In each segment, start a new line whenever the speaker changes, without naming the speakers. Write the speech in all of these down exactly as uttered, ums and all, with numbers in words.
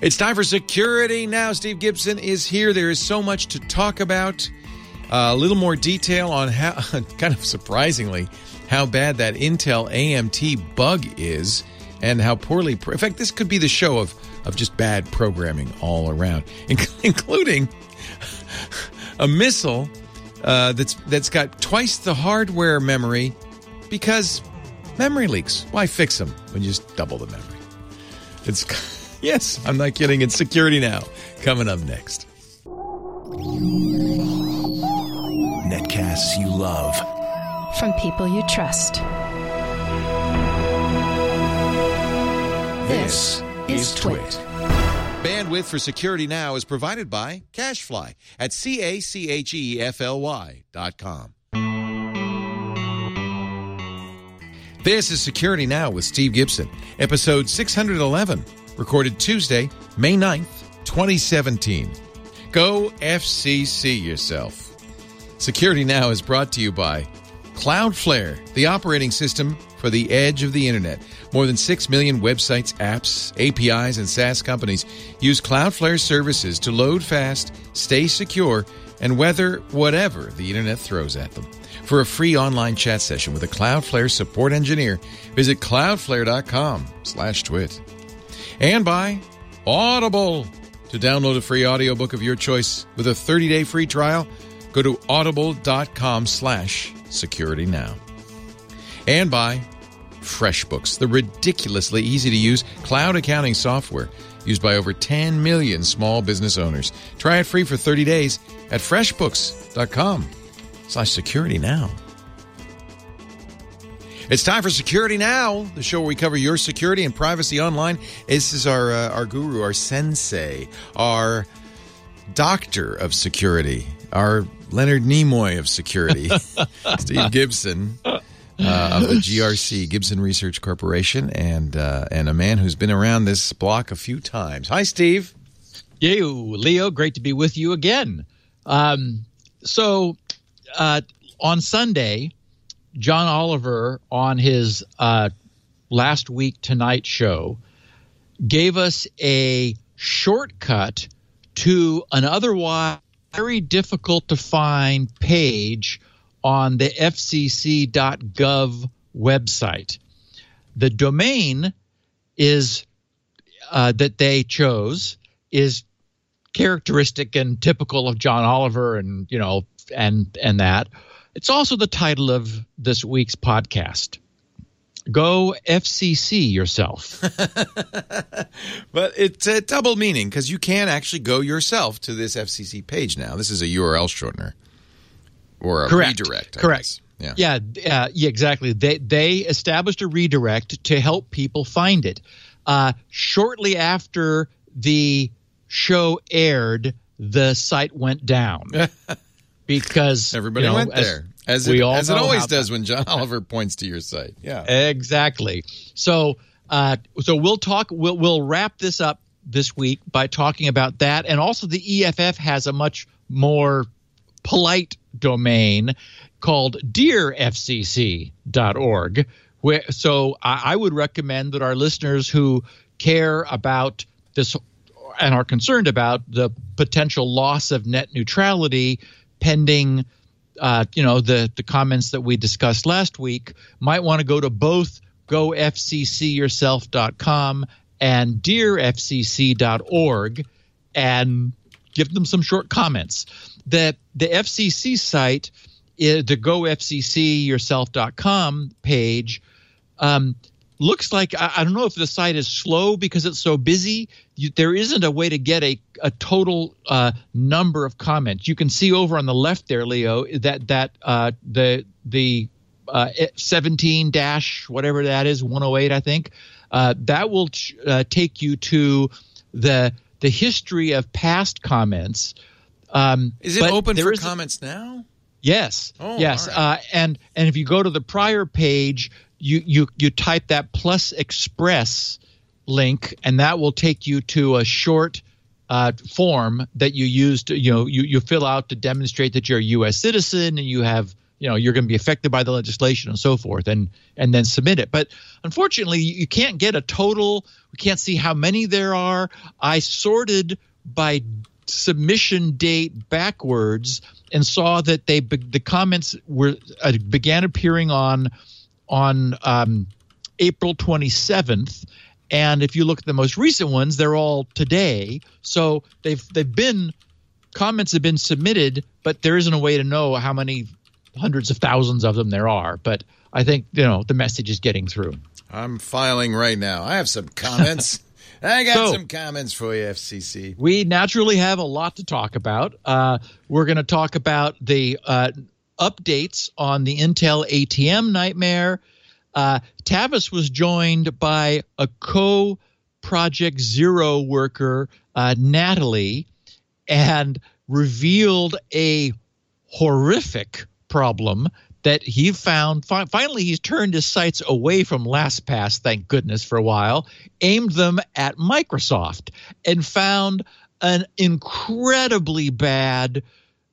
It's time for Security Now. Steve Gibson is here. There is so much to talk about. Uh, a little more detail on how, kind of surprisingly, how bad that Intel A M T bug is and how poorly... In fact, this could be the show of, of just bad programming all around, including a missile uh, that's that's got twice the hardware memory because memory leaks. Why fix them when you just double the memory? It's... Yes, I'm not kidding. It's Security Now, coming up next.
Netcasts you love.
From people you trust.
This, this is Twit.
Bandwidth for Security Now is provided by CacheFly at C A C H E F L Y dot com. This is Security Now with Steve Gibson, episode six hundred eleven. Recorded Tuesday, May ninth, twenty seventeen. Go F C C yourself. Security Now is brought to you by Cloudflare, the operating system for the edge of the internet. More than six million websites, apps, A P Is, and SaaS companies use Cloudflare services to load fast, stay secure, and weather whatever the internet throws at them. For a free online chat session with a Cloudflare support engineer, visit cloudflare.com slash twit. And by Audible. To download a free audiobook of your choice with a thirty-day free trial, go to audible.com slash security now. And by FreshBooks, the ridiculously easy-to-use cloud accounting software used by over ten million small business owners. Try it free for thirty days at freshbooks.com slash security now. It's time for Security Now, the show where we cover your security and privacy online. This is our uh, our guru, our sensei, our doctor of security, our Leonard Nimoy of security, Steve Gibson uh, of the G R C, Gibson Research Corporation, and uh, and a man who's been around this block a few times. Hi, Steve.
You, Leo. Great to be with you again. Um, so uh, on Sunday, John Oliver, on his uh, Last Week Tonight show, gave us a shortcut to an otherwise very difficult to find page on the F C C dot gov website. The domain is uh, that they chose is characteristic and typical of John Oliver, and you know, and and that. It's also the title of this week's podcast. Go F C C yourself.
But it's a double meaning because you can actually go yourself to this F C C page now. This is a U R L shortener or a
Correct.
redirect. I
Correct.
guess.
Yeah. Yeah, uh, yeah, exactly. They they established a redirect to help people find it. Uh, shortly after the show aired, the site went down. Because
everybody
you know,
went
as
there, as
we
it,
all
as it always does
that.
when John Oliver points to your site. Yeah,
exactly. So, uh, so we'll talk. We'll we'll wrap this up this week by talking about that, and also the E F F has a much more polite domain called dear F C C dot org. Where so I, I would recommend that our listeners who care about this and are concerned about the potential loss of net neutrality pending, uh, you know, the, the comments that we discussed last week, might want to go to both go F C C yourself dot com and dear F C C dot org and give them some short comments. The, the F C C site, is the go F C C yourself dot com page, um, looks like, I, I don't know if the site is slow because it's so busy. You, there isn't a way to get a, a total uh, number of comments. You can see over on the left there, Leo, that that uh, the the uh, seventeen dash whatever that is, one oh eight, I think, uh, that will ch- uh, take you to the the history of past comments. Um,
is it open for comments now?
Yes.
Oh,
yes.
all right.
Uh, and and if you go to the prior page, you you you type that plus express link, and that will take you to a short uh, form that you use to, you know, you, you fill out to demonstrate that you're a U S citizen and you have you know, you're going to be affected by the legislation and so forth, and and then submit it. But unfortunately, you can't get a total. We can't see how many there are. I sorted by submission date backwards and saw that they the comments were uh, began appearing on on um, April twenty-seventh. And if you look at the most recent ones, they're all today. So they've they've been comments have been submitted, but there isn't a way to know how many hundreds of thousands of them there are. But I think, you know, the message is getting through.
I'm filing right now. I have some comments. I got so, some comments for you, F C C.
We naturally have a lot to talk about. Uh, we're going to talk about the uh, updates on the Intel A T M nightmare. Uh, Tavis was joined by a co-Project Zero worker, uh, Natalie, and revealed a horrific problem that he found. Fi- finally, he's turned his sights away from LastPass, thank goodness, for a while, aimed them at Microsoft, and found an incredibly bad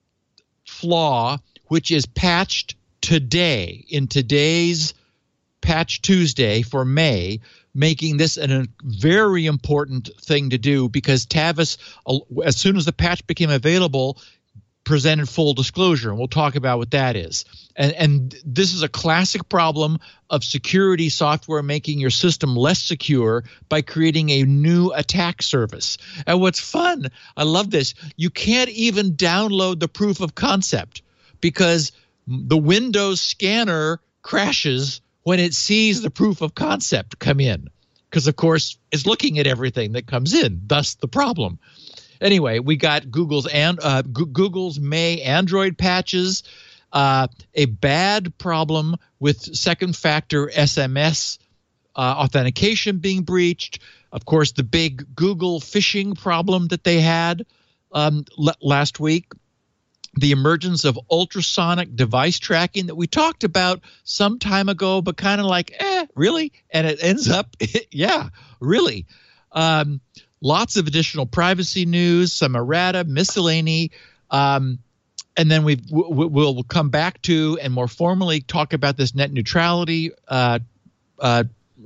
flaw, which is patched today, in today's Patch Tuesday for May, making this an, a very important thing to do because Tavis, as soon as the patch became available, presented full disclosure, and we'll talk about what that is. And, and this is a classic problem of security software making your system less secure by creating a new attack surface. And what's fun, I love this, you can't even download the proof of concept because the Windows scanner crashes when it sees the proof of concept come in, because, of course, it's looking at everything that comes in, thus the problem. Anyway, we got Google's and uh, G- Google's May Android patches, uh, a bad problem with second-factor S M S uh, authentication being breached, of course, the big Google phishing problem that they had um, l- last week, the emergence of ultrasonic device tracking that we talked about some time ago, but kind of like, eh, really? And it ends up, yeah, really. Um, lots of additional privacy news, some errata, miscellany, um, and then we've, we'll, we'll come back to and more formally talk about this net neutrality uh, uh,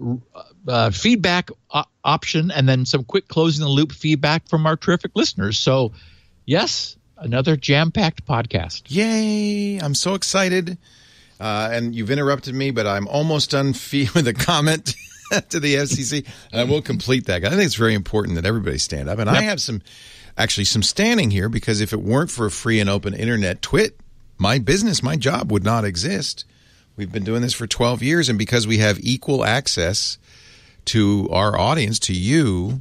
uh, feedback op- option, and then some quick closing the loop feedback from our terrific listeners. So, yes, another jam-packed podcast.
Yay! I'm so excited. Uh, and you've interrupted me, but I'm almost done fee- with a comment to the F C C. And I will complete that. I think it's very important that everybody stand up. And yep. I have some, actually some standing here, because if it weren't for a free and open internet twit, my business, my job would not exist. We've been doing this for twelve years. And because we have equal access to our audience, to you,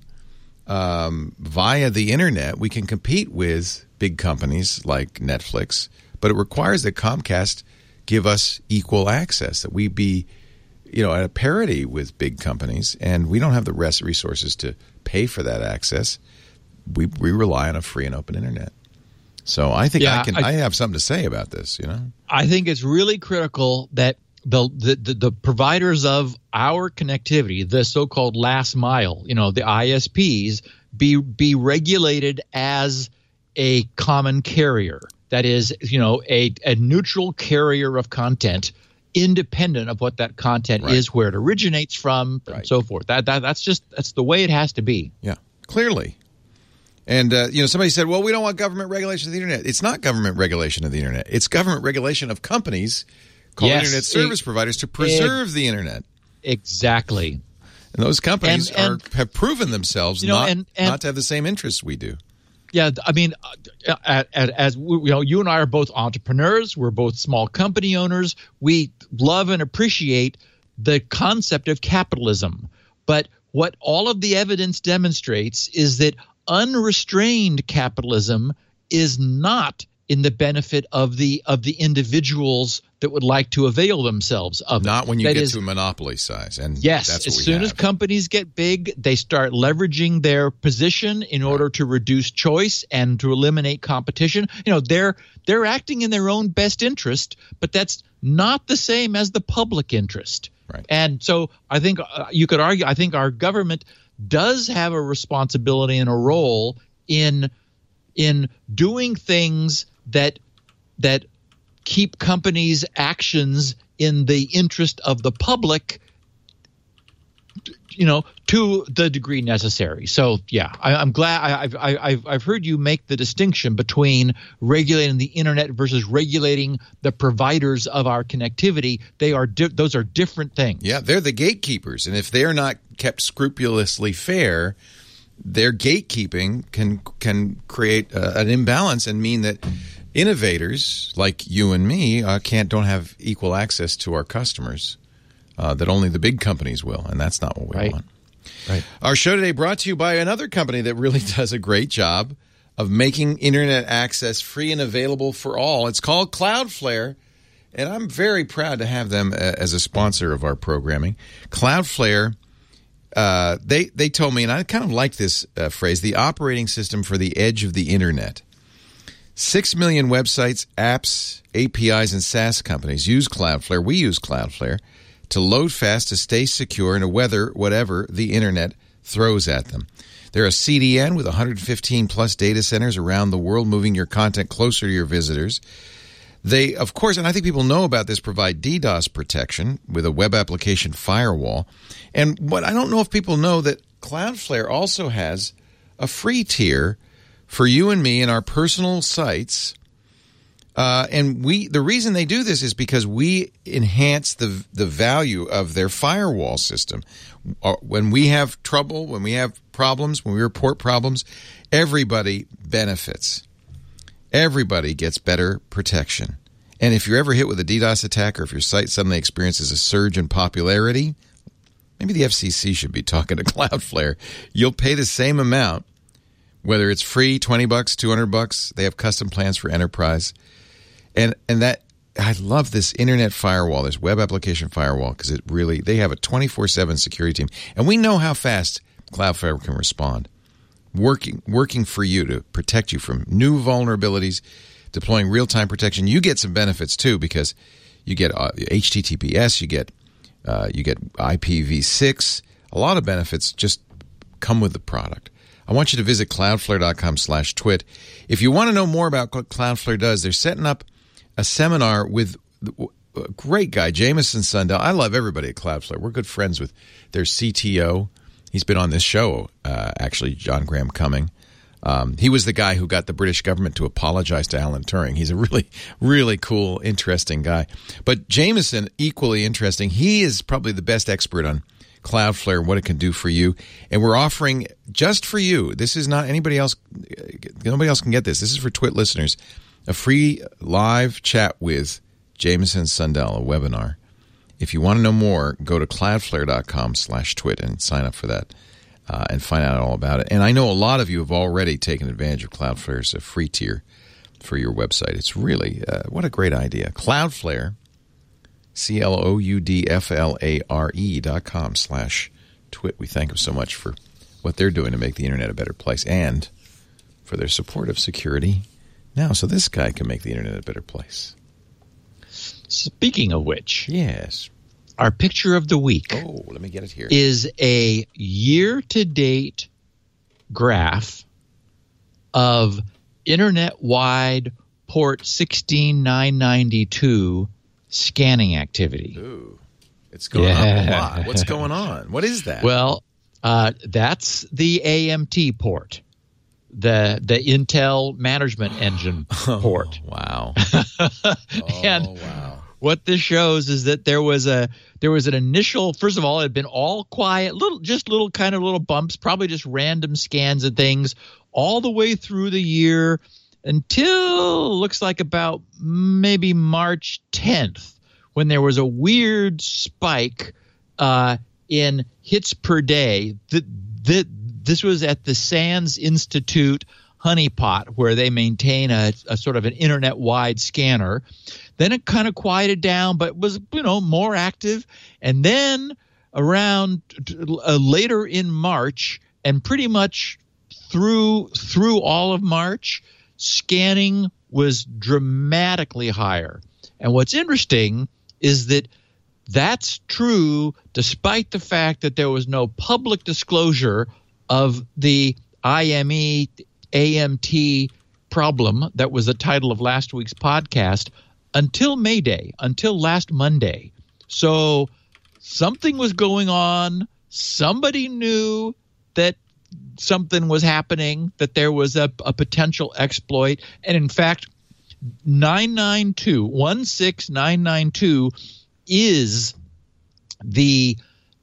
um, via the internet, we can compete with big companies like Netflix, but it requires that Comcast give us equal access, that we be, you know, at a parity with big companies, and we don't have the rest resources to pay for that access. We we rely on a free and open internet. So I think yeah, I can I, I have something to say about this, you know.
I think it's really critical that the the, the the providers of our connectivity, the so-called last mile, you know, the I S Ps, be be regulated as a common carrier. That is, you know, a, a neutral carrier of content, independent of what that content right. is, where it originates from, right. and so forth. That, that that's just that's the way it has to be.
Yeah, clearly. And uh, you know, somebody said, "Well, we don't want government regulation of the internet." It's not government regulation of the internet. It's government regulation of companies called yes, internet service it, providers to preserve it, the internet.
Exactly.
And those companies and, and, are have proven themselves you know, not and, and, not to have the same interests we do.
Yeah, I mean, uh, as, as we, you know, you and I are both entrepreneurs. We're both small company owners. We love and appreciate the concept of capitalism. But what all of the evidence demonstrates is that unrestrained capitalism is not in the benefit of the of the individuals that would like to avail themselves of it.
Not when you
that
get
is,
to a monopoly size. And
yes,
that's what
as
we
soon
have.
as companies get big, they start leveraging their position in order to reduce choice and to eliminate competition. You know, they're they're acting in their own best interest, but that's not the same as the public interest.
Right.
And so I think uh, you could argue, I think our government does have a responsibility and a role in in doing things that that keep companies' actions in the interest of the public, you know, to the degree necessary. So, yeah, I, I'm glad I, I've, I've I've heard you make the distinction between regulating the internet versus regulating the providers of our connectivity. They are di- those are different things.
Yeah, they're the gatekeepers, and if they're not kept scrupulously fair, their gatekeeping can can create uh, an imbalance and mean that innovators like you and me uh, can't don't have equal access to our customers. Uh, that only the big companies will, and that's not what we
right.
want.
Right.
Our show today brought to you by another company that really does a great job of making internet access free and available for all. It's called Cloudflare, and I'm very proud to have them uh, as a sponsor of our programming. Cloudflare, uh, they they told me, and I kind of like this uh, phrase, the operating system for the edge of the internet. Six million websites, apps, A P Is, and SaaS companies use Cloudflare. We use Cloudflare to load fast, to stay secure, and to weather whatever the internet throws at them. They're a C D N with one hundred fifteen plus data centers around the world, moving your content closer to your visitors. They, of course, and I think people know about this, provide DDoS protection with a web application firewall. And what I don't know if people know that Cloudflare also has a free tier for you and me and our personal sites. Uh, and we, the reason they do this is because we enhance the the value of their firewall system. Uh, when we have trouble, when we have problems, when we report problems, everybody benefits. Everybody gets better protection. And if you're ever hit with a DDoS attack, or if your site suddenly experiences a surge in popularity, maybe the F C C should be talking to Cloudflare. You'll pay the same amount, whether it's free, twenty bucks, two hundred bucks. They have custom plans for enterprise. And and that I love this internet firewall, this web application firewall, because it really, they have a twenty-four seven security team. And we know how fast Cloudflare can respond, working working for you to protect you from new vulnerabilities, deploying real-time protection. You get some benefits, too, because you get uh, H T T P S, you get uh, you get I P v six. A lot of benefits just come with the product. I want you to visit cloudflare.com slash twit. If you want to know more about what Cloudflare does, they're setting up a seminar with a great guy, Jameson Sundell. I love everybody at Cloudflare. We're good friends with their C T O. He's been on this show, uh, actually, John Graham Cumming. Um, he was the guy who got the British government to apologize to Alan Turing. He's a really, really cool, interesting guy. But Jameson, equally interesting. He is probably the best expert on Cloudflare and what it can do for you. And we're offering just for you, this is not anybody else, nobody else can get this. This is for Twit listeners, a free live chat with Jameson Sundell, a webinar. If you want to know more, go to cloudflare.com slash twit and sign up for that uh, and find out all about it. And I know a lot of you have already taken advantage of Cloudflare's free tier for your website. It's really, uh, what a great idea. Cloudflare, C L O U D F L A R E dot com slash twit. We thank them so much for what they're doing to make the internet a better place and for their support of security now, so this guy can make the internet a better place.
Speaking of which,
yes,
our picture of the week
oh, let me get it here.
is a year-to-date graph of internet-wide port sixteen nine ninety-two scanning activity.
Ooh, it's going
yeah.
up a lot. What's going on? What is that?
Well, uh, that's the A M T port. The the Intel Management Engine port.
Oh, wow.
and
oh, wow.
What this shows is that there was a there was an initial, first of all, it had been all quiet, little just little kind of little bumps, probably just random scans and things all the way through the year until looks like about maybe March tenth, when there was a weird spike uh, in hits per day. That that This was at the SANS Institute honeypot, where they maintain a, a sort of an internet-wide scanner. Then it kind of quieted down, but was, you know, more active. And then around uh, later in March, and pretty much through through all of March, scanning was dramatically higher. And what's interesting is that that's true despite the fact that there was no public disclosure of the I M E A M T problem that was the title of last week's podcast until May Day, until last Monday. So something was going on. Somebody knew that something was happening, that there was a, a potential exploit. And in fact, nine nine two, one six nine nine two is the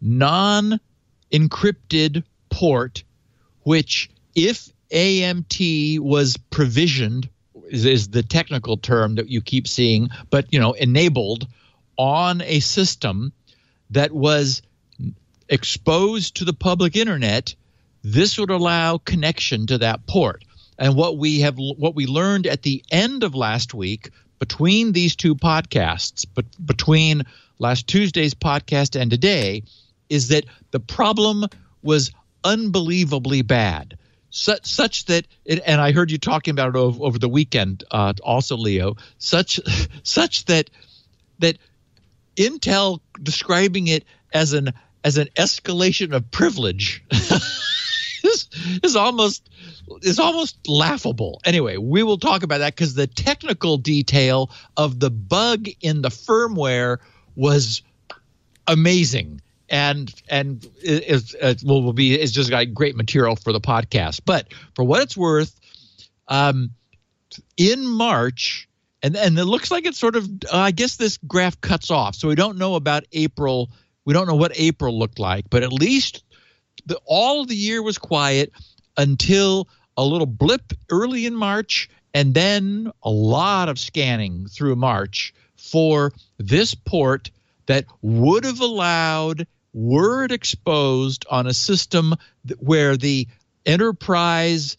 non-encrypted port, which if A M T was provisioned, is, is the technical term that you keep seeing, but, you know, enabled on a system that was exposed to the public internet, this would allow connection to that port. And what we have, what we learned at the end of last week between these two podcasts, but between last Tuesday's podcast and today, is that the problem was unbelievably bad, such, such that, it, and I heard you talking about it over, over the weekend, uh, also, Leo, such such that that Intel describing it as an as an escalation of privilege is, is almost is almost laughable. Anyway, we will talk about that because the technical detail of the bug in the firmware was amazing, and and it, it will, will be it's just got great material for the podcast. But for what it's worth, um, in March, and and it looks like it's sort of uh, I guess this graph cuts off, so we don't know about April. We don't know what April looked like, but at least the, all of the year was quiet until a little blip early in March, and then a lot of scanning through March for this port that would have allowed, were it exposed on a system that, where the enterprise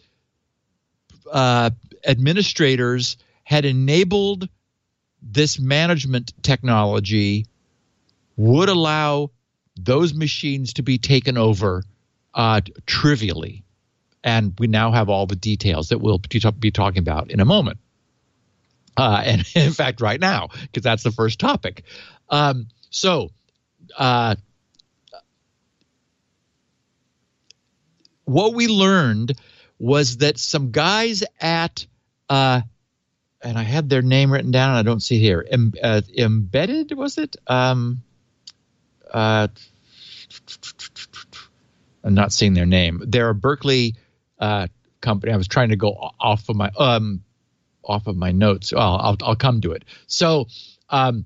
uh, administrators had enabled this management technology, would allow those machines to be taken over uh, trivially. And we now have all the details that we'll be talking about in a moment. Uh, and in fact, right now, because that's the first topic. Um, so uh, what we learned was that some guys at, uh, and I had their name written down, and I don't see it here, em, uh, Embedded, was it? Um, uh, I'm not seeing their name. They're a Berkeley uh, company. I was trying to go off of my um, off of my notes. Well, I'll I'll come to it. So, um,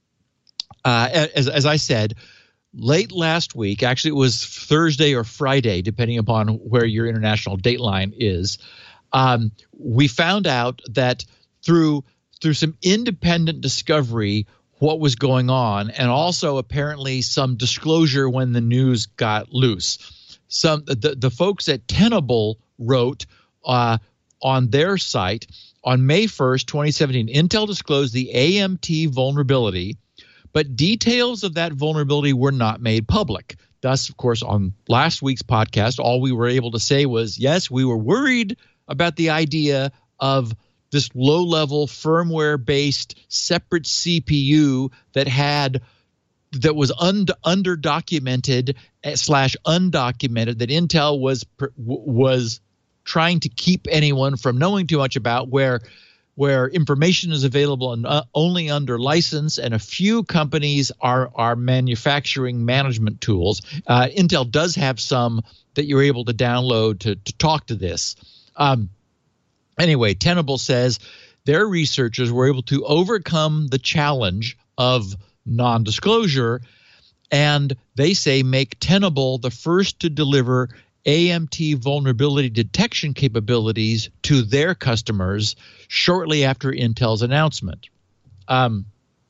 uh, as as I said, late last week, actually it was Thursday or Friday, depending upon where your international dateline is. Um, we found out that through through some independent discovery, what was going on, and also apparently some disclosure when the news got loose. Some the, the folks at Tenable wrote uh, on their site on May first, twenty seventeen, Intel disclosed the A M T vulnerability, but details of that vulnerability were not made public. Thus, of course, on last week's podcast, all we were able to say was, yes, we were worried about the idea of this low-level firmware-based separate C P U that had that was un, under-documented slash undocumented that Intel was was trying to keep anyone from knowing too much about, where where information is available and uh, only under license, and a few companies are are manufacturing management tools. Uh, Intel does have some that you're able to download to to talk to this. Um, Anyway, Tenable says their researchers were able to overcome the challenge of non-disclosure, and they say make Tenable the first to deliver A M T vulnerability detection capabilities to their customers shortly after Intel's announcement. Um,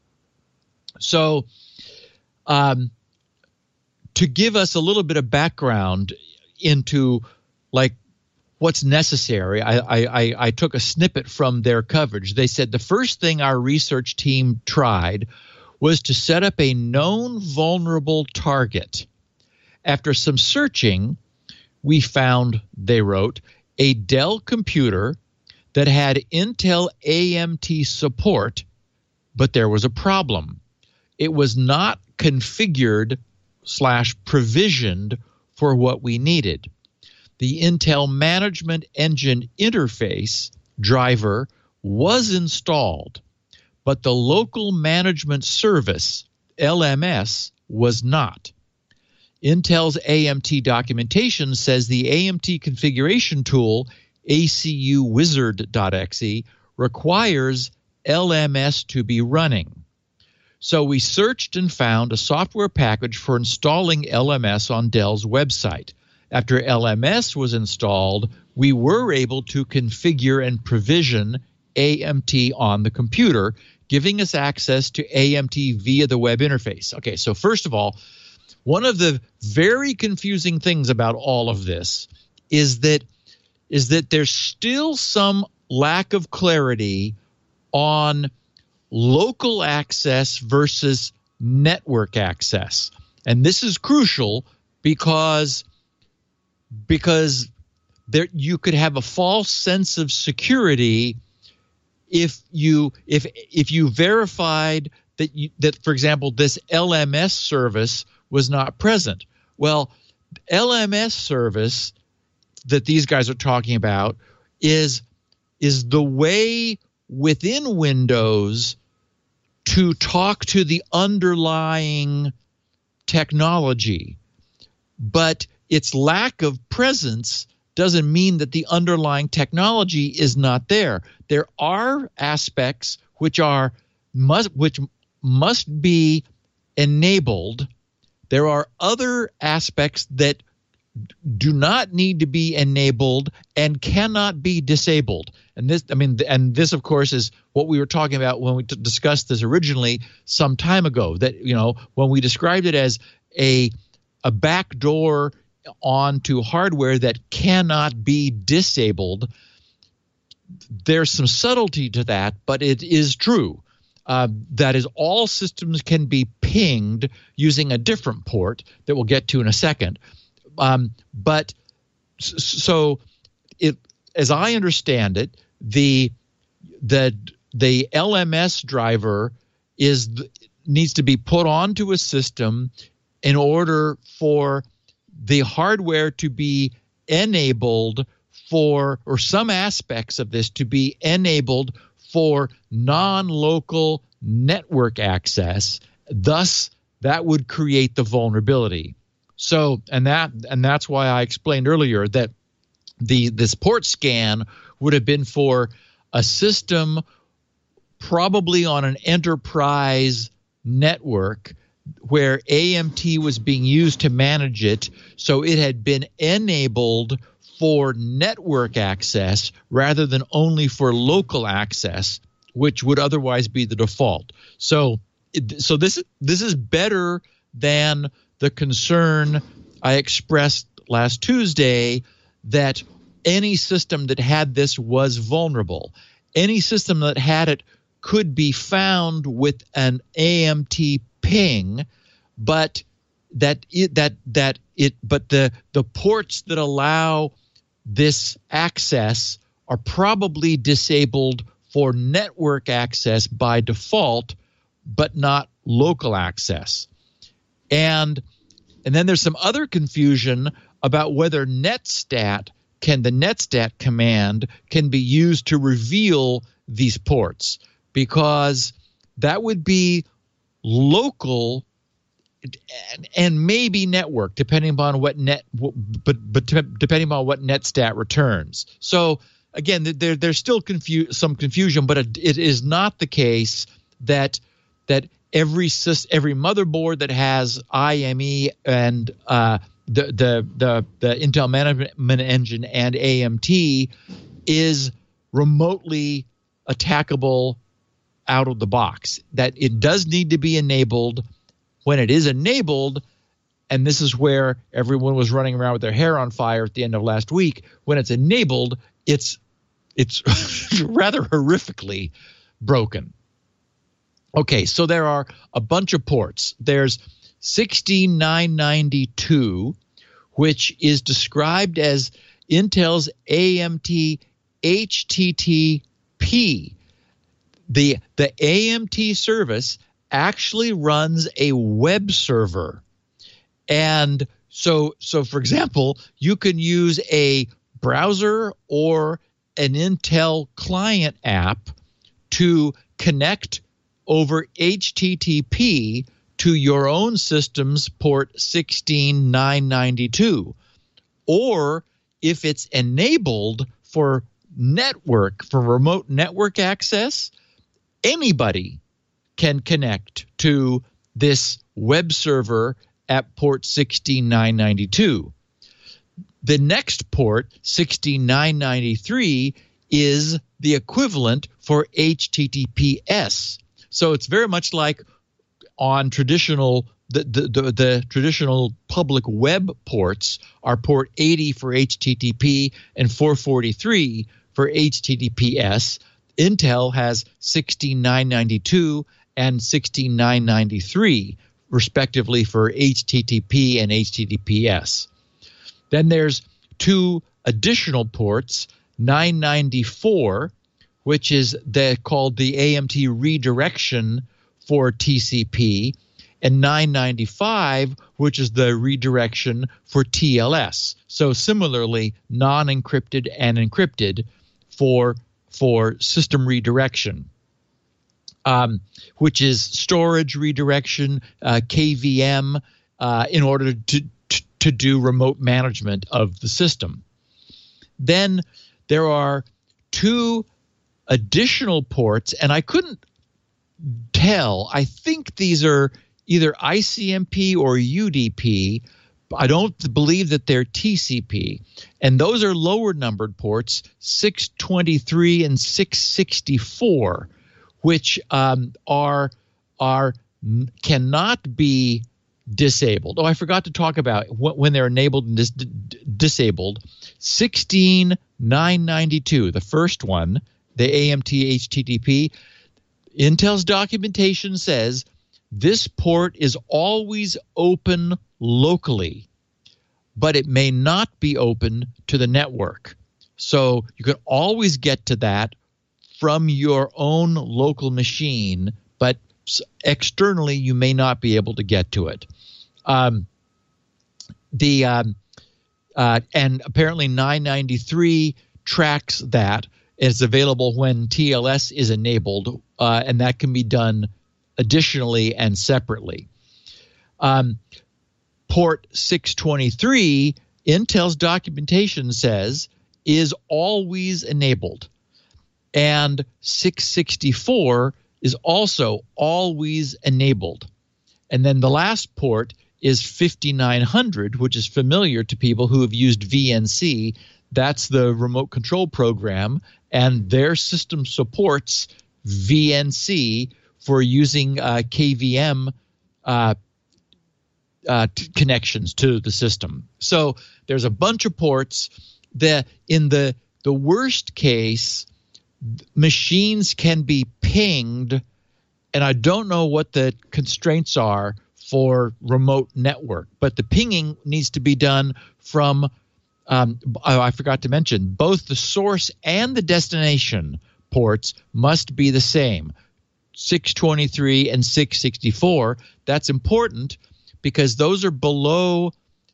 so um, to give us a little bit of background into like what's necessary, I, I, I took a snippet from their coverage. They said the first thing our research team tried was to set up a known vulnerable target. After some searching, we found, they wrote, a Dell computer that had Intel A M T support, but there was a problem. It was not configured slash provisioned for what we needed. The Intel Management Engine interface driver was installed, but the local management service, L M S, was not. Intel's A M T documentation says the A M T configuration tool, A C U wizard dot E X E, requires L M S to be running. So we searched and found a software package for installing L M S on Dell's website. After L M S was installed, we were able to configure and provision A M T on the computer, giving us access to A M T via the web interface. Okay, so first of all, one of the very confusing things about all of this is that is that there's still some lack of clarity on local access versus network access. And this is crucial because because there you could have a false sense of security if you if if you verified that you, that for example this L M S service was not present. Well, L M S service that these guys are talking about is is the way within Windows to talk to the underlying technology, but its lack of presence doesn't mean that the underlying technology is not there. There are aspects which are must which must be enabled. There are other aspects that do not need to be enabled and cannot be disabled. And this, I mean, and this, of course, is what we were talking about when we t- discussed this originally some time ago. That, you know, when we described it as a a backdoor onto hardware that cannot be disabled, there's some subtlety to that, but it is true. Uh, that is, all systems can be pinged using a different port that we'll get to in a second. Um, but so, it, as I understand it, the the the L M S driver is needs to be put onto a system in order for the hardware to be enabled for, or some aspects of this to be enabled for non-local network access. Thus, that would create the vulnerability. So, and that and that's why I explained earlier that the this port scan would have been for a system probably on an enterprise network where A M T was being used to manage it, so it had been enabled for network access rather than only for local access, which would otherwise be the default. So, so this this is better than the concern I expressed last Tuesday that any system that had this was vulnerable. Any system that had it could be found with an A M T ping, but that it that that it but the the ports that allow this access are probably disabled for network access by default, but not local access. And and then there's some other confusion about whether netstat can the netstat command can be used to reveal these ports, because that would be local and, and maybe network, depending upon what net, but but depending on what netstat returns. So again, there there's still confu- some confusion, but it, it is not the case that that every sys, every motherboard that has I M E and uh, the, the the the Intel Management Engine and A M T is remotely attackable out of the box. That it does need to be enabled. When it is enabled, and this is where everyone was running around with their hair on fire at the end of last week, when it's enabled, it's it's rather horrifically broken. Okay, so there are a bunch of ports. There's sixteen nine ninety-two, which is described as Intel's A M T H T T P. The, the A M T service actually runs a web server. And so, so for example, you can use a browser or an Intel client app to connect over H T T P to your own system's port sixteen nine ninety-two. Or if it's enabled for network, for remote network access, anybody can connect to this web server at port sixteen nine ninety-two. The next port, sixteen nine ninety-three, is the equivalent for H T T P S. So it's very much like on traditional the, the, the, the traditional public web ports are port eighty for H T T P and four forty-three for H T T P S. Intel has sixteen nine ninety-two and sixteen nine ninety-three, respectively, for H T T P and H T T P S. Then there's two additional ports, nine ninety-four, which is the, called the A M T redirection for T C P, and nine ninety-five, which is the redirection for T L S. So similarly, non-encrypted and encrypted for, for system redirection, um, which is storage redirection, uh, K V M, uh, in order to, to, to do remote management of the system. Then there are two additional ports, and I couldn't tell. I think these are either I C M P or U D P. I don't believe that they're T C P. And those are lower numbered ports, six twenty-three and six sixty-four, which um, are are cannot be disabled. Oh, I forgot to talk about when they're enabled and dis- disabled. sixteen nine ninety-two, the first one, the A M T H T T P, Intel's documentation says this port is always open locally, but it may not be open to the network. So you can always get to that from your own local machine, but externally you may not be able to get to it. Um, the um, uh, and apparently nine ninety-three tracks that. It's available when T L S is enabled, uh, and that can be done additionally and separately. Um, port six twenty-three, Intel's documentation says, is always enabled. And six sixty-four is also always enabled. And then the last port is fifty-nine hundred, which is familiar to people who have used V N C. That's the remote control program, and their system supports V N C for using uh, K V M uh, uh, t- connections to the system. So there's a bunch of ports that in the, the worst case, machines can be pinged, and I don't know what the constraints are for remote network, but the pinging needs to be done from Um, oh, I forgot to mention, both the source and the destination ports must be the same, six twenty-three and six sixty-four. That's important because those are below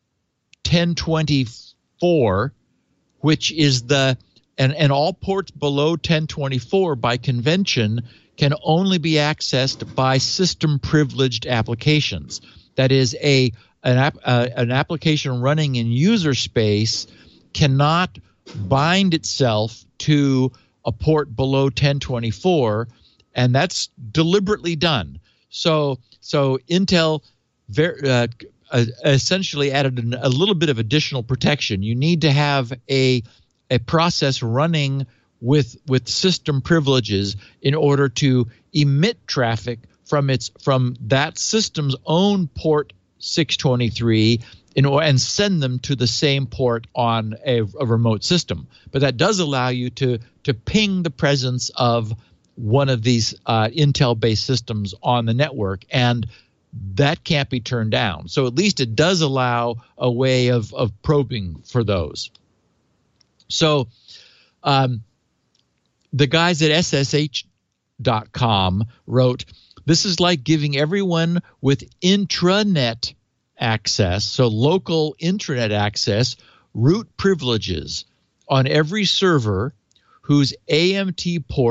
ten twenty-four, which is the and, – and all ports below ten twenty-four by convention can only be accessed by system-privileged applications. That is, a An, app, uh, an application running in user space cannot bind itself to a port below ten twenty-four, and that's deliberately done. So, so Intel ver- uh, uh, essentially added an, a little bit of additional protection. You need to have a a process running with with system privileges in order to emit traffic from its from that system's own port six twenty-three in, and send them to the same port on a, a remote system. But that does allow you to to ping the presence of one of these uh, Intel-based systems on the network, and that can't be turned down. So at least it does allow a way of, of probing for those. So um, the guys at S S H dot com wrote, this is like giving everyone with intranet access, so local intranet access, root privileges on every server whose A M T port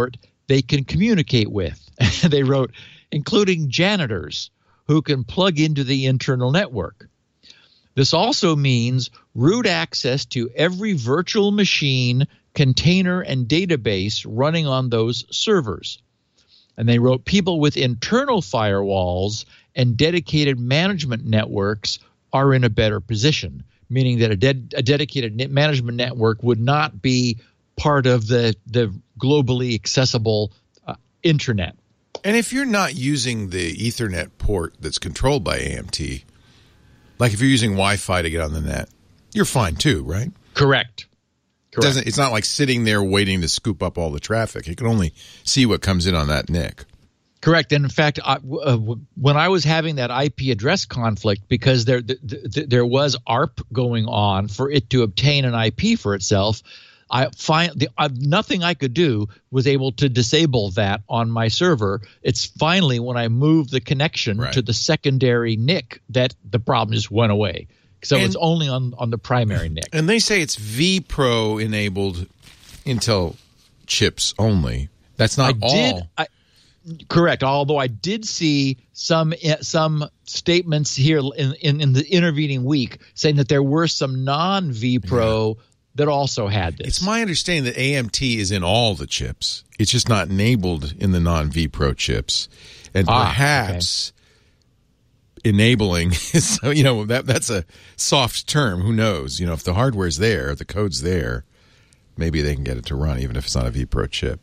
they can communicate with. They wrote, including janitors who can plug into the internal network. This also means root access to every virtual machine, container, and database running on those servers. And they wrote people with internal firewalls and dedicated management networks are in a better position, meaning that a, de- a dedicated net management network would not be part of the, the globally accessible uh, intranet.
And if you're not using the Ethernet port that's controlled by A M T, like if you're using Wi-Fi to get on the net, you're fine too, right?
Correct. Correct.
Doesn't, it's not like sitting there waiting to scoop up all the traffic. You can only see what comes in on that N I C.
Correct. And in fact, I, uh, when I was having that I P address conflict, because there th- th- there was A R P going on for it to obtain an I P for itself, I find the, uh, nothing I could do was able to disable that on my server. It's finally when I moved the connection
right.
to the secondary N I C that the problem just went away. So
and,
it's only on, on the primary N I C.
And they say it's vPro enabled Intel chips only. That's not
I
all.
Did, I, correct. Although I did see some some statements here in, in, in the intervening week saying that there were some non-vPro yeah. that also had this.
It's my understanding that A M T is in all the chips. It's just not enabled in the non-vPro chips. And
ah,
perhaps... Okay. Enabling, so you know that that's a soft term. Who knows? You know, if the hardware's there, the code's there, maybe they can get it to run, even if it's not a vPro chip.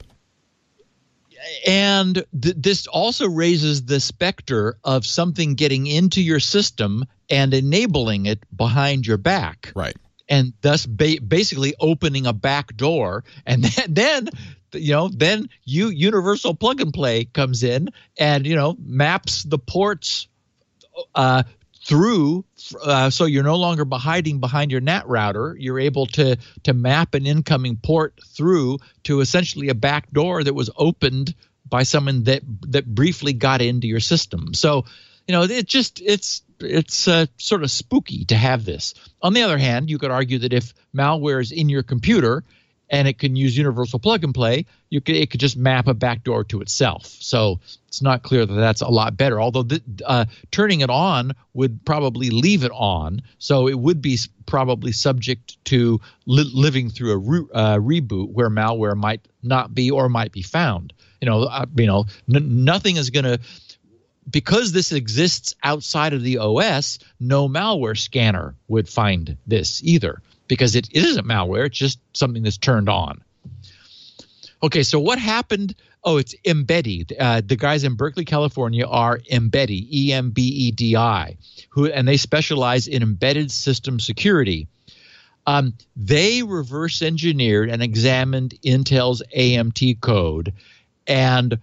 And th- this also raises the specter of something getting into your system and enabling it behind your back,
right?
And thus ba- basically opening a back door, and then, then you know, then you universal plug and play comes in and you know maps the ports. Uh, through, uh, so you're no longer hiding behind your N A T router. You're able to to map an incoming port through to essentially a back door that was opened by someone that that briefly got into your system. So, you know, it just it's it's uh, sort of spooky to have this. On the other hand, you could argue that if malware is in your computer and it can use universal plug and play, you could it could just map a backdoor to itself. So it's not clear that that's a lot better. Although th- uh, turning it on would probably leave it on, so it would be probably subject to li- living through a re- uh, reboot where malware might not be or might be found. You know, uh, you know, n- nothing is going to. Because this exists outside of the O S, no malware scanner would find this either. Because it, it isn't malware, it's just something that's turned on. Okay, so what happened? Oh, it's Embedi. Uh, the guys in Berkeley, California are Embedi, E M B E D I, who and they specialize in embedded system security. Um, they reverse engineered and examined Intel's A M T code and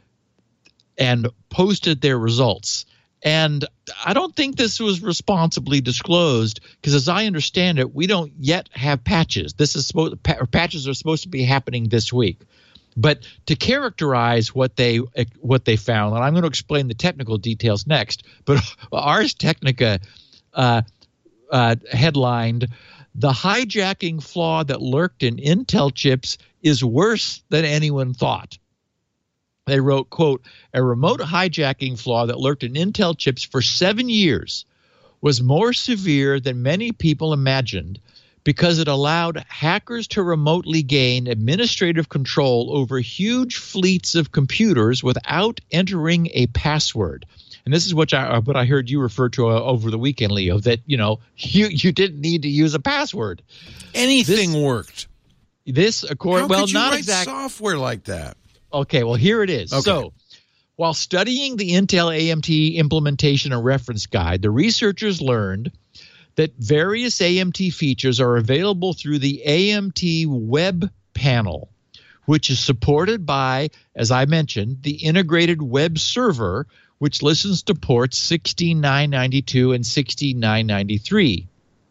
and posted their results. And I don't think this was responsibly disclosed because, as I understand it, we don't yet have patches. This is supposed pa- patches are supposed to be happening this week. But to characterize what they what they found, and I'm going to explain the technical details next. But Ars Technica uh, uh, headlined, "The hijacking flaw that lurked in Intel chips is worse than anyone thought." They wrote, quote, "A remote hijacking flaw that lurked in Intel chips for seven years was more severe than many people imagined because it allowed hackers to remotely gain administrative control over huge fleets of computers without entering a password." And this is what I, what I heard you refer to uh, over the weekend, Leo, that, you know, you, you didn't need to use a password.
Anything
this,
worked.
This, according, well,
could you
not
write
exactly
software like that.
Okay, well, here it is.
Okay.
So, while studying the Intel A M T implementation and reference guide, the researchers learned that various A M T features are available through the A M T web panel, which is supported by, as I mentioned, the integrated web server, which listens to ports sixteen nine ninety-two and sixteen nine ninety-three.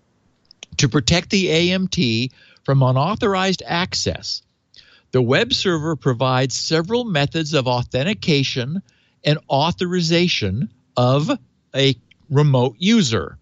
To protect the A M T from unauthorized access, the web server provides several methods of authentication and authorization of a remote user.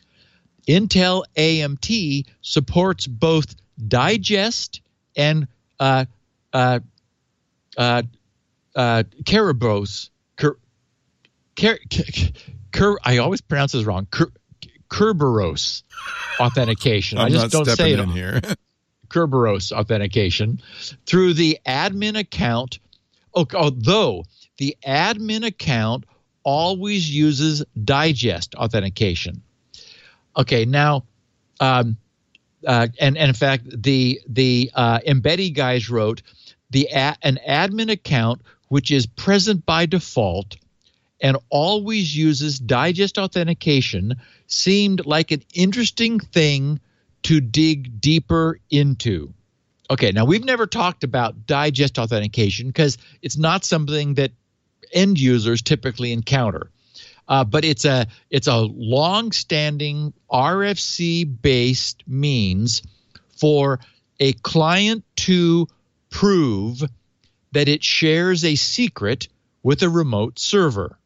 Intel A M T supports both digest and uh, uh, uh, uh, Kerberos, Ker, Ker, Ker, I always pronounce this wrong. Ker, Kerberos authentication.
I'm
I just
not
don't say
stepping
it.
in here.
Kerberos authentication through the admin account. Although the admin account always uses digest authentication. Okay, now, um, uh, and, and in fact, the the uh, Embeddy guys wrote the a, an admin account which is present by default and always uses digest authentication seemed like an interesting thing to dig deeper into. Okay, now we've never talked about digest authentication because it's not something that end users typically encounter. Uh, but it's a it's a long-standing R F C-based means for a client to prove that it shares a secret with a remote server.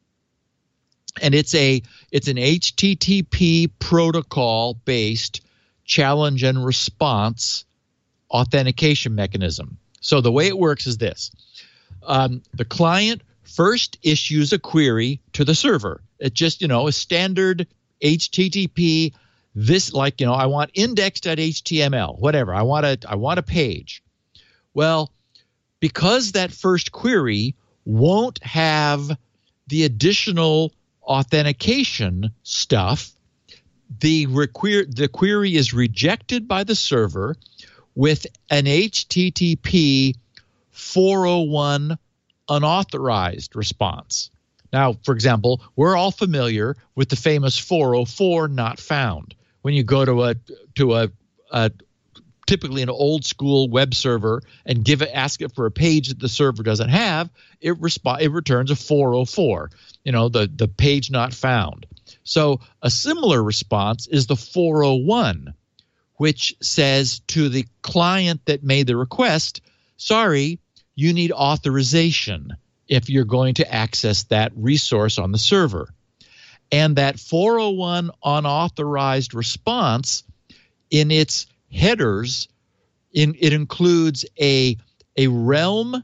And it's a it's an H T T P protocol-based challenge and response authentication mechanism. So the way it works is this. Um, the client first issues a query to the server. It's just, you know, a standard H T T P, this like, you know, I want index.html, whatever. I want a, I want a page. Well, because that first query won't have the additional authentication stuff, the, requer- the query is rejected by the server with an H T T P four oh one unauthorized response. Now, for example, we're all familiar with the famous four oh four not found. When you go to a to a, a typically an old school web server and give it ask it for a page that the server doesn't have, it resp- it returns a four oh four. You know, the the page not found. So a similar response is the four oh one, which says to the client that made the request, sorry, you need authorization if you're going to access that resource on the server. And that four oh one unauthorized response, in its headers, in, it includes a, a realm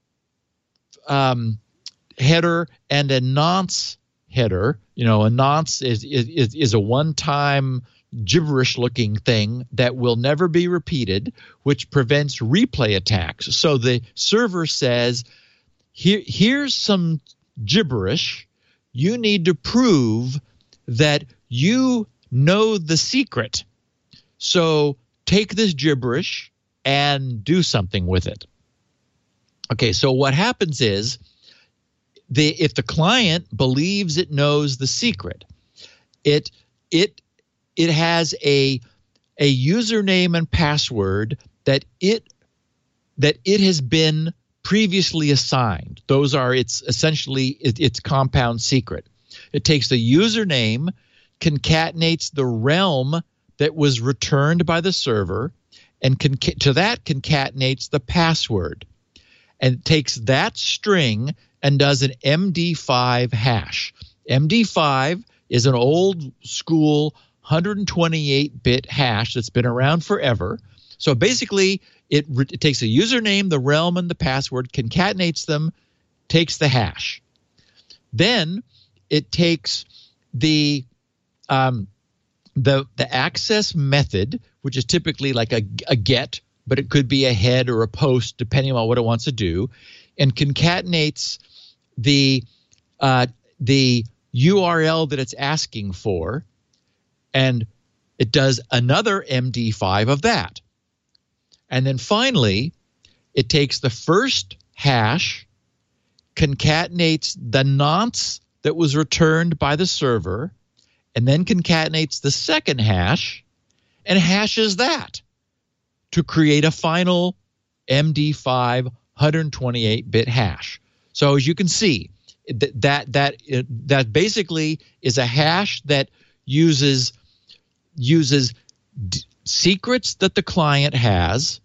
um, header and a nonce header. You know, a nonce is, is, is a one-time gibberish-looking thing that will never be repeated, which prevents replay attacks. So the server says, Here, here's some gibberish. You need to prove that you know the secret. So take this gibberish and do something with it. Okay, so what happens is, the if the client believes it knows the secret, it it it has a a username and password that it that it has been previously assigned. Those are its essentially it, its compound secret. It takes the username, concatenates the realm that was returned by the server, and conca- to that concatenates the password, and takes that string and does an M D five hash. M D five is an old school one hundred twenty-eight bit hash that's been around forever. So basically, it, re- it takes a username, the realm, and the password, concatenates them, takes the hash. Then it takes the um, the the access method, which is typically like a, a get, but it could be a head or a post, depending on what it wants to do, and concatenates the uh, the U R L that it's asking for, and it does another M D five of that. And then finally, it takes the first hash, concatenates the nonce that was returned by the server, and then concatenates the second hash and hashes that to create a final M D five one hundred twenty-eight bit hash. So as you can see, that that that, that basically is a hash that uses uses d- secrets that the client has,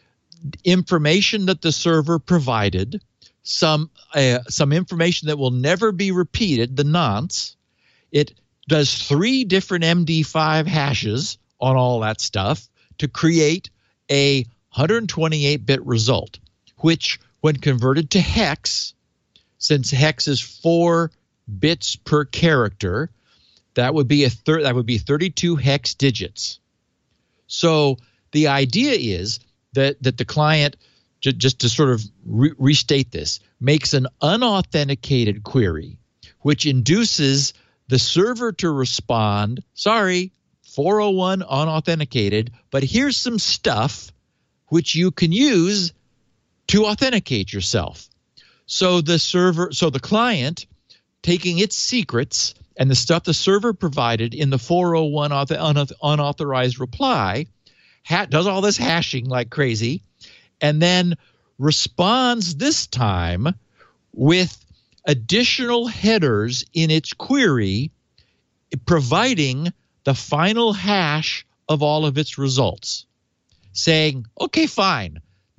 information that the server provided, some uh, some information that will never be repeated, the nonce. It does three different M D five hashes on all that stuff to create a one hundred twenty-eight bit result, which when converted to hex since hex is four bits per character, that would be a thir- that would be thirty-two hex digits. So the idea is that that the client, j- just to sort of re- restate this, makes an unauthenticated query, which induces the server to respond, sorry, four oh one unauthenticated, but here's some stuff which you can use to authenticate yourself. So the server, so the client, taking its secrets and the stuff the server provided in the four oh one auth- unauthorized, unauthorized reply, ha- does all this hashing like crazy, and then responds this time with additional headers in its query, providing the final hash of all of its results, saying, okay, fine,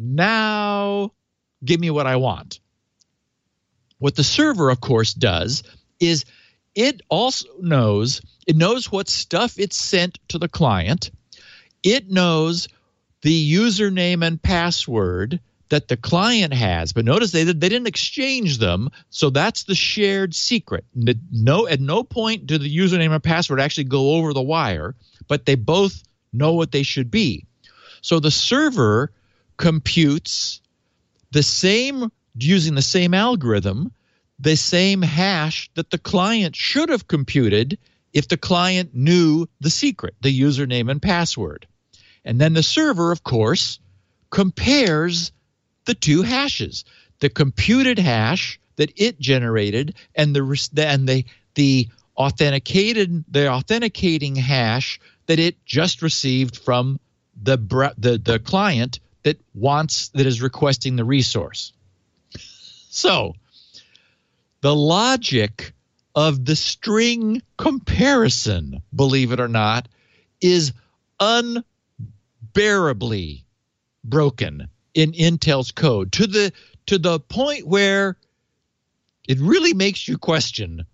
now give me what I want. What the server, of course, does is it also knows, it knows what stuff it's sent to the client. It knows the username and password that the client has. But notice they, they didn't exchange them, so that's the shared secret. No, at no point do the username and password actually go over the wire, but they both know what they should be. So the server computes the same, using the same algorithm, the same hash that the client should have computed if the client knew the secret, the username and password. And then the server, of course, compares the two hashes, the computed hash that it generated and the and the the authenticated the authenticating hash that it just received from the the the client that wants that is requesting the resource. So the logic of the string comparison, believe it or not, is unbearably broken in Intel's code to the to the point where it really makes you question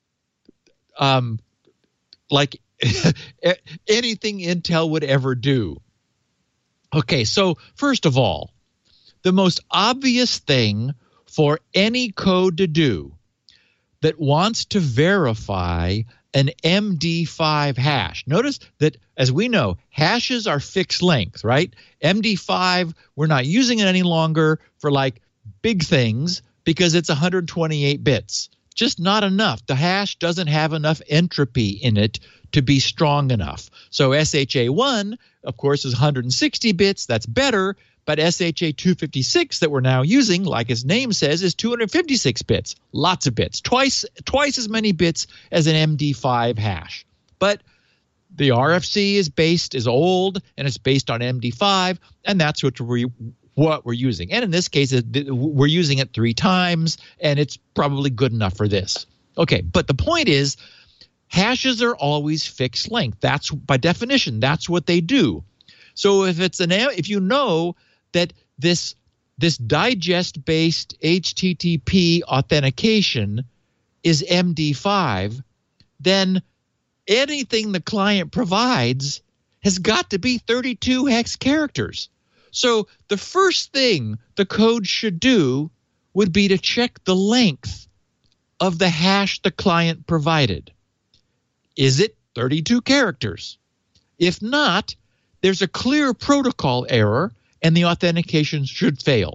um, like anything Intel would ever do. Okay, so first of all, the most obvious thing for any code to do that wants to verify an M D five hash. Notice that, as we know, hashes are fixed length, right? M D five, we're not using it any longer for like big things because it's one hundred twenty-eight bits. Just not enough. The hash doesn't have enough entropy in it to be strong enough. So S H A one, of course, is one hundred sixty bits. That's better. But S H A two fifty-six that we're now using, like its name says, is two hundred fifty-six bits. Lots of bits. Twice twice as many bits as an M D five hash. But the R F C is based, is old, and it's based on M D five, and that's what we're, what we're using. And in this case, we're using it three times, and it's probably good enough for this. Okay, but the point is, hashes are always fixed length. That's, by definition, that's what they do. So if it's an if you know that this this digest-based H T T P authentication is M D five, then anything the client provides has got to be thirty-two hex characters. So the first thing the code should do would be to check the length of the hash the client provided. Is it thirty-two characters? If not, there's a clear protocol error and the authentication should fail.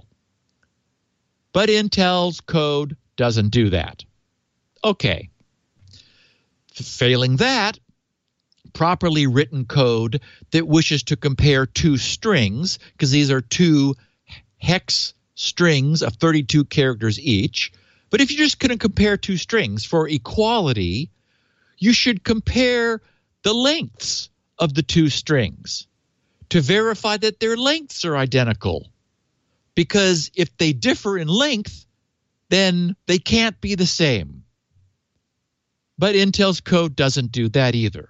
But Intel's code doesn't do that. Okay. Failing that, properly written code that wishes to compare two strings, because these are two hex strings of thirty-two characters each. But if you're just going to compare two strings for equality, you should compare the lengths of the two strings to verify that their lengths are identical. Because if they differ in length, then they can't be the same. But Intel's code doesn't do that either.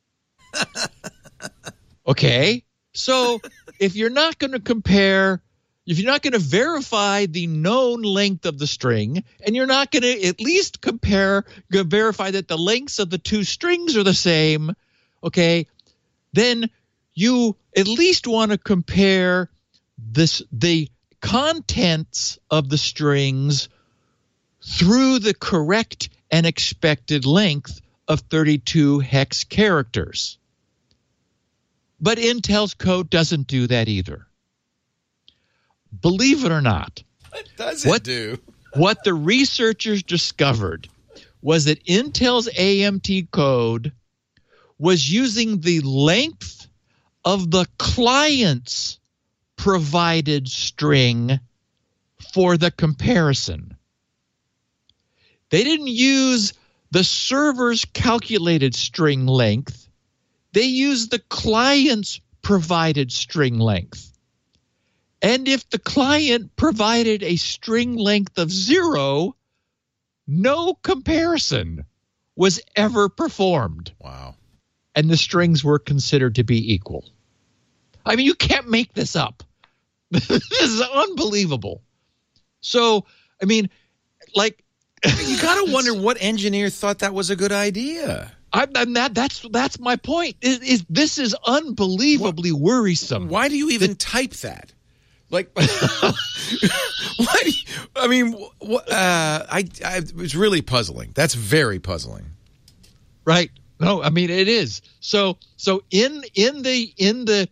Okay, so if you're not going to compare, if you're not going to verify the known length of the string, and you're not going to at least compare, verify that the lengths of the two strings are the same, okay, then you at least want to compare this the contents of the strings through the correct and expected length of thirty-two hex characters. But Intel's code doesn't do that either. Believe it or not,
what does it
what,
do?
What the researchers discovered was that Intel's A M T code was using the length of the client's provided string for the comparison. They didn't use the server's calculated string length. They used the client's provided string length. And if the client provided a string length of zero, no comparison was ever performed.
Wow.
And the strings were considered to be equal. I mean, you can't make this up. This is unbelievable. So, I mean, like,
you got to wonder what engineer thought that was a good idea.
I, I'm that. That's that's my point. Is, is this is unbelievably what, worrisome?
Why do you even the, type that? Like, why? Do you, I mean, uh, I, I it was really puzzling. That's very puzzling.
Right? No, I mean it is. So so in in the in the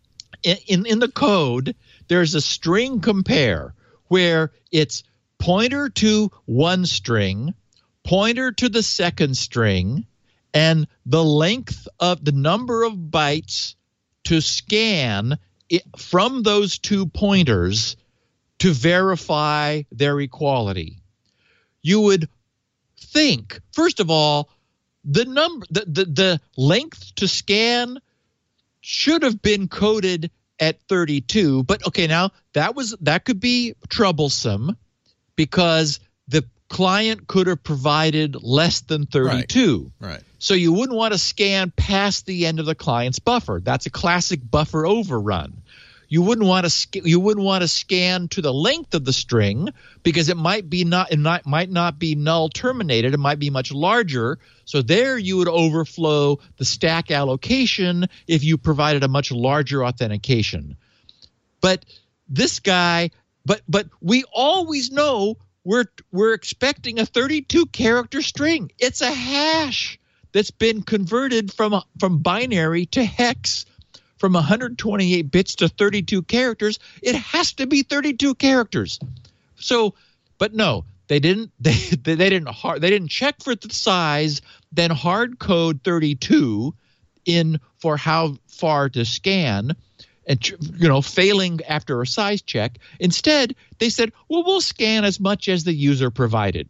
in in the code, there's a string compare where it's pointer to one string, pointer to the second string, and the length of the number of bytes to scan it from those two pointers to verify their equality. You would think, first of all, the number the, the, the length to scan should have been coded at thirty-two, but okay, now that was that could be troublesome because the client could have provided less than thirty-two.
Right. Right.
So you wouldn't want to scan past the end of the client's buffer. That's a classic buffer overrun. You wouldn't want to sc- you wouldn't want to scan to the length of the string because it might be not it not, might not be null terminated. It might be much larger. So there you would overflow the stack allocation if you provided a much larger authentication. But this guy, but but we always know we're we're expecting a thirty-two character string. It's a hash that's been converted from from binary to hex. From one hundred twenty-eight bits to thirty-two characters, it has to be thirty-two characters. So, but no, they didn't. They they, they didn't hard. They didn't check for the size, then hard code thirty-two in for how far to scan, and you know, failing after a size check. Instead, they said, "Well, we'll scan as much as the user provided,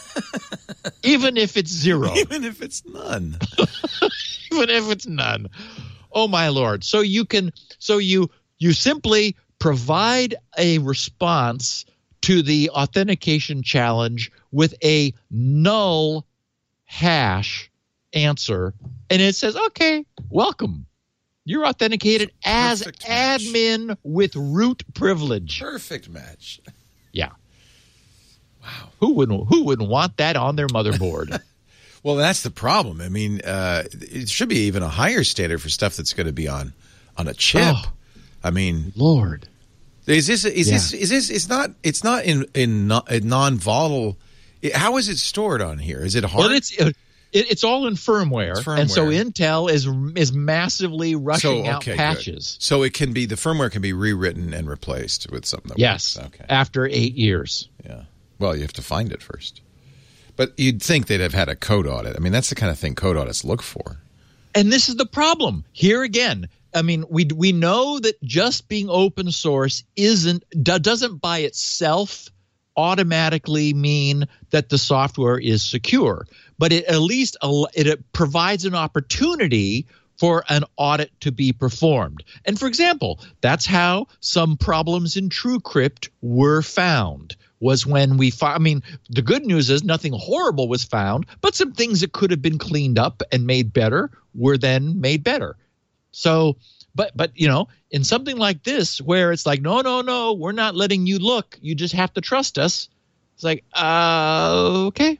even if it's zero,
even if it's none,
even if it's none." Oh my Lord. So you can so you you simply provide a response to the authentication challenge with a null hash answer, and it says, okay, welcome. You're authenticated as admin match. With root privilege.
Perfect match.
Yeah.
Wow.
Who wouldn't who wouldn't want that on their motherboard?
Well, that's the problem. I mean, uh, it should be even a higher standard for stuff that's going to be on, on a chip. Oh,
I
mean,
Lord,
is this is
yeah.
this is this? It's not. It's not in in non volatile. How is it stored on here? Is it hard?
Well, it's it, it's all in firmware,
firmware,
and so Intel is is massively rushing
so, okay,
out patches.
Good. So it can be the firmware can be rewritten and replaced with something that
yes,
works. Okay.
After eight years.
Yeah. Well, you have to find it first. But you'd think they'd have had a code audit. I mean, that's the kind of thing code audits look for.
And this is the problem. Here again, I mean, we we know that just being open source isn't doesn't by itself automatically mean that the software is secure. But it at least it provides an opportunity for an audit to be performed. And for example, that's how some problems in TrueCrypt were found. Was when we found, I mean, the good news is nothing horrible was found, but some things that could have been cleaned up and made better were then made better. So, but, but, you know, in something like this, where it's like, no, no, no, we're not letting you look. You just have to trust us. It's like, uh, okay.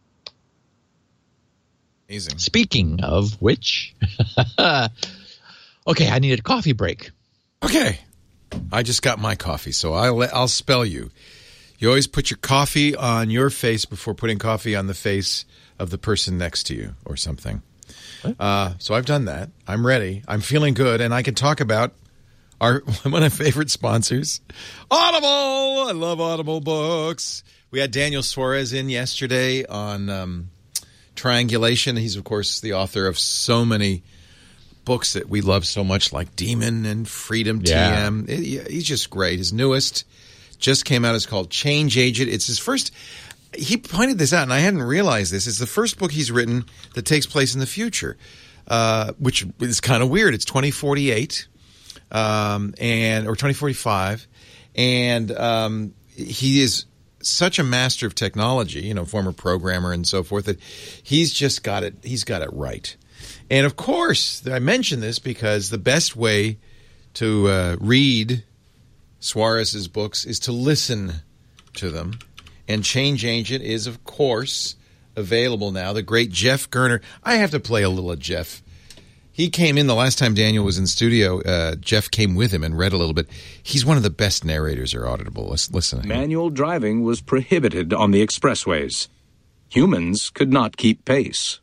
Amazing.
Speaking of which, okay, I need a coffee break.
Okay. I just got my coffee, so I'll, I'll spell you. You always put your coffee on your face before putting coffee on the face of the person next to you or something. Uh, so I've done that. I'm ready. I'm feeling good, and I can talk about our one of my favorite sponsors, Audible. I love Audible books. We had Daniel Suarez in yesterday on um, Triangulation. He's, of course, the author of so many books that we love so much, like Demon and Freedom
Yeah.
T M. It, he's just great. His newest just came out. It's called Change Agent. It's his first. He pointed this out, and I hadn't realized this. It's the first book he's written that takes place in the future, uh, which is kind of weird. It's twenty forty-eight, um, and or twenty forty-five, and um, he is such a master of technology, you know, former programmer and so forth, that he's just got it. He's got it right. And of course, I mention this because the best way to uh, read Suarez's books is to listen to them. And Change Agent is, of course, available now. The great Jeff Gerner. I have to play a little of Jeff. He came in the last time Daniel was in studio. Uh, Jeff came with him and read a little bit. He's one of the best narrators or Audible. Let's listen.
Manual driving was prohibited on the expressways. Humans could not keep pace.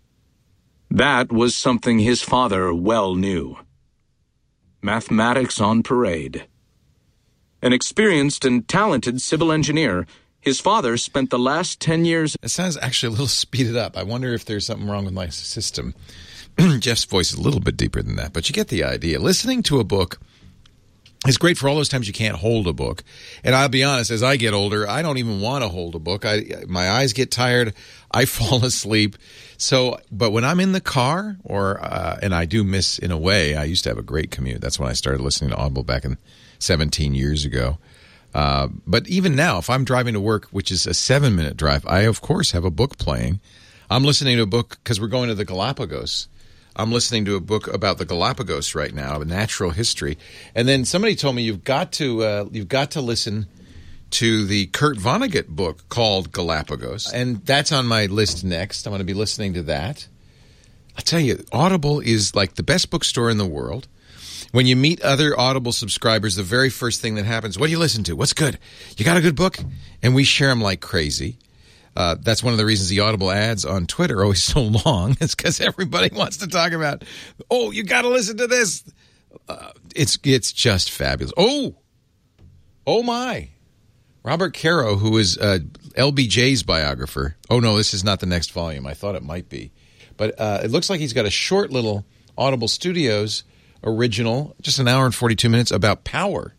That was something his father well knew. Mathematics on parade. An experienced and talented civil engineer, his father spent the last ten years...
It sounds actually a little speeded up. I wonder if there's something wrong with my system. Jeff's voice is a little bit deeper than that, but you get the idea. Listening to a book is great for all those times you can't hold a book. And I'll be honest, as I get older, I don't even want to hold a book. I my eyes get tired. I fall asleep. So, but when I'm in the car, or uh, and I do miss, in a way, I used to have a great commute. That's when I started listening to Audible back in seventeen years ago. Uh, but even now, if I'm driving to work, which is a seven-minute drive, I, of course, have a book playing. I'm listening to a book because we're going to the Galapagos. I'm listening to a book about the Galapagos right now, a natural history. And then somebody told me you've got to uh, you've got to listen to the Kurt Vonnegut book called Galapagos, and that's on my list next. I'm going to be listening to that. I'll tell you, Audible is like the best bookstore in the world. When you meet other Audible subscribers, the very first thing that happens, what do you listen to? What's good? You got a good book? And we share them like crazy. Uh, that's one of the reasons the Audible ads on Twitter are always so long. It's because everybody wants to talk about, oh, you got to listen to this. Uh, it's it's just fabulous. Oh, oh my. Robert Caro, who is uh, L B J's biographer. Oh, no, this is not the next volume. I thought it might be. But uh, it looks like he's got a short little Audible Studios original, just an hour and forty-two minutes, about power.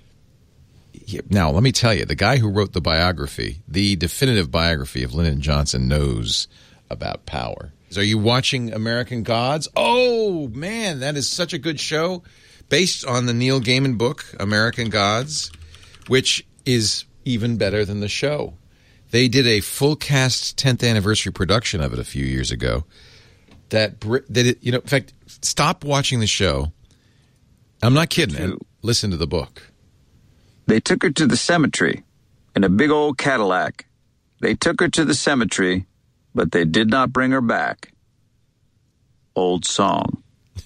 Now, let me tell you, the guy who wrote the biography, the definitive biography of Lyndon Johnson, knows about power. Are you watching American Gods? Oh, man, that is such a good show, based on the Neil Gaiman book, American Gods, which is even better than the show. They did a full cast tenth anniversary production of it a few years ago. That, that it, you know, in fact, stop watching the show. I'm not kidding. And listen to the book.
They took her to the cemetery in a big old Cadillac. They took her to the cemetery, but they did not bring her back. Old song.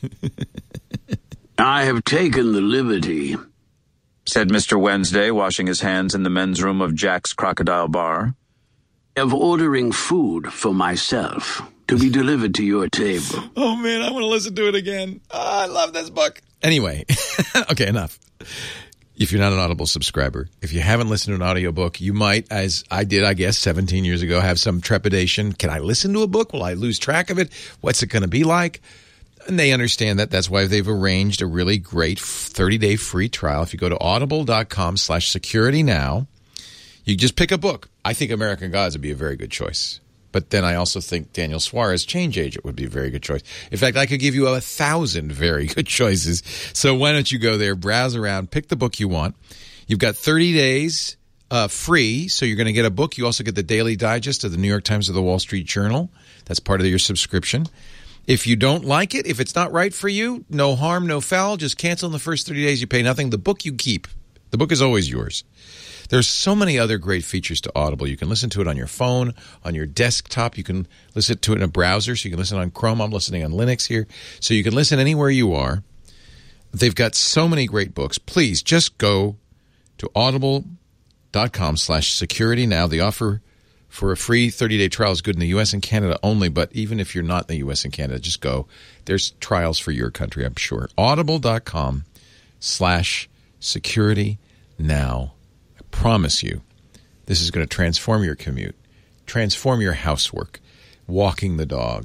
I have taken the liberty,
said Mister Wednesday, washing his hands in the men's room of Jack's Crocodile Bar,
of ordering food for myself to be delivered to your table.
Oh, man, I want to listen to it again. Oh, I love this book. Anyway, okay, enough. If you're not an Audible subscriber, if you haven't listened to an audiobook, you might, as I did, I guess, seventeen years ago, have some trepidation. Can I listen to a book? Will I lose track of it? What's it going to be like? And they understand that. That's why they've arranged a really great thirty-day free trial. If you go to audible.com slash security now, you just pick a book. I think American Gods would be a very good choice. But then I also think Daniel Suarez, Change Agent, would be a very good choice. In fact, I could give you a thousand very good choices. So why don't you go there, browse around, pick the book you want. You've got thirty days uh, free, so you're going to get a book. You also get the Daily Digest of the New York Times or the Wall Street Journal. That's part of your subscription. If you don't like it, if it's not right for you, no harm, no foul. Just cancel in the first thirty days. You pay nothing. The book you keep. The book is always yours. There's so many other great features to Audible. You can listen to it on your phone, on your desktop. You can listen to it in a browser, so you can listen on Chrome. I'm listening on Linux here. So you can listen anywhere you are. They've got so many great books. Please just go to audible dot com slash security now. The offer for a free thirty-day trial is good in the U S and Canada only, but even if you're not in the U S and Canada, just go. There's trials for your country, I'm sure. Audible.com slash security now. I promise you, this is going to transform your commute, transform your housework, walking the dog.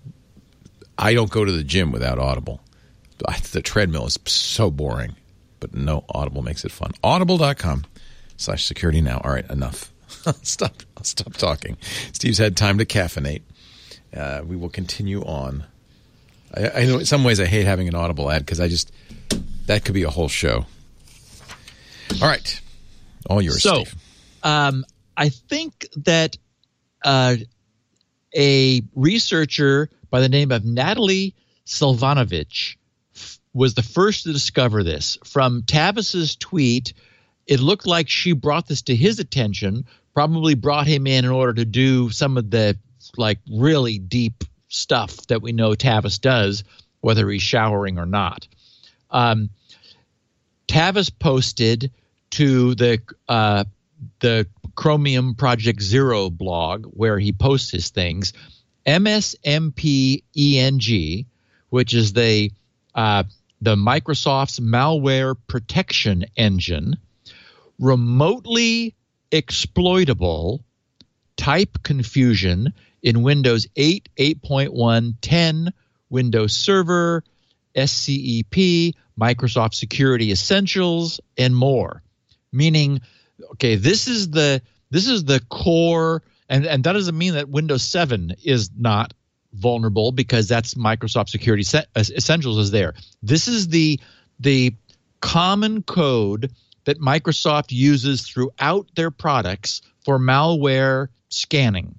I don't go to the gym without Audible. The treadmill is so boring, but no, Audible makes it fun. Audible.com slash security now. All right, enough. I'll stop, I'll stop talking. Steve's had time to caffeinate. Uh, we will continue on. I, I know in some ways I hate having an Audible ad because I just, that could be a whole show. All right. All yours,
so,
Steve.
Um, I think that uh, a researcher by the name of Natalie Silvanovich was the first to discover this. From Tavis's tweet, it looked like she brought this to his attention, probably brought him in in order to do some of the like really deep stuff that we know Tavis does, whether he's showering or not. Um, Tavis posted to the uh, the Chromium Project Zero blog where he posts his things, M S M P E N G, which is the uh, the Microsoft's malware protection engine, remotely exploitable type confusion in Windows eight, eight point one, ten, Windows Server, S C E P, Microsoft Security Essentials, and more. Meaning, okay, this is the this is the core, and, and that doesn't mean that Windows seven is not vulnerable because that's Microsoft Security Essentials is there. This is the the common code that Microsoft uses throughout their products for malware scanning.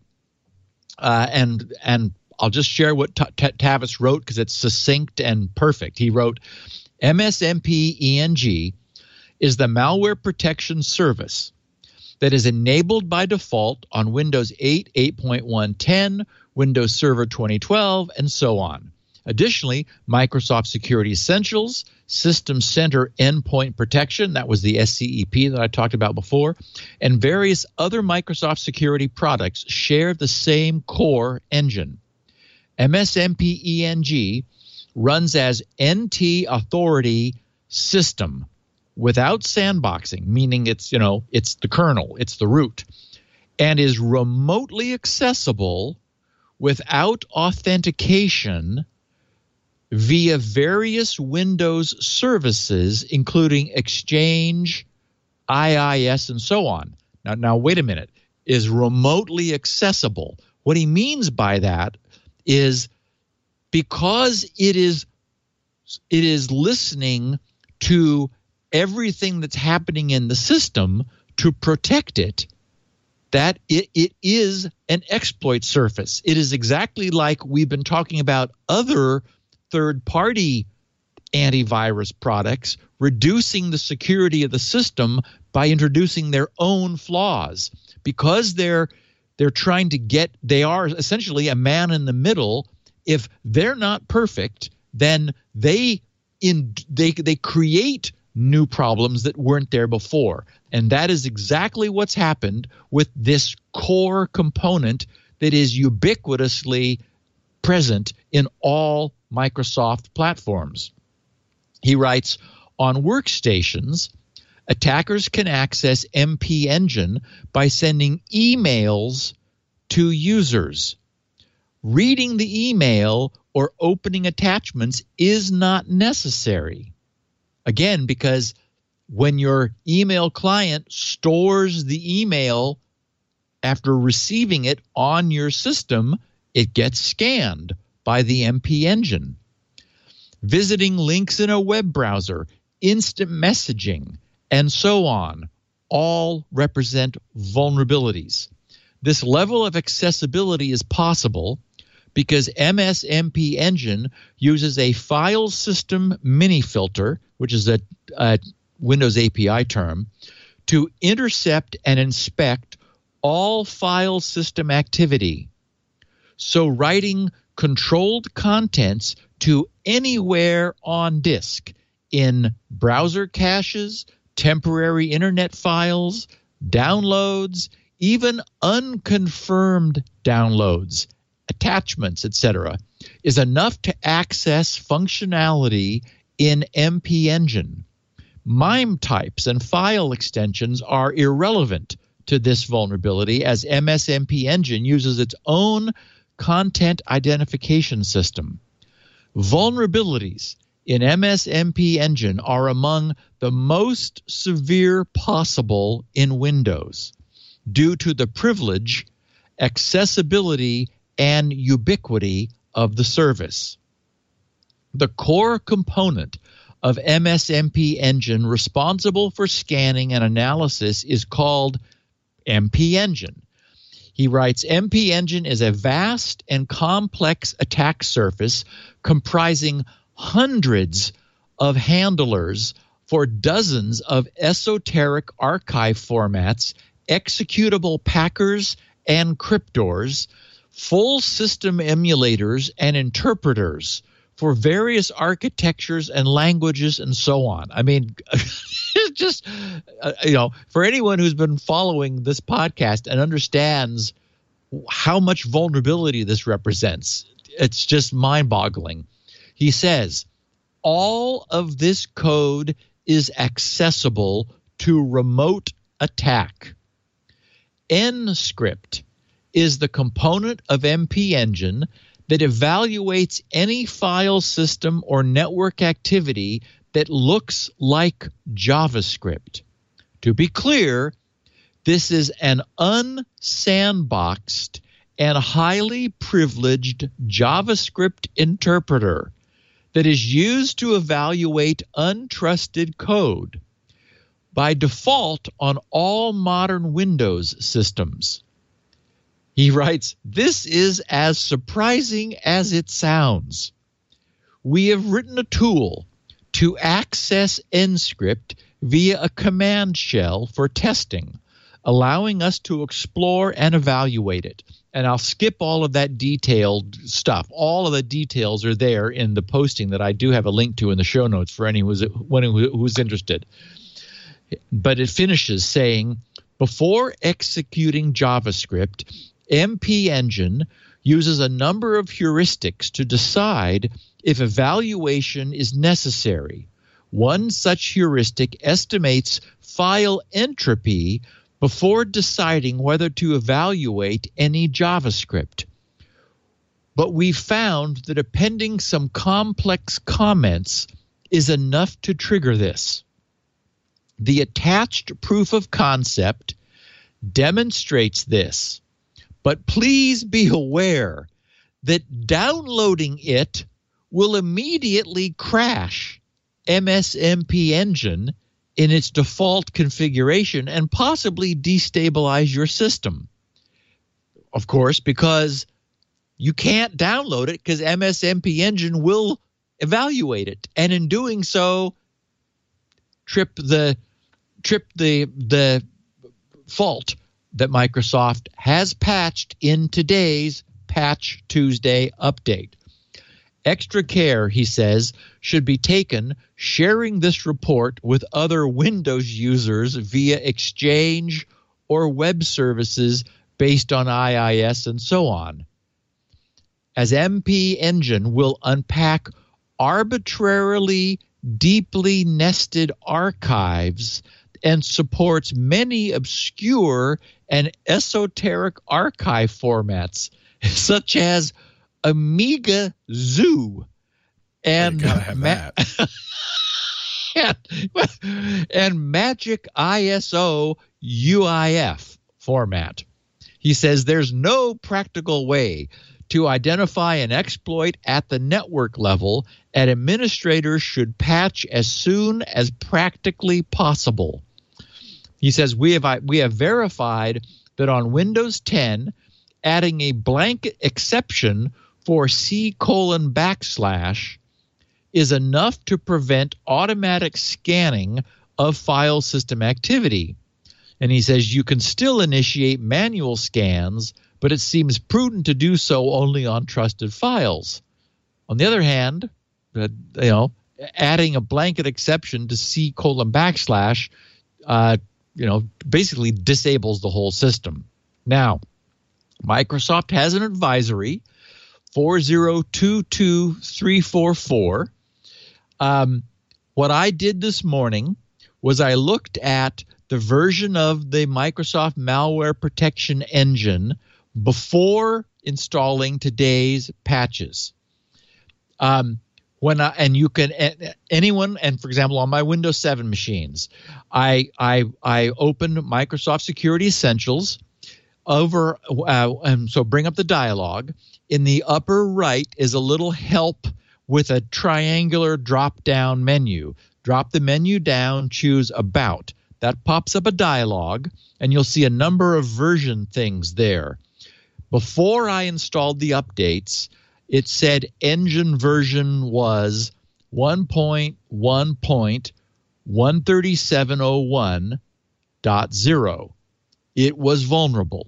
Uh, and and I'll just share what T- T- Tavis wrote because it's succinct and perfect. He wrote, M S M P E N G is the malware protection service that is enabled by default on Windows eight, eight point one, ten, Windows Server twenty twelve, and so on. Additionally, Microsoft Security Essentials, System Center Endpoint Protection, that was the S C E P that I talked about before, and various other Microsoft security products share the same core engine. M S M P E N G runs as N T Authority System without sandboxing, meaning it's, you know, it's the kernel, it's the root, and is remotely accessible without authentication via various Windows services, including Exchange, I I S, and so on. Now, now wait a minute. Is remotely accessible. What he means by that is because it is it is listening to everything that's happening in the system to protect it, that it, it is an exploit surface. It is exactly like we've been talking about other third-party antivirus products reducing the security of the system by introducing their own flaws. Because they're they're trying to get, they are essentially a man in the middle. If they're not perfect, then they in they they create new problems that weren't there before. And that is exactly what's happened with this core component that is ubiquitously present in all Microsoft platforms. He writes, on workstations, attackers can access M P Engine by sending emails to users. Reading the email or opening attachments is not necessary. Again, because when your email client stores the email after receiving it on your system, it gets scanned by the M P Engine. Visiting links in a web browser, instant messaging, and so on, all represent vulnerabilities. This level of accessibility is possible because M S M P Engine uses a file system mini filter, which is a, a Windows A P I term, to intercept and inspect all file system activity. So writing controlled contents to anywhere on disk in browser caches, temporary internet files, downloads, even unconfirmed downloads, attachments, et cetera, is enough to access functionality in M P Engine. MIME types and file extensions are irrelevant to this vulnerability, as M S M P Engine uses its own content identification system. Vulnerabilities in M S M P Engine are among the most severe possible in Windows due to the privilege, accessibility, and ubiquity of the service. The core component of M S M P Engine responsible for scanning and analysis is called M P Engine. He writes, M P Engine is a vast and complex attack surface comprising hundreds of handlers for dozens of esoteric archive formats, executable packers and cryptors, full system emulators and interpreters for various architectures and languages and so on. I mean, just, uh, you know, for anyone who's been following this podcast and understands how much vulnerability this represents, it's just mind-boggling. He says, all of this code is accessible to remote attack. Nscript is the component of M P Engine that evaluates any file system or network activity that looks like JavaScript. To be clear, this is an unsandboxed and highly privileged JavaScript interpreter that is used to evaluate untrusted code by default on all modern Windows systems. He writes, this is as surprising as it sounds. We have written a tool to access Nscript via a command shell for testing, allowing us to explore and evaluate it. And I'll skip all of that detailed stuff. All of the details are there in the posting that I do have a link to in the show notes for anyone who's, who's interested. But it finishes saying, before executing JavaScript, M P Engine uses a number of heuristics to decide if evaluation is necessary. One such heuristic estimates file entropy before deciding whether to evaluate any JavaScript. But we found that appending some complex comments is enough to trigger this. The attached proof of concept demonstrates this. But please be aware that downloading it will immediately crash M S M P Engine in its default configuration and possibly destabilize your system. Of course, because you can't download it because M S M P Engine will evaluate it, and in doing so, trip the trip the the fault that Microsoft has patched in today's Patch Tuesday update. Extra care, he says, should be taken sharing this report with other Windows users via Exchange or web services based on I I S and so on, as M P Engine will unpack arbitrarily deeply nested archives and supports many obscure and esoteric archive formats, such as Amiga Zoo and, Ma- and, and Magic I S O U I F format. He says there's no practical way to identify an exploit at the network level, and administrators should patch as soon as practically possible. He says we have we have verified that on Windows ten, adding a blanket exception for C colon backslash is enough to prevent automatic scanning of file system activity. And he says you can still initiate manual scans, but it seems prudent to do so only on trusted files. On the other hand, uh, you know, adding a blanket exception to C colon backslash uh, you know, basically disables the whole system. Now, Microsoft has an advisory, four zero two two three four four. Um, what I did this morning was I looked at the version of the Microsoft Malware Protection Engine before installing today's patches. Um, when I, and you can anyone, and for example, on my Windows seven machines, I I I opened Microsoft Security Essentials over, uh, and so bring up the dialog. In the upper right is a little help with a triangular drop-down menu. Drop the menu down, choose About. That pops up a dialog, and you'll see a number of version things there. Before I installed the updates, it said engine version was one point one point one thirty-seven oh one point zero. It was vulnerable.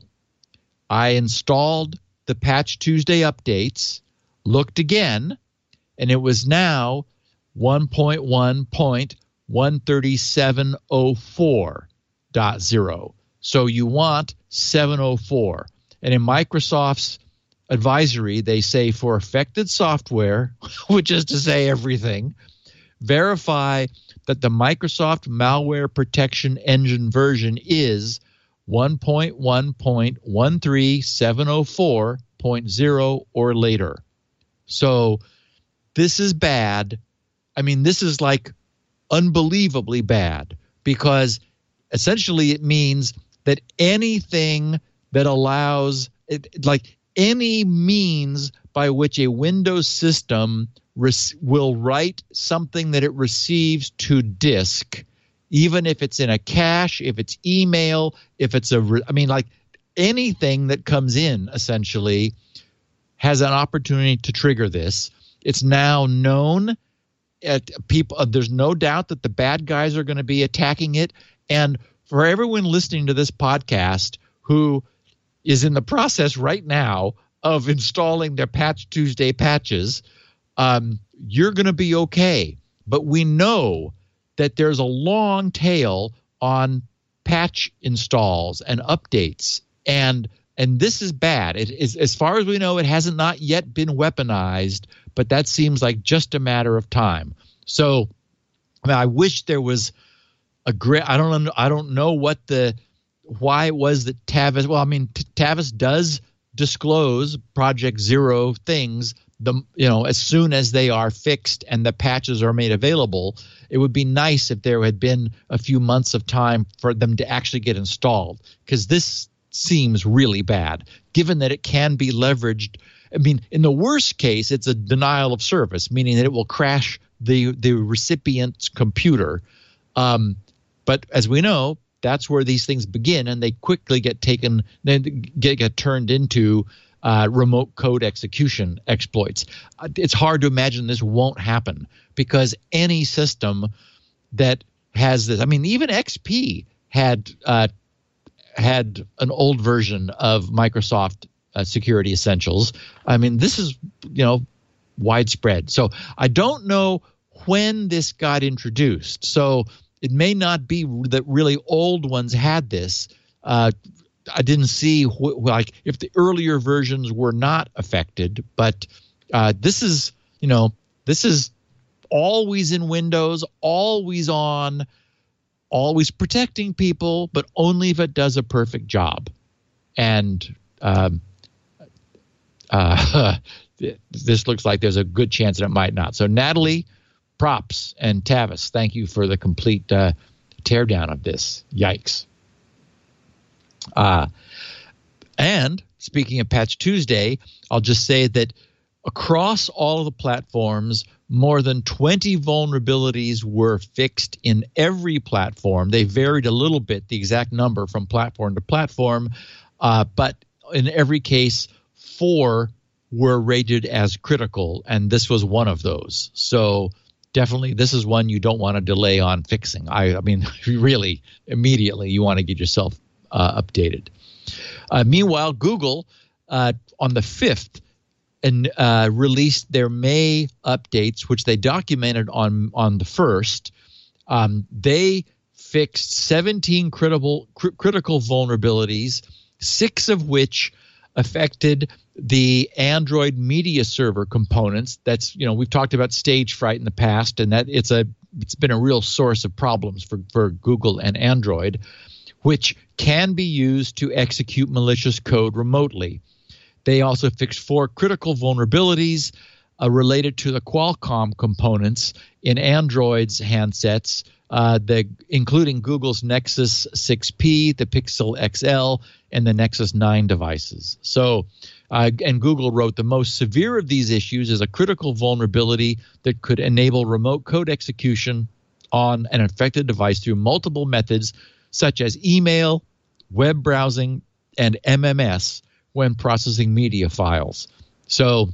I installed the Patch Tuesday updates, looked again, and it was now one point one point one thirty-seven oh four point zero. So you want seven oh four. And in Microsoft's advisory, they say for affected software, which is to say everything, verify that the Microsoft Malware Protection Engine version is one point one point one three seven oh four point zero or later. So this is bad. I mean, this is like unbelievably bad, because essentially it means that anything that allows it, like any means by which a Windows system res- will write something that it receives to disk, even if it's in a cache, if it's email, if it's a, re- I mean, like anything that comes in essentially has an opportunity to trigger this. It's now known. At people, uh, there's no doubt that the bad guys are going to be attacking it. And for everyone listening to this podcast who is in the process right now of installing their Patch Tuesday patches, um, you're going to be okay. But we know that there's a long tail on patch installs and updates, and and this is bad. It is, as far as we know, it hasn't not yet been weaponized, but that seems like just a matter of time. So, I mean, I wish there was a great. I don't I don't know what the why it was that Tavis. Well, I mean, T- Tavis does disclose Project Zero things. The you know as soon as they are fixed and the patches are made available, it would be nice if there had been a few months of time for them to actually get installed, because this seems really bad, given that it can be leveraged. I mean, in the worst case, it's a denial of service, meaning that it will crash the the recipient's computer. Um, but as we know, that's where these things begin, and they quickly get taken, they get, get turned into uh, remote code execution exploits. Uh, it's hard to imagine this won't happen, because any system that has this, I mean, even X P had uh, had an old version of Microsoft uh, Security Essentials. I mean, this is, you know, widespread. So I don't know when this got introduced. So it may not be that really old ones had this. Uh, I didn't see wh- like if the earlier versions were not affected, but uh, this is, you know, this is always in Windows, always on, always protecting people, but only if it does a perfect job. And um, uh, this looks like there's a good chance that it might not. So Natalie, props, and Tavis, thank you for the complete uh, teardown of this. Yikes. Uh, and speaking of Patch Tuesday, I'll just say that across all of the platforms, more than twenty vulnerabilities were fixed in every platform. They varied a little bit, the exact number from platform to platform, uh, but in every case, four were rated as critical, and this was one of those. So definitely, this is one you don't want to delay on fixing. I, I mean, really, immediately you want to get yourself uh, updated. Uh, meanwhile, Google uh, on the fifth and uh, released their May updates, which they documented on on the first. Um, they fixed seventeen critical cr- critical vulnerabilities, six of which affected the Android media server components. That's, you know, we've talked about stage fright in the past, and that it's a it's been a real source of problems for, for Google and Android, which can be used to execute malicious code remotely. They also fixed four critical vulnerabilities uh, related to the Qualcomm components in Android's handsets, uh, the, including Google's Nexus six P, the Pixel X L, and the Nexus nine devices. So, uh, and Google wrote the most severe of these issues is a critical vulnerability that could enable remote code execution on an affected device through multiple methods such as email, web browsing, and M M S when processing media files. So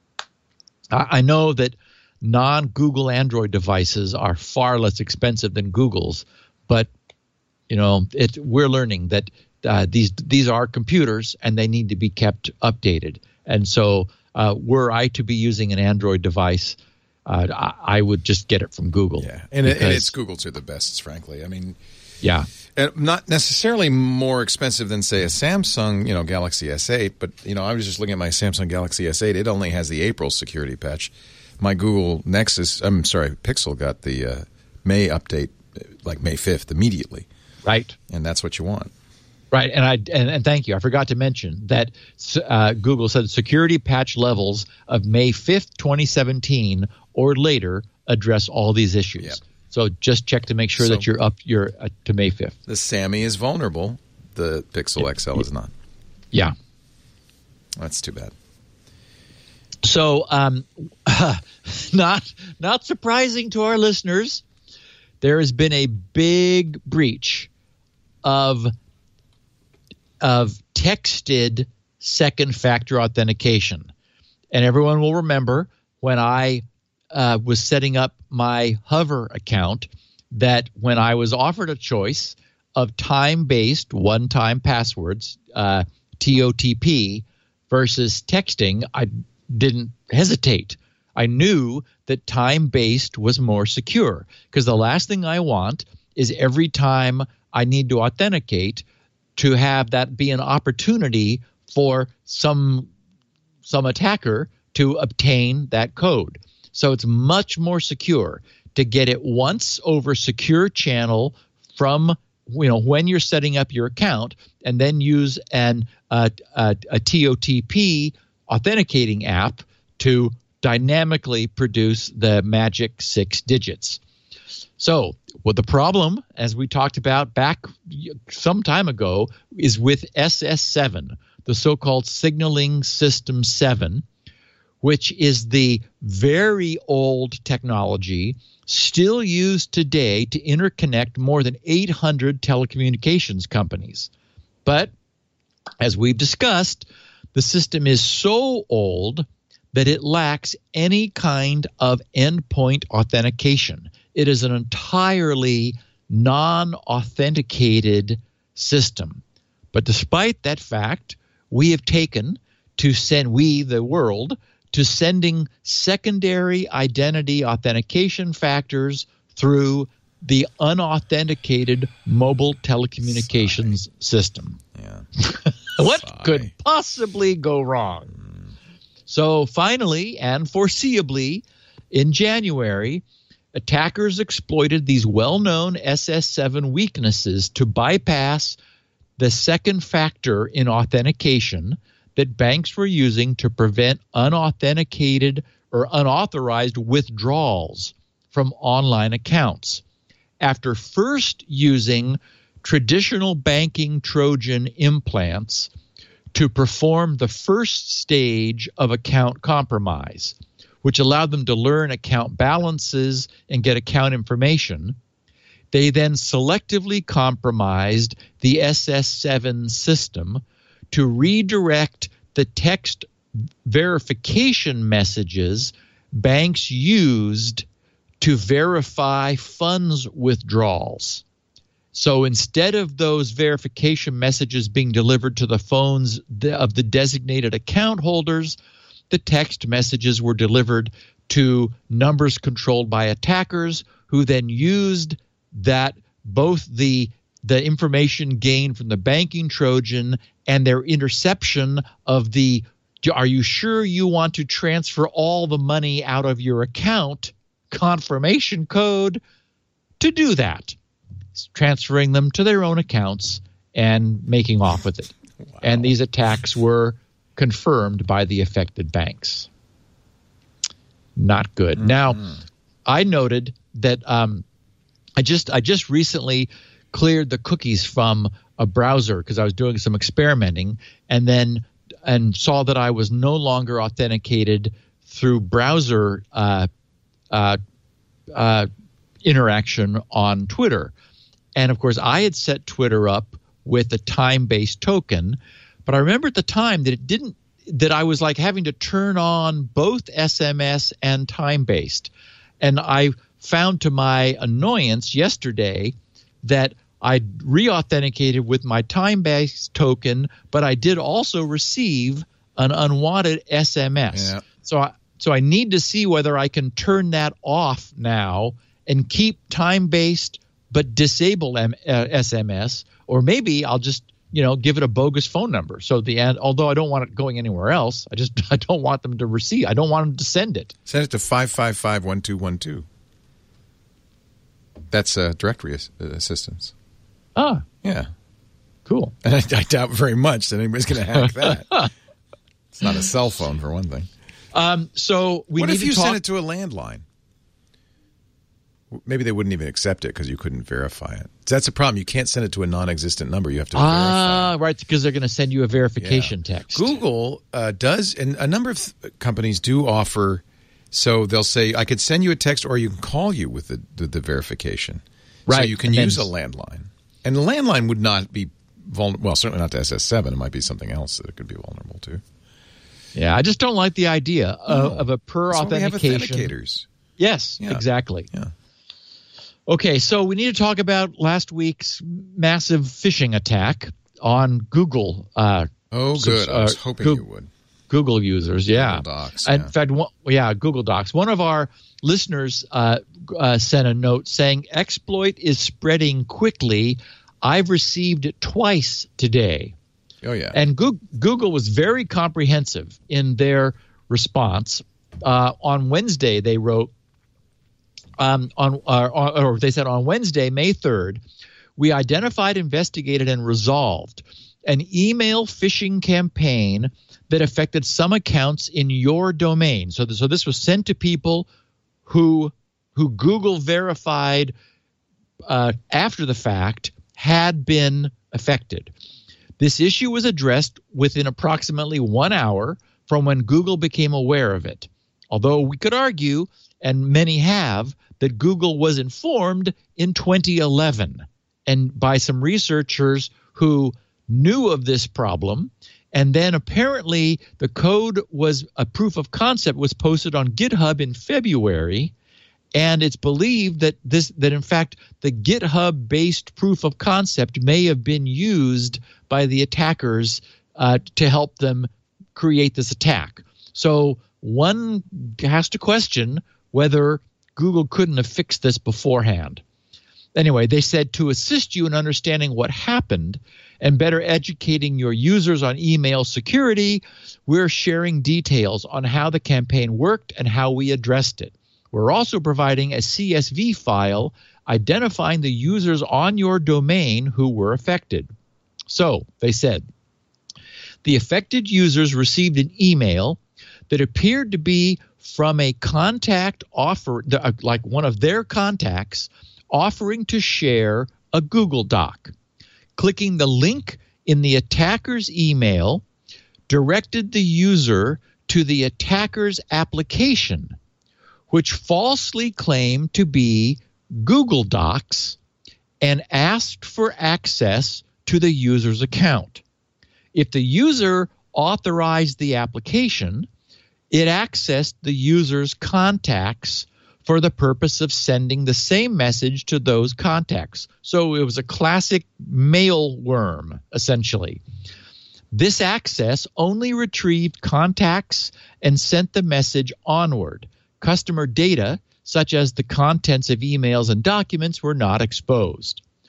I, I know that non-Google Android devices are far less expensive than Google's, but you know, it, we're learning that uh, these these are computers and they need to be kept updated. And so, uh, were I to be using an Android device, uh, I, I would just get it from Google.
Yeah, and, because, and its Googles are the best, frankly. I mean,
yeah,
and not necessarily more expensive than, say, a Samsung, you know, Galaxy S eight. But you know, I was just looking at my Samsung Galaxy S eight. It only has the April security patch. My Google Nexus, I'm sorry, Pixel got the uh, May update, like May fifth, immediately.
Right.
And that's what you want.
Right. And I and, and thank you. I forgot to mention that uh, Google said security patch levels of May fifth, twenty seventeen or later address all these issues.
Yep.
So just check to make sure
so,
that you're up you're uh, to May fifth.
The Sammy is vulnerable. The Pixel X L is not.
Yeah.
That's too bad.
So, um, not not surprising to our listeners, there has been a big breach of of texted second factor authentication, and everyone will remember when I uh, was setting up my Hover account that when I was offered a choice of time-based one-time passwords, uh, T O T P, versus texting, I didn't hesitate. I knew that time-based was more secure because the last thing I want is every time I need to authenticate to have that be an opportunity for some some attacker to obtain that code. So it's much more secure to get it once over secure channel from, you know, when you're setting up your account, and then use an uh, a, a T O T P authenticating app to dynamically produce the magic six digits. So, well, the problem, as we talked about back some time ago, is with S S seven, the so-called Signaling System seven, which is the very old technology still used today to interconnect more than eight hundred telecommunications companies. But, as we've discussed, the system is so old that it lacks any kind of endpoint authentication. It is an entirely non-authenticated system. But despite that fact, we have taken to send, we, the world, to sending secondary identity authentication factors through the unauthenticated mobile telecommunications Sigh. system.
Yeah.
What
Sigh.
could possibly go wrong? Mm. So finally and foreseeably, in January, attackers exploited these well-known S S seven weaknesses to bypass the second factor in authentication that banks were using to prevent unauthenticated or unauthorized withdrawals from online accounts. After first using traditional banking Trojan implants to perform the first stage of account compromise, which allowed them to learn account balances and get account information, they then selectively compromised the S S seven system to redirect the text verification messages banks used to verify funds withdrawals. So instead of those verification messages being delivered to the phones of the designated account holders, the text messages were delivered to numbers controlled by attackers who then used that both the the information gained from the banking Trojan and their interception of the, are you sure you want to transfer all the money out of your account confirmation code to do that, transferring them to their own accounts and making off with it. Wow. And these attacks were confirmed by the affected banks. Not good. Mm-hmm. Now, I noted that um, I just I just recently cleared the cookies from a browser because I was doing some experimenting, and then and saw that I was no longer authenticated through browser uh, uh, uh, interaction on Twitter. And of course, I had set Twitter up with a time-based token, but I remember at the time that it didn't that I was like having to turn on both S M S and time-based. And I found to my annoyance yesterday that I re-authenticated with my time-based token, but I did also receive an unwanted S M S. Yeah. So I, so I need to see whether I can turn that off now and keep time-based but disable M- uh, S M S, or maybe I'll just you know give it a bogus phone number. So the end, although I don't want it going anywhere else, I just I don't want them to receive. I don't want them to send it.
Send it to five five five one two one two. That's uh, directory ass- assistance.
Ah,
yeah,
cool.
And I, I doubt very much that anybody's going to hack that. It's not a cell phone for one thing.
Um, so we
what
need
if you
to talk-
sent it to a landline? Maybe they wouldn't even accept it because you couldn't verify it. That's a problem. You can't send it to a non-existent number. You have to verify.
Ah, right, because they're going to send you a verification
yeah.
text.
Google uh, does, and a number of th- companies do offer. So they'll say, I could send you a text or you can call you with the, the, the verification.
Right.
So you can
and
use
then,
a landline. And the landline would not be vulnerable. Well, certainly not to S S seven. It might be something else that it could be vulnerable to.
Yeah, I just don't like the idea of,
no.
of a per
That's
authentication.
why we have authenticators.
Yes,
yeah.
exactly.
Yeah.
Okay, so we need to talk about last week's massive phishing attack on Google. Uh,
oh, good. I was uh, hoping
Go-
you would.
Google users, yeah.
Google Docs.
Yeah.
In
fact, one, yeah, Google Docs. One of our listeners uh, uh, sent a note saying, exploit is spreading quickly. I've received it twice today.
Oh, yeah.
And Go- Google was very comprehensive in their response. Uh, on Wednesday, they wrote, um, on, uh, or they said on Wednesday, May third, we identified, investigated, and resolved an email phishing campaign that affected some accounts in your domain. So, th- so this was sent to people who who Google verified uh, after the fact had been affected. This issue was addressed within approximately one hour from when Google became aware of it. Although we could argue, and many have, that Google was informed in twenty eleven and by some researchers who knew of this problem. And then apparently the code was a proof of concept was posted on GitHub in February. And it's believed that this that in fact the GitHub based proof of concept may have been used by the attackers uh, to help them create this attack. So one has to question whether Google couldn't have fixed this beforehand. Anyway, they said to assist you in understanding what happened and better educating your users on email security, we're sharing details on how the campaign worked and how we addressed it. We're also providing a C S V file identifying the users on your domain who were affected. So, they said, the affected users received an email that appeared to be from a contact offer, like one of their contacts, offering to share a Google Doc. Clicking the link in the attacker's email directed the user to the attacker's application, which falsely claimed to be Google Docs and asked for access to the user's account. If the user authorized the application, it accessed the user's contacts for the purpose of sending the same message to those contacts. So it was a classic mail worm, essentially. This access only retrieved contacts and sent the message onward. Customer data, such as the contents of emails and documents, were not exposed.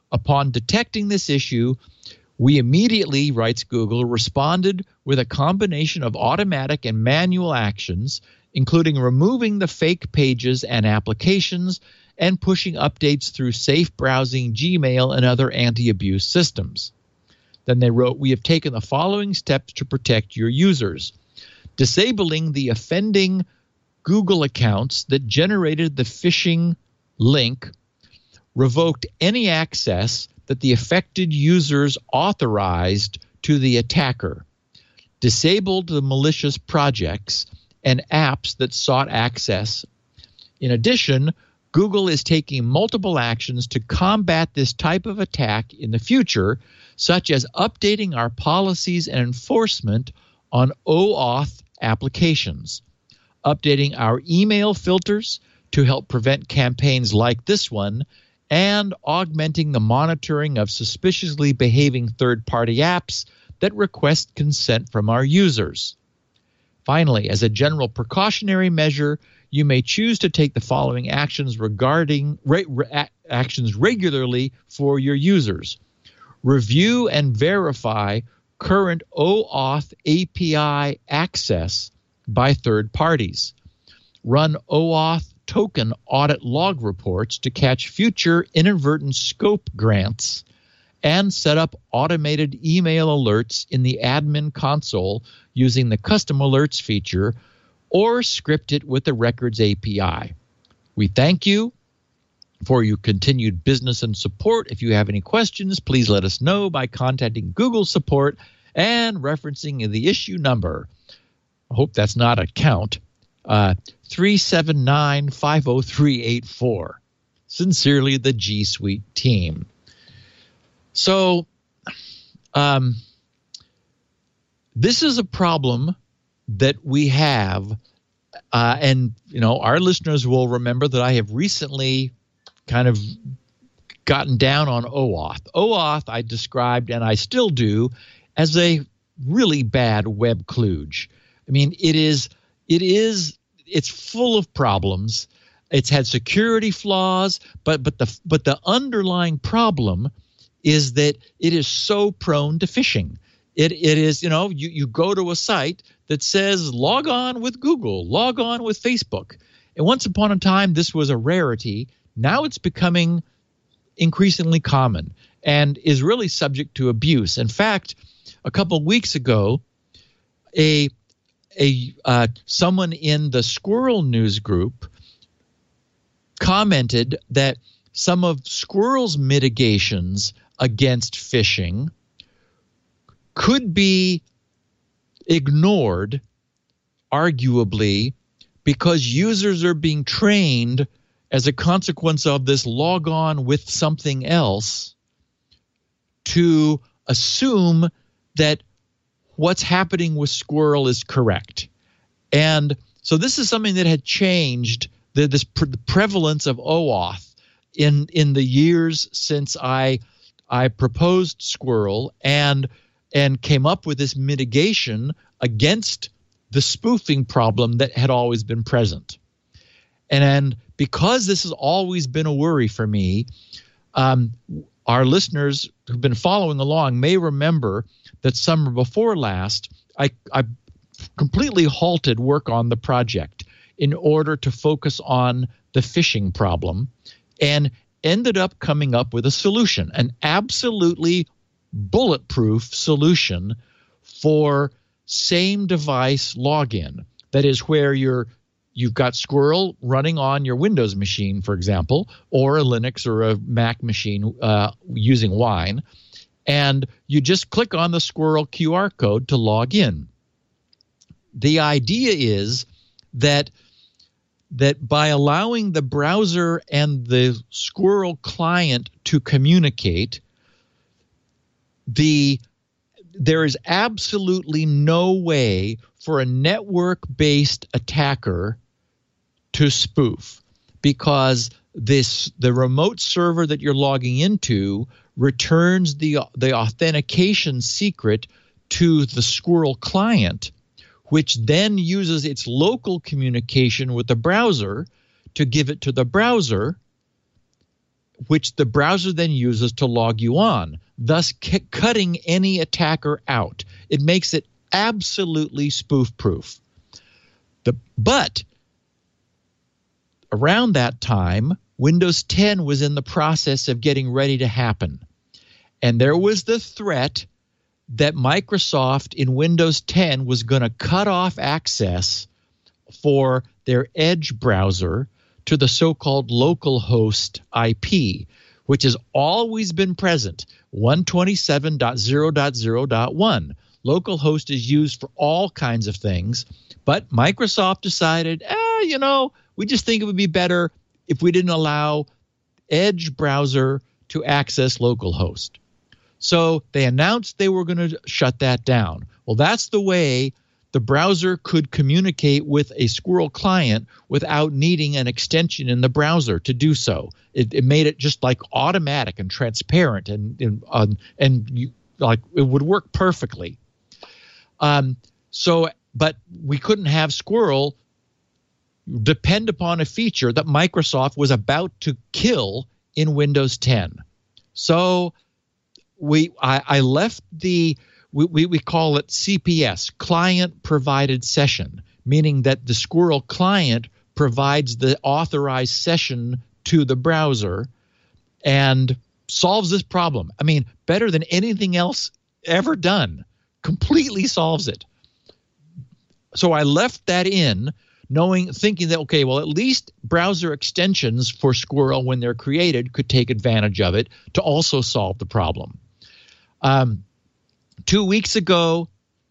Upon detecting this issue, we immediately, writes Google, responded with a combination of automatic and manual actions, including removing the fake pages and applications and pushing updates through safe browsing, Gmail, and other anti-abuse systems. Then they wrote, we have taken the following steps to protect your users. Disabling the offending Google accounts that generated the phishing link, revoked any access that the affected users authorized to the attacker, disabled the malicious projects and apps that sought access. In addition, Google is taking multiple actions to combat this type of attack in the future, such as updating our policies and enforcement on OAuth applications, updating our email filters to help prevent campaigns like this one, and augmenting the monitoring of suspiciously behaving third-party apps that request consent from our users. Finally, as a general precautionary measure, you may choose to take the following actions regarding re, re, actions regularly for your users. Review and verify current OAuth A P I access by third parties. Run OAuth token audit log reports to catch future inadvertent scope grants, and set up automated email alerts in the admin console using the custom alerts feature, or script it with the Records A P I. We thank you for your continued business and support. If you have any questions, please let us know by contacting Google Support and referencing the issue number. I hope that's not a count. Uh, three seven nine, five oh three eight four. Sincerely, the G Suite team. So, um, this is a problem that we have, uh, and you know, our listeners will remember that I have recently kind of gotten down on OAuth. OAuth I described, and I still do, as a really bad web kludge. I mean, it is. It is it's full of problems. It's had security flaws, but but the but the underlying problem is that it is so prone to phishing. It it is, you know, you, you go to a site that says log on with Google, log on with Facebook. And once upon a time this was a rarity. Now it's becoming increasingly common and is really subject to abuse. In fact, a couple of weeks ago, a A uh, someone in the Squirrel News group commented that some of Squirrel's mitigations against phishing could be ignored, arguably, because users are being trained as a consequence of this log on with something else to assume that what's happening with Squirrel is correct. And so this is something that had changed, the, this pre- the prevalence of OAuth in in the years since I I proposed Squirrel and and came up with this mitigation against the spoofing problem that had always been present. And, and because this has always been a worry for me, um, our listeners who've been following along may remember that summer before last, I, I completely halted work on the project in order to focus on the phishing problem, and ended up coming up with a solution, an absolutely bulletproof solution for same device login. That is where you're you've got Squirrel running on your Windows machine, for example, or a Linux or a Mac machine uh, using Wine, and you just click on the Squirrel Q R code to log in. The idea is that that by allowing the browser and the Squirrel client to communicate, the there is absolutely no way for a network-based attacker to spoof, because this the remote server that you're logging into returns the the authentication secret to the Squirrel client, which then uses its local communication with the browser to give it to the browser, which the browser then uses to log you on, thus c- cutting any attacker out. It makes it absolutely spoof-proof. The, but around that time, Windows ten was in the process of getting ready to happen. And there was the threat that Microsoft in Windows ten was going to cut off access for their Edge browser to the so-called localhost I P, which has always been present, one twenty-seven dot zero dot zero dot one. Localhost is used for all kinds of things, but Microsoft decided, eh, you know, we just think it would be better if we didn't allow Edge browser to access localhost. So they announced they were going to shut that down. Well, that's the way the browser could communicate with a Squirrel client without needing an extension in the browser to do so. It, it made it just like automatic and transparent, and and, um, and you, like it would work perfectly. Um, so, but we couldn't have Squirrel depend upon a feature that Microsoft was about to kill in Windows ten. So we, I, I left the, we, we, we call it C P S, Client Provided Session, meaning that the Squirrel client provides the authorized session to the browser and solves this problem. I mean, better than anything else ever done. Completely solves it. So I left that in, knowing, thinking that, okay, well, at least browser extensions for Squirrel, when they're created, could take advantage of it to also solve the problem. Um, two weeks ago,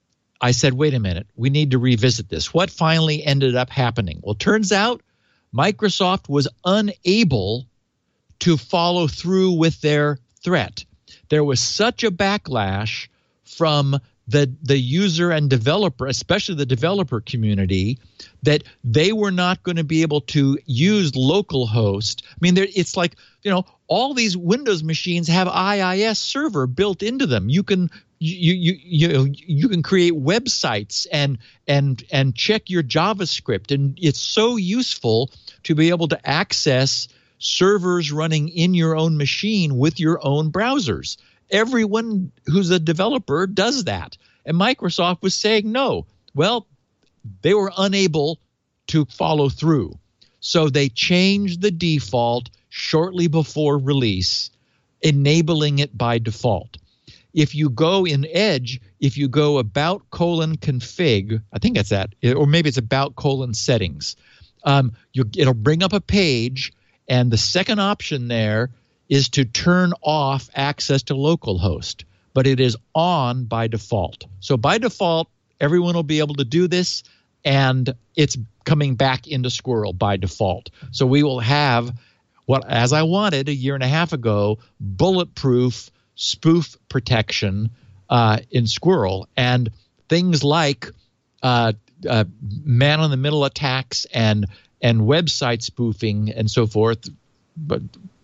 I said, wait a minute, we need to revisit this. What finally ended up happening? Well, turns out Microsoft was unable to follow through with their threat. There was such a backlash from the the user and developer, especially the developer community, that they were not going to be able to use localhost. I mean, it's like, you know, all these Windows machines have I I S server built into them. You can you you you you can create websites and and and check your JavaScript, and it's so useful to be able to access servers running in your own machine with your own browsers. Everyone who's a developer does that. And Microsoft was saying no. Well, they were unable to follow through. So they changed the default shortly before release, enabling it by default. If you go in Edge, if you go about colon config, I think that's that, or maybe it's about colon settings, um, you, it'll bring up a page, and the second option there is to turn off access to localhost, but it is on by default. So by default, everyone will be able to do this, and it's coming back into Squirrel by default. So we will have what, as I wanted a year and a half ago, bulletproof spoof protection uh, in Squirrel, and things like uh, uh, man-in-the-middle attacks and and website spoofing and so forth, but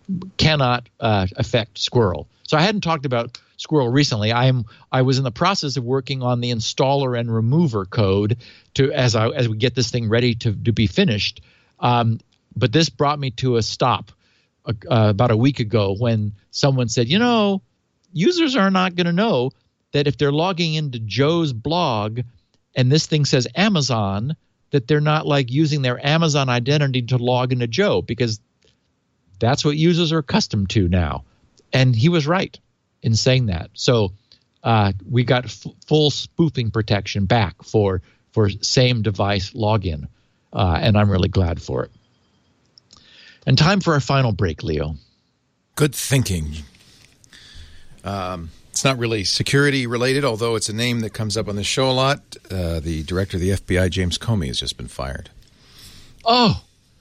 cannot uh, affect Squirrel. So I hadn't talked about Squirrel recently. I am I was in the process of working on the installer and remover code to as I as we get this thing ready to to be finished. Um, but this brought me to a stop uh, uh, about a week ago when someone said, you know, users are not going to know that if they're logging into Joe's blog and this thing says Amazon, that they're not like using their Amazon identity to log into Joe, because that's what users are accustomed to now. And he was right in saying that. So uh, we got f- full spoofing protection back for for same device login, uh, and I'm really glad for it. And time for our final break, Leo.
Good thinking. Um, it's not really security related, although it's a name that comes up on the show a lot. Uh, the director of the F B I, James Comey, has just been fired.
Oh.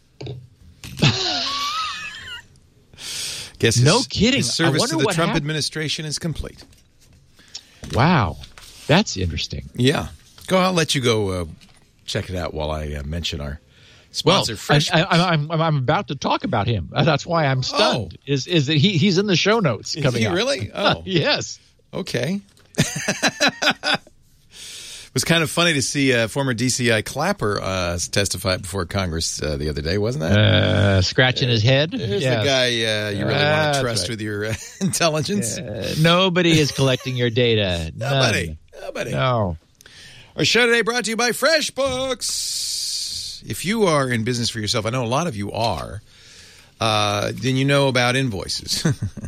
Guess
no
his,
kidding.
His service
I
to the Trump
happened.
administration is complete.
Wow. That's interesting.
Yeah. Go. I'll let you go uh, check it out while I uh, mention our sponsor,
well,
Fresh.
I, I, I'm, I'm about to talk about him. That's why I'm stunned. Oh. Is is that he, he's in the show notes coming
is he
up.
Really? Oh.
Yes.
Okay. was kind of funny to see uh, former D C I Clapper uh, testify before Congress uh, the other day, wasn't that?
Uh, scratching his head.
There's
Yes.
the guy uh, you really
Uh,
want to
that's
trust
right.
with your uh, intelligence.
Uh, nobody is collecting your data.
Nobody.
None.
Nobody.
No.
Our show today brought to you by FreshBooks. If you are in business for yourself, I know a lot of you are, uh, then you know about invoices.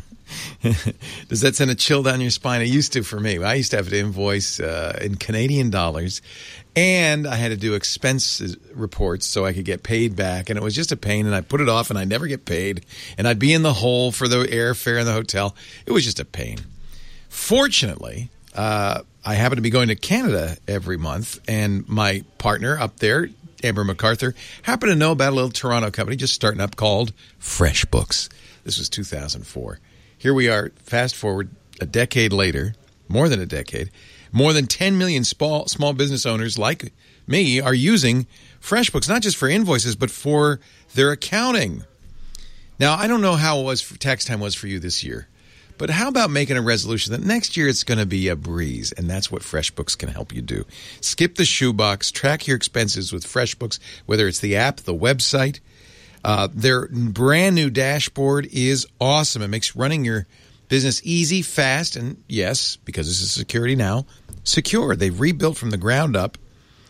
Does that send a chill down your spine? It used to for me. I used to have to invoice uh, in Canadian dollars, and I had to do expense reports so I could get paid back, and it was just a pain, and I put it off, and I'd never get paid, and I'd be in the hole for the airfare in the hotel. It was just a pain. Fortunately, uh, I happen to be going to Canada every month, and my partner up there, Amber MacArthur, happened to know about a little Toronto company just starting up called FreshBooks. This was two thousand four. Here we are, fast forward a decade later, more than a decade, more than ten million small, small business owners like me are using FreshBooks, not just for invoices, but for their accounting. Now, I don't know how it was for tax time was for you this year, but how about making a resolution that next year it's going to be a breeze, and that's what FreshBooks can help you do. Skip the shoebox, track your expenses with FreshBooks, whether it's the app, the website. Uh, their brand new dashboard is awesome. It makes running your business easy, fast, and yes, because this is Security Now, secure. They've rebuilt from the ground up.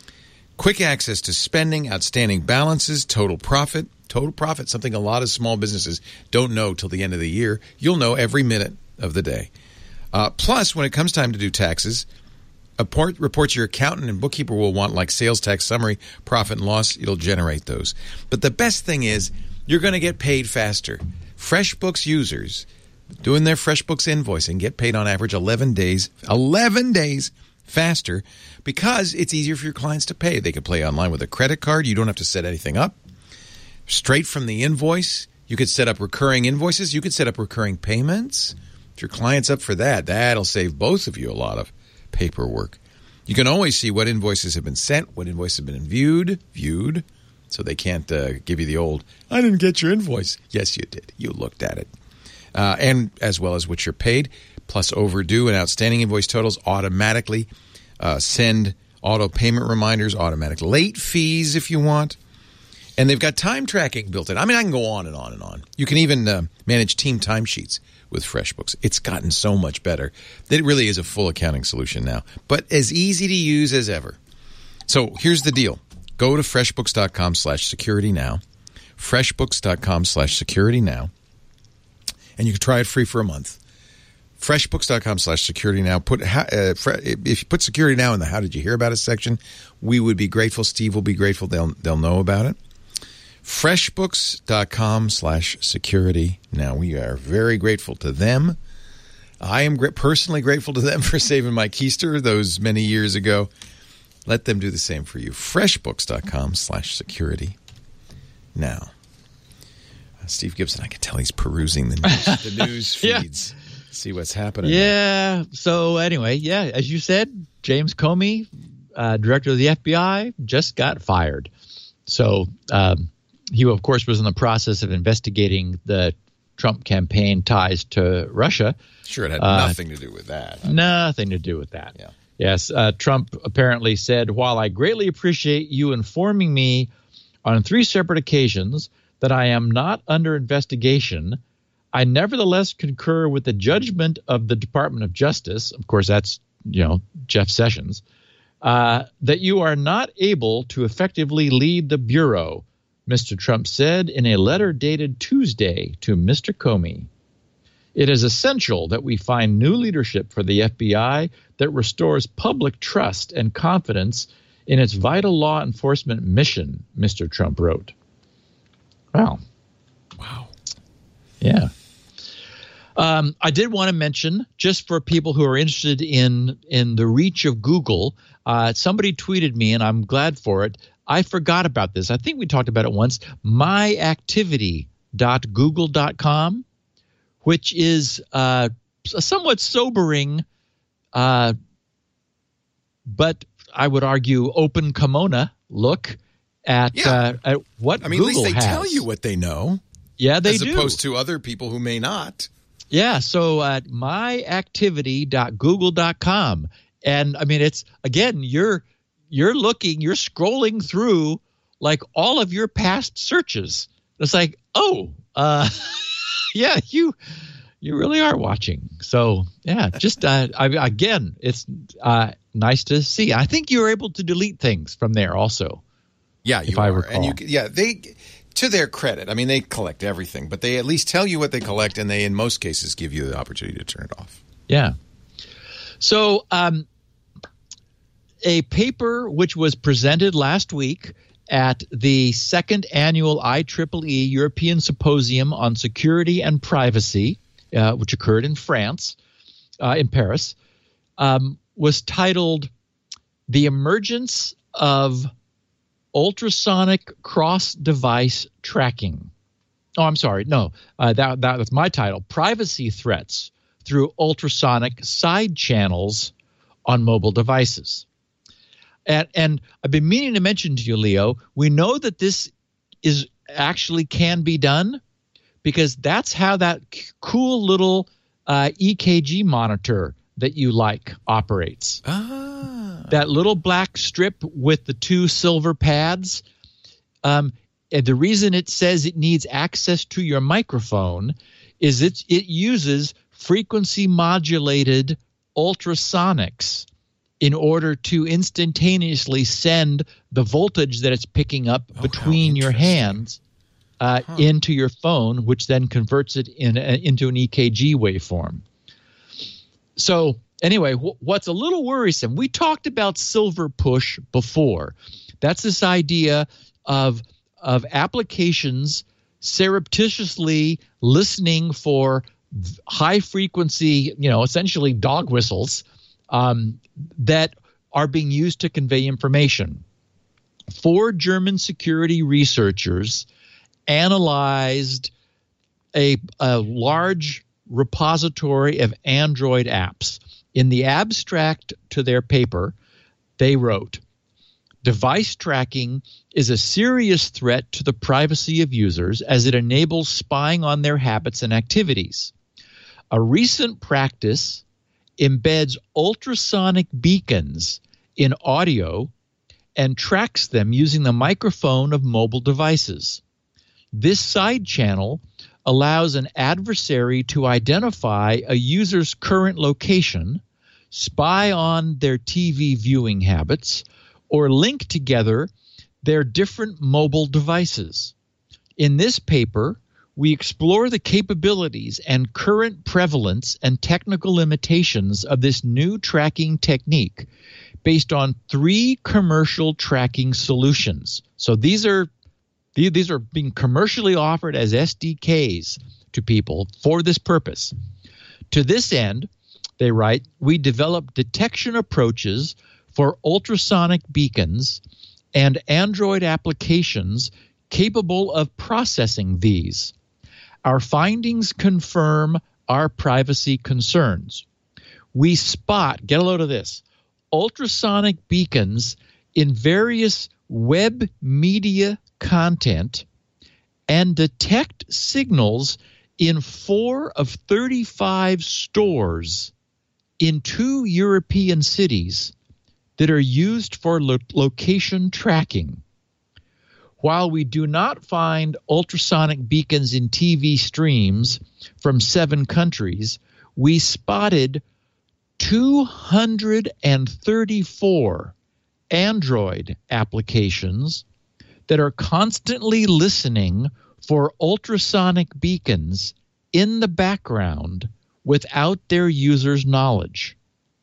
Quick access to spending, outstanding balances, total profit. Total profit, something a lot of small businesses don't know till the end of the year. You'll know every minute of the day. Uh, plus, when it comes time to do taxes, a port, reports your accountant and bookkeeper will want, like sales tax summary, profit and loss. It'll generate those. But the best thing is you're going to get paid faster. FreshBooks users doing their FreshBooks invoicing get paid on average eleven days, eleven days faster because it's easier for your clients to pay. They can pay online with a credit card. You don't have to set anything up. Straight from the invoice, you could set up recurring invoices. You could set up recurring payments. If your client's up for that, that'll save both of you a lot of paperwork. You can always see what invoices have been sent, what invoices have been viewed, viewed, so they can't uh, give you the old, I didn't get your invoice. Yes, you did. You looked at it. Uh, and as well as what you're paid, plus overdue and outstanding invoice totals automatically uh, send auto payment reminders, automatic late fees if you want. And they've got time tracking built in. I mean, I can go on and on and on. You can even uh, manage team timesheets with FreshBooks. It's gotten so much better. It really is a full accounting solution now, but as easy to use as ever. So here's the deal. Go to freshbooks.com slash security now, freshbooks.com slash security now, and you can try it free for a month. freshbooks.com slash security now. Put uh, if you put security now in the how did you hear about it section, we would be grateful. Steve will be grateful. They'll they'll know about it. freshbooks.com slash security now. We are very grateful to them. I am personally grateful to them for saving my keister those many years ago. Let them do the same for you. freshbooks.com slash security now. Uh, Steve Gibson, I can tell he's perusing the news, the news feeds. Yeah. See what's happening.
Yeah. So anyway, yeah, as you said, James Comey, uh, director of the F B I, just got fired. So um, he, of course, was in the process of investigating the Trump campaign ties to Russia.
Sure, it had
uh,
nothing to do with that.
Nothing to do with that.
Yeah.
Yes. Uh, Trump apparently said, while I greatly appreciate you informing me on three separate occasions that I am not under investigation, I nevertheless concur with the judgment of the Department of Justice. Of course, that's, you know, Jeff Sessions, uh, that you are not able to effectively lead the Bureau, Mister Trump said in a letter dated Tuesday to Mister Comey. It is essential that we find new leadership for the F B I that restores public trust and confidence in its vital law enforcement mission, Mister Trump wrote. Wow.
Wow.
Yeah. Um, I did want to mention, just for people who are interested in in the reach of Google, uh, somebody tweeted me, and I'm glad for it. I forgot about this. I think we talked about it once. my activity dot google dot com, which is uh, a somewhat sobering, uh, but I would argue open kimono look at,
Yeah.
uh, at what
I mean,
Google
at least they
has.
tell you what they know.
Yeah, they
as
do.
As opposed to other people who may not.
Yeah, so at my activity dot google dot com, And I mean, it's again, you're you're looking, you're scrolling through like all of your past searches. It's like, oh, uh, yeah, you you really are watching. So yeah, just uh, I, again, it's uh, nice to see. I think you were able to delete things from there also.
Yeah, you
if I
are,
recall.
and you yeah they. To their credit, I mean, they collect everything, but they at least tell you what they collect, and they, in most cases, give you the opportunity to turn it off.
Yeah. So um, a paper which was presented last week at the second annual I triple E European Symposium on Security and Privacy, uh, which occurred in France, uh, in Paris, um, was titled "The Emergence of Ultrasonic Cross-Device Tracking." Oh, I'm sorry. No, uh, that, that was my title. Privacy Threats Through Ultrasonic Side Channels on Mobile Devices. And, and I've been meaning to mention to you, Leo, we know that this is actually can be done because that's how that c- cool little uh, E K G monitor that you like operates.
Ah.
That little black strip with the two silver pads, um, and the reason it says it needs access to your microphone is it, it uses frequency modulated ultrasonics in order to instantaneously send the voltage that it's picking up
Oh,
between your hands uh,
Huh.
into your phone, which then converts it in a, into an E K G waveform. So anyway, wh- what's a little worrisome, we talked about silver push before. That's this idea of, of applications surreptitiously listening for v- high frequency, you know, essentially dog whistles um, that are being used to convey information. Four German security researchers analyzed a, a large repository of Android apps. In the abstract to their paper, they wrote, "Device tracking is a serious threat to the privacy of users as it enables spying on their habits and activities. A recent practice embeds ultrasonic beacons in audio and tracks them using the microphone of mobile devices. This side channel allows an adversary to identify a user's current location, spy on their T V viewing habits, or link together their different mobile devices. In this paper, we explore the capabilities and current prevalence and technical limitations of this new tracking technique based on three commercial tracking solutions." So these are these are being commercially offered as S D Ks to people for this purpose. To this end, they write, "We developed detection approaches for ultrasonic beacons and Android applications capable of processing these. Our findings confirm our privacy concerns. We spot," get a load of this, "ultrasonic beacons in various web media content and detect signals in four of thirty-five stores in two European cities that are used for lo- location tracking. While we do not find ultrasonic beacons in T V streams from seven countries, we spotted two hundred thirty-four Android applications that are constantly listening for ultrasonic beacons in the background without their users' knowledge."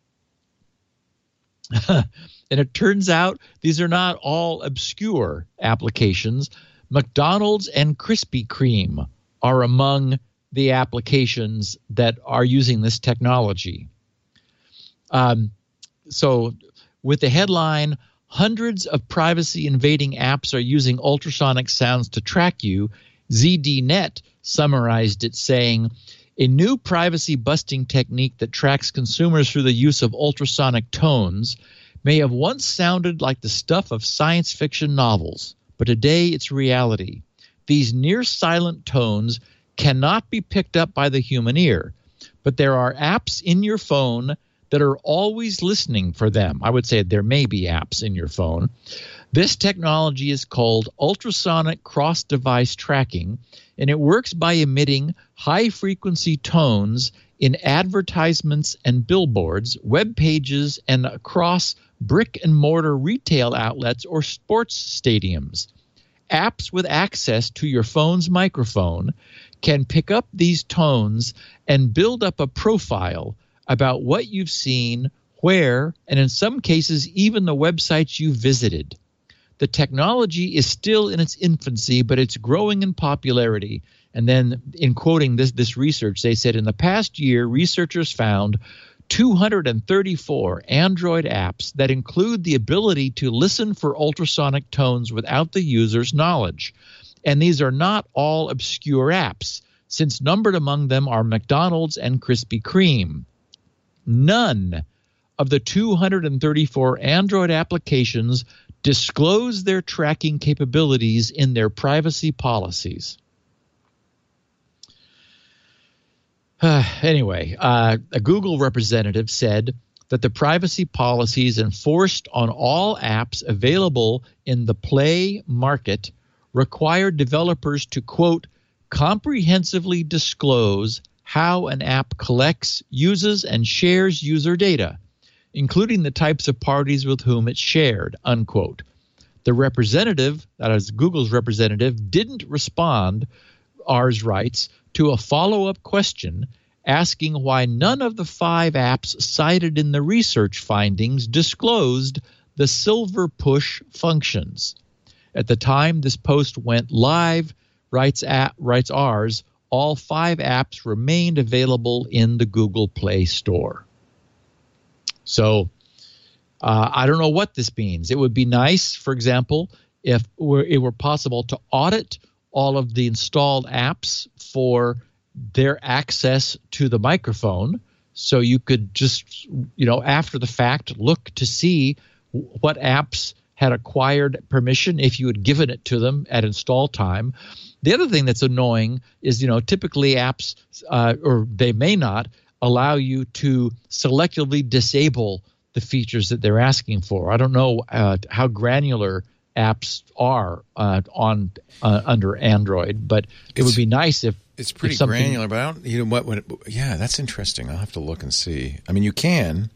And it turns out these are not all obscure applications. McDonald's and Krispy Kreme are among the applications that are using this technology. Um, so with the headline, "Hundreds of privacy-invading apps are using ultrasonic sounds to track you," Z D Net summarized it saying, "A new privacy-busting technique that tracks consumers through the use of ultrasonic tones may have once sounded like the stuff of science fiction novels, but today it's reality. These near-silent tones cannot be picked up by the human ear, but there are apps in your phone that are always listening for them. I would say there may be apps in your phone. This technology is called ultrasonic cross-device tracking, and it works by emitting high-frequency tones in advertisements and billboards, web pages, and across brick-and-mortar retail outlets or sports stadiums. Apps with access to your phone's microphone can pick up these tones and build up a profile about what you've seen, where, and in some cases, even the websites you visited. The technology is still in its infancy, but it's growing in popularity. And then in quoting this, this research, they said in the past year, researchers found two hundred thirty-four Android apps that include the ability to listen for ultrasonic tones without the user's knowledge. And these are not all obscure apps, since numbered among them are McDonald's and Krispy Kreme. None of the two hundred thirty-four Android applications disclose their tracking capabilities in their privacy policies. Uh, anyway, uh, a Google representative said that the privacy policies enforced on all apps available in the Play market require developers to, quote, comprehensively disclose how an app collects, uses, and shares user data, including the types of parties with whom it's shared, unquote. The representative, that is Google's representative, didn't respond, Ars writes, to a follow-up question asking why none of the five apps cited in the research findings disclosed the silver push functions. At the time this post went live, writes, app, writes Ars, all five apps remained available in the Google Play Store. So uh, I don't know what this means. It would be nice, for example, if it were possible to audit all of the installed apps for their access to the microphone, so you could just, you know, after the fact, look to see what apps had acquired permission if you had given it to them at install time. The other thing that's annoying is, you know, typically apps, uh, or they may not, allow you to selectively disable the features that they're asking for. I don't know uh, how granular apps are uh, on uh, under Android, but it
it's,
would be nice if
it's pretty
if
granular. But I don't, you know what? When it, yeah, that's interesting. I'll have to look and see. I mean, you can,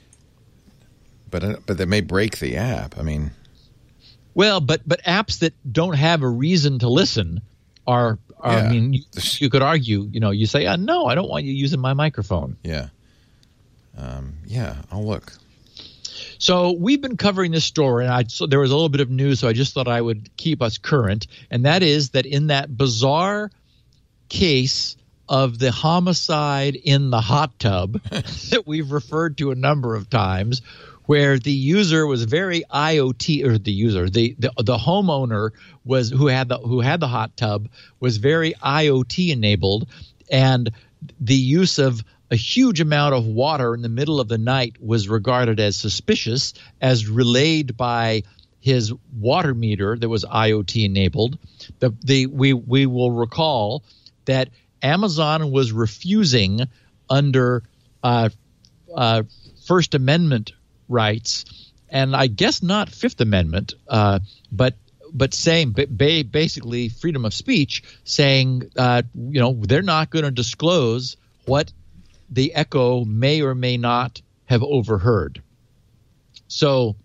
but but they may break the app. I mean,
well, but but apps that don't have a reason to listen are. are
yeah.
I mean, you, you could argue. You know, you say, uh, "No, I don't want you using my microphone."
Yeah, um, yeah. I'll look.
So we've been covering this story, and I, so there was a little bit of news, so I just thought I would keep us current, and that is that in that bizarre case of the homicide in the hot tub that we've referred to a number of times, where the user was very IoT, or the user, the the, the homeowner was who had the who had the hot tub was very IoT enabled, and the use of a huge amount of water in the middle of the night was regarded as suspicious, as relayed by his water meter that was IoT enabled. The, the, we, we will recall that Amazon was refusing under uh, uh, First Amendment rights, and I guess not Fifth Amendment, uh, but but saying ba- basically freedom of speech, saying uh, you know they're not going to disclose what the Echo may or may not have overheard. So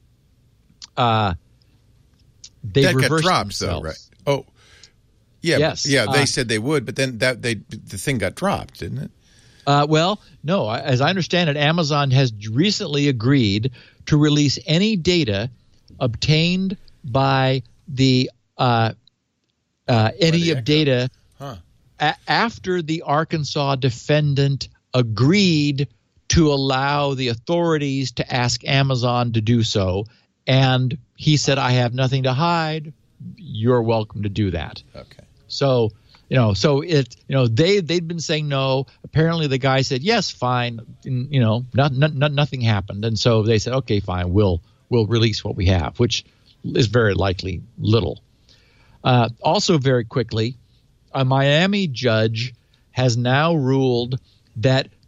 uh, they
that got
reversed
dropped,
themselves.
though, right? Oh, yeah,
yes.
yeah. They
uh,
said they would, but then that they the thing got dropped, didn't it?
Uh, well, no. As I understand it, Amazon has recently agreed to release any data obtained by the uh, uh, any
the
of
Echo.
data
Huh.
a- after the Arkansas defendant agreed to allow the authorities to ask Amazon to do so. And he said, I have nothing to hide. You're welcome to do that.
Okay.
So, you know, so it, you know, they, they'd been saying no. Apparently the guy said, yes, fine. And, you know, not, not, not, nothing happened. And so they said, okay, fine. We'll, we'll release what we have, which is very likely little. Uh, also very quickly, a Miami judge has now ruled that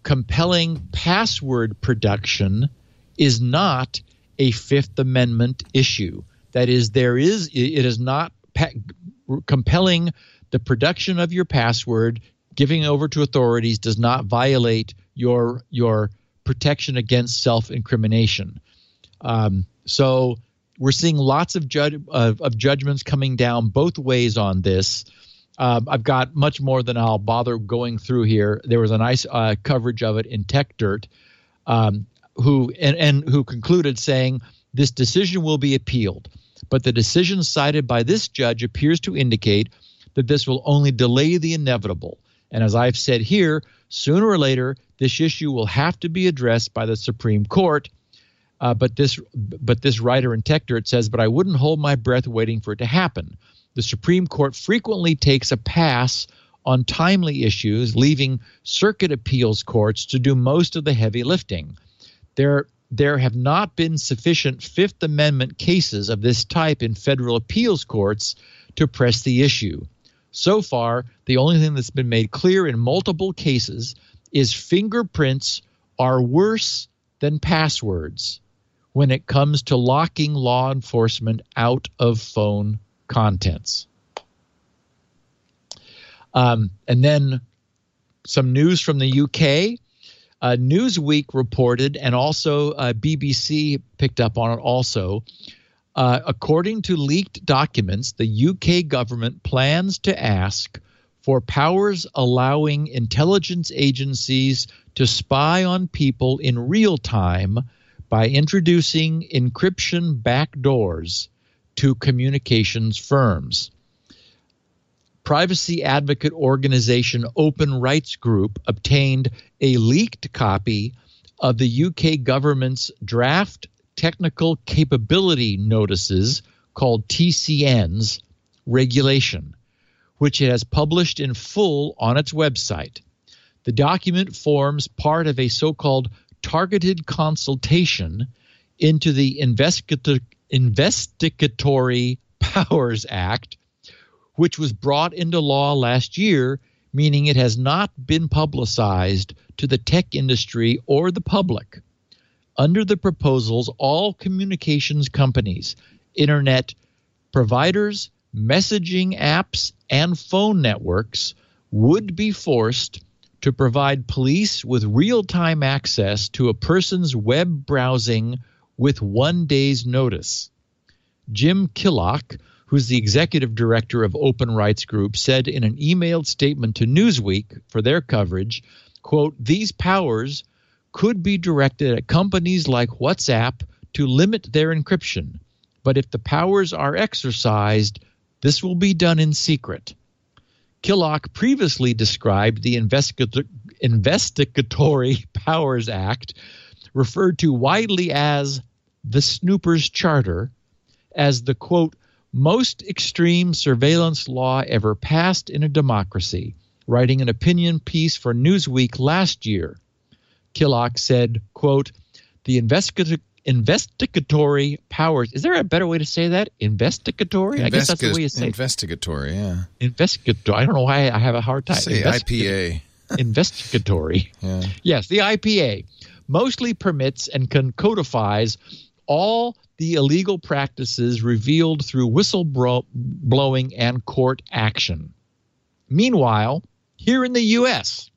compelling password production is not a Fifth Amendment issue. That is, there is it is not pa- compelling the production of your password. Giving over to authorities does not violate your your protection against self-incrimination. Um, so we're seeing lots of, judge, of, of judgments coming down both ways on this. Uh, I've got much more than I'll bother going through here. There was a nice uh, coverage of it in Tech Dirt, um, who and, and who concluded saying this decision will be appealed, but the decision cited by this judge appears to indicate that this will only delay the inevitable. And as I've said here, sooner or later, this issue will have to be addressed by the Supreme Court. Uh, but this but this writer in Tech Dirt says, but I wouldn't hold my breath waiting for it to happen. The Supreme Court frequently takes a pass on timely issues, leaving circuit appeals courts to do most of the heavy lifting. There, there have not been sufficient Fifth Amendment cases of this type in federal appeals courts to press the issue. So far, the only thing that's been made clear in multiple cases is fingerprints are worse than passwords when it comes to locking law enforcement out of phone contents. Um, and then some news from the U K. Uh, Newsweek reported, and also uh, B B C picked up on it also. Uh, according to leaked documents, the U K government plans to ask for powers allowing intelligence agencies to spy on people in real time by introducing encryption backdoors to communications firms. Privacy advocate organization Open Rights Group obtained a leaked copy of the U K government's draft technical capability notices, called T C Ns, regulation, which it has published in full on its website. The document forms part of a so-called targeted consultation into the Investigator- Investigatory Powers Act, which was brought into law last year, meaning it has not been publicized to the tech industry or the public. Under the proposals, all communications companies, internet providers, messaging apps, and phone networks would be forced to provide police with real-time access to a person's web browsing with one day's notice. Jim Killock, who's the executive director of Open Rights Group, said in an emailed statement to Newsweek for their coverage, quote, "These powers could be directed at companies like WhatsApp to limit their encryption, but if the powers are exercised, this will be done in secret." Killock previously described the Investigat- Investigatory Powers Act, referred to widely as the Snoopers Charter, as the, quote, "most extreme surveillance law ever passed in a democracy," writing an opinion piece for Newsweek last year. Killock said, quote, "The investigative investigatory powers." Is there a better way to say that? Investigatory?
Investiga-
I guess that's the way you say it.
Investigatory, yeah.
Investigatory. I don't know why I have a hard time.
Say
Investi-
I P A.
Investigatory.
Yeah. Yes,
the I P A mostly permits and can codifies all the illegal practices revealed through whistleblowing and court action. Meanwhile, here in the U S,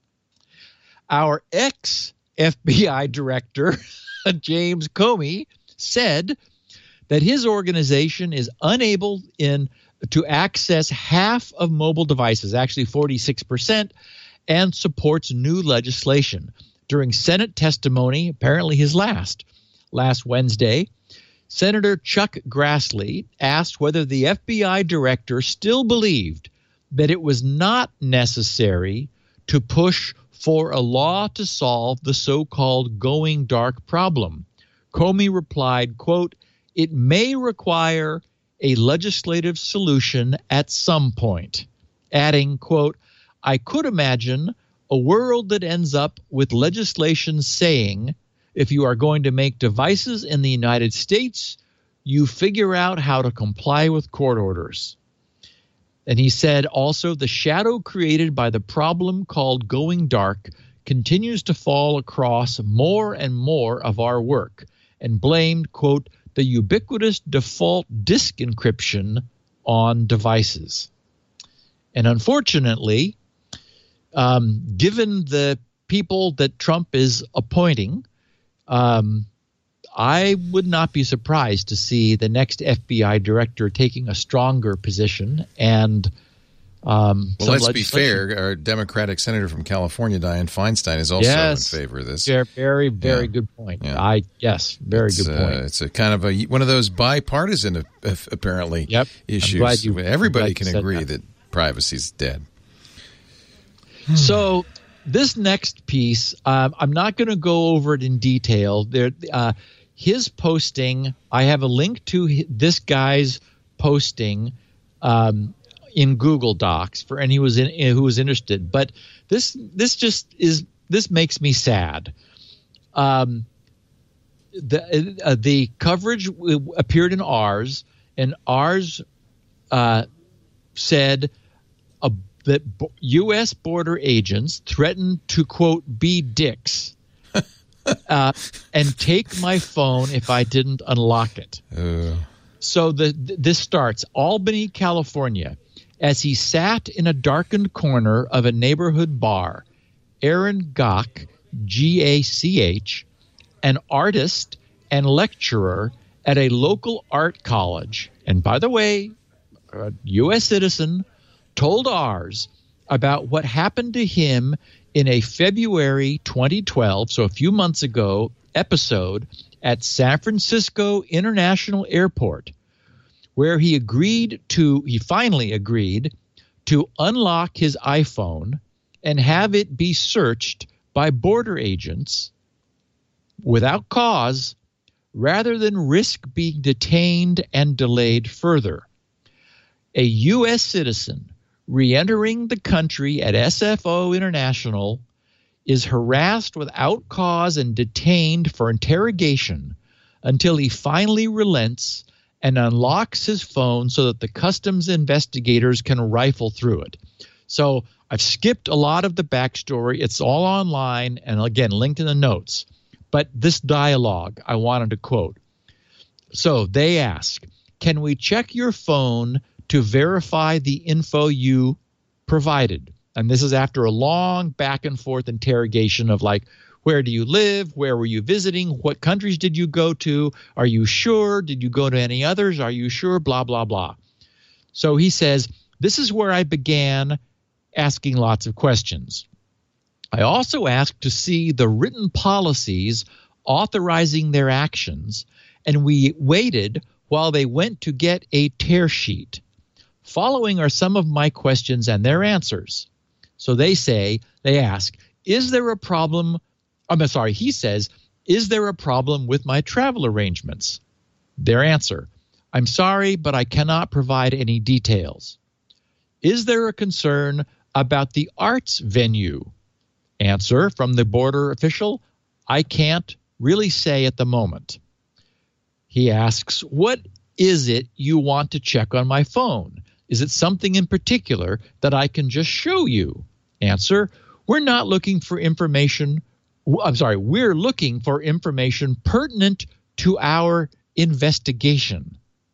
our ex-F B I director, James Comey, said that his organization is unable in to access half of mobile devices, actually forty-six percent, and supports new legislation. During Senate testimony, apparently his last, last Wednesday, Senator Chuck Grassley asked whether the F B I director still believed that it was not necessary to push for a law to solve the so-called going dark problem. Comey replied, quote, "It may require a legislative solution at some point," adding, quote, "I could imagine a world that ends up with legislation saying, if you are going to make devices in the United States, you figure out how to comply with court orders." And he said also, "The shadow created by the problem called going dark continues to fall across more and more of our work and blamed, quote, the ubiquitous default disk encryption on devices. And unfortunately, um, given the people that Trump is appointing, um, I would not be surprised to see the next F B I director taking a stronger position. And um,
well, let's be fair. Our Democratic senator from California, Dianne Feinstein, is also
yes,
in favor of this.
Yeah, very, very yeah. good point. Yeah. I yes, very
it's,
good point.
Uh, it's a kind of a one of those bipartisan, uh, apparently,
yep.
issues.
I'm glad you,
Everybody
I'm glad
can agree that,
that
privacy's dead.
So this next piece, uh, I'm not going to go over it in detail. There. Uh, His posting, I have a link to this guy's posting um, in Google Docs for anyone who was in, who was interested. But this this just is this makes me sad. Um, the uh, the coverage appeared in ours, and ours uh, said uh, that U S border agents threatened to, quote, be dicks. Uh, and take my phone if I didn't unlock it. Uh. So the th- this starts Albany, California. As he sat in a darkened corner of a neighborhood bar, Aaron Gach, G A C H, an artist and lecturer at a local art college, and by the way, a U S citizen, told ours about what happened to him in a February twenty twelve, so a few months ago, episode at San Francisco International Airport, where he agreed to, he finally agreed to unlock his iPhone and have it be searched by border agents without cause, rather than risk being detained and delayed further. A U S citizen re-entering the country at S F O International is harassed without cause and detained for interrogation until he finally relents and unlocks his phone so that the customs investigators can rifle through it. So I've skipped a lot of the backstory. It's all online and, again, linked in the notes. But this dialogue I wanted to quote. So they ask, can we check your phone to verify the info you provided? And this is after a long back and forth interrogation of, like, where do you live? Where were you visiting? What countries did you go to? Are you sure? Did you go to any others? Are you sure? Blah, blah, blah. So he says, this is where I began asking lots of questions. I also asked to see the written policies authorizing their actions, and we waited while they went to get a tear sheet. Following are some of my questions and their answers. So they say, they ask, is there a problem? I'm sorry, he says, is there a problem with my travel arrangements? Their answer, I'm sorry, but I cannot provide any details. Is there a concern about the arts venue? Answer from the border official, I can't really say at the moment. He asks, what is it you want to check on my phone? Is it something in particular that I can just show you? Answer, we're not looking for information. I'm sorry, we're looking for information pertinent to our investigation.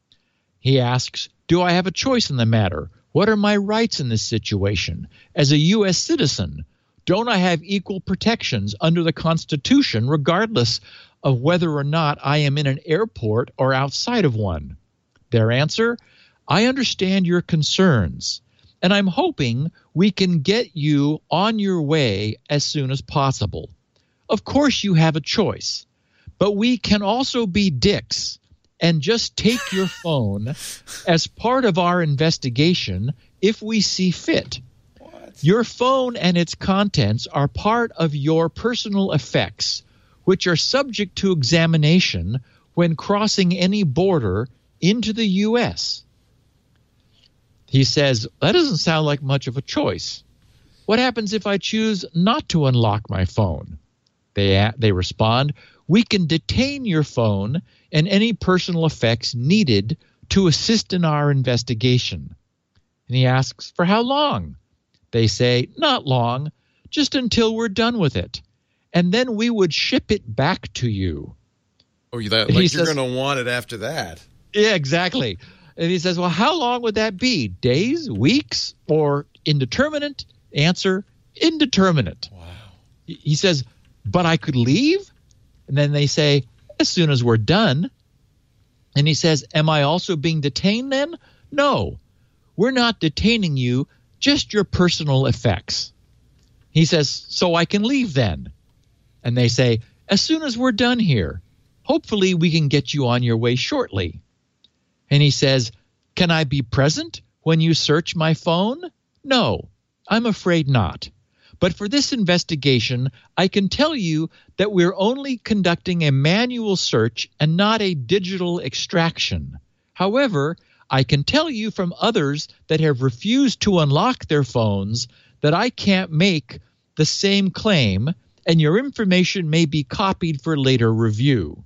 He asks, do I have a choice in the matter? What are my rights in this situation? As a U S citizen, don't I have equal protections under the Constitution regardless of whether or not I am in an airport or outside of one? Their answer, I understand your concerns, and I'm hoping we can get you on your way as soon as possible. Of course you have a choice, but we can also be dicks and just take your phone as part of our investigation if we see fit. What? Your phone and its contents are part of your personal effects, which are subject to examination when crossing any border into the U S He says, that doesn't sound like much of a choice. What happens if I choose not to unlock my phone? They, they respond, we can detain your phone and any personal effects needed to assist in our investigation. And he asks, for how long? They say, not long, just until we're done with it. And then we would ship it back to you.
Oh, you that,
He
like you're
says-
going to want it after that.
Yeah, exactly. And he says, well, how long would that be? Days, weeks, or indeterminate? Answer, indeterminate.
Wow.
He he says, but I could leave? And then they say, as soon as we're done. And he says, am I also being detained then? No, we're not detaining you, just your personal effects. He says, so I can leave then. And they say, as soon as we're done here, hopefully we can get you on your way shortly. And he says, can I be present when you search my phone? No, I'm afraid not. But for this investigation, I can tell you that we're only conducting a manual search and not a digital extraction. However, I can tell you from others that have refused to unlock their phones that I can't make the same claim, and your information may be copied for later review.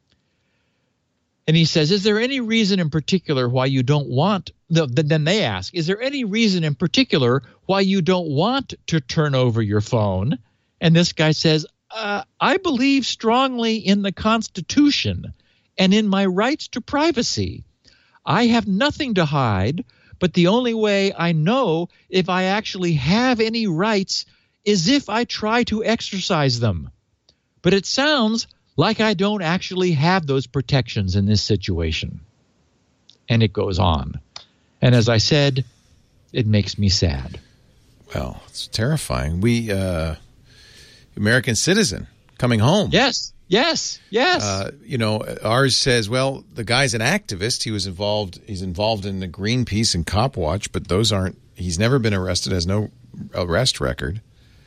And he says, is there any reason in particular why you don't want, no, then they ask, is there any reason in particular why you don't want to turn over your phone? And this guy says, uh, I believe strongly in the Constitution and in my rights to privacy. I have nothing to hide, but the only way I know if I actually have any rights is if I try to exercise them. But it sounds like I don't actually have those protections in this situation. And it goes on. And as I said, it makes me sad.
Well, it's terrifying. We, uh, American citizen coming home.
Yes, yes, yes.
Uh, you know, ours says, well, the guy's an activist. He was involved. He's involved in the Greenpeace and Cop Watch, but those aren't. He's never been arrested. Has no arrest record.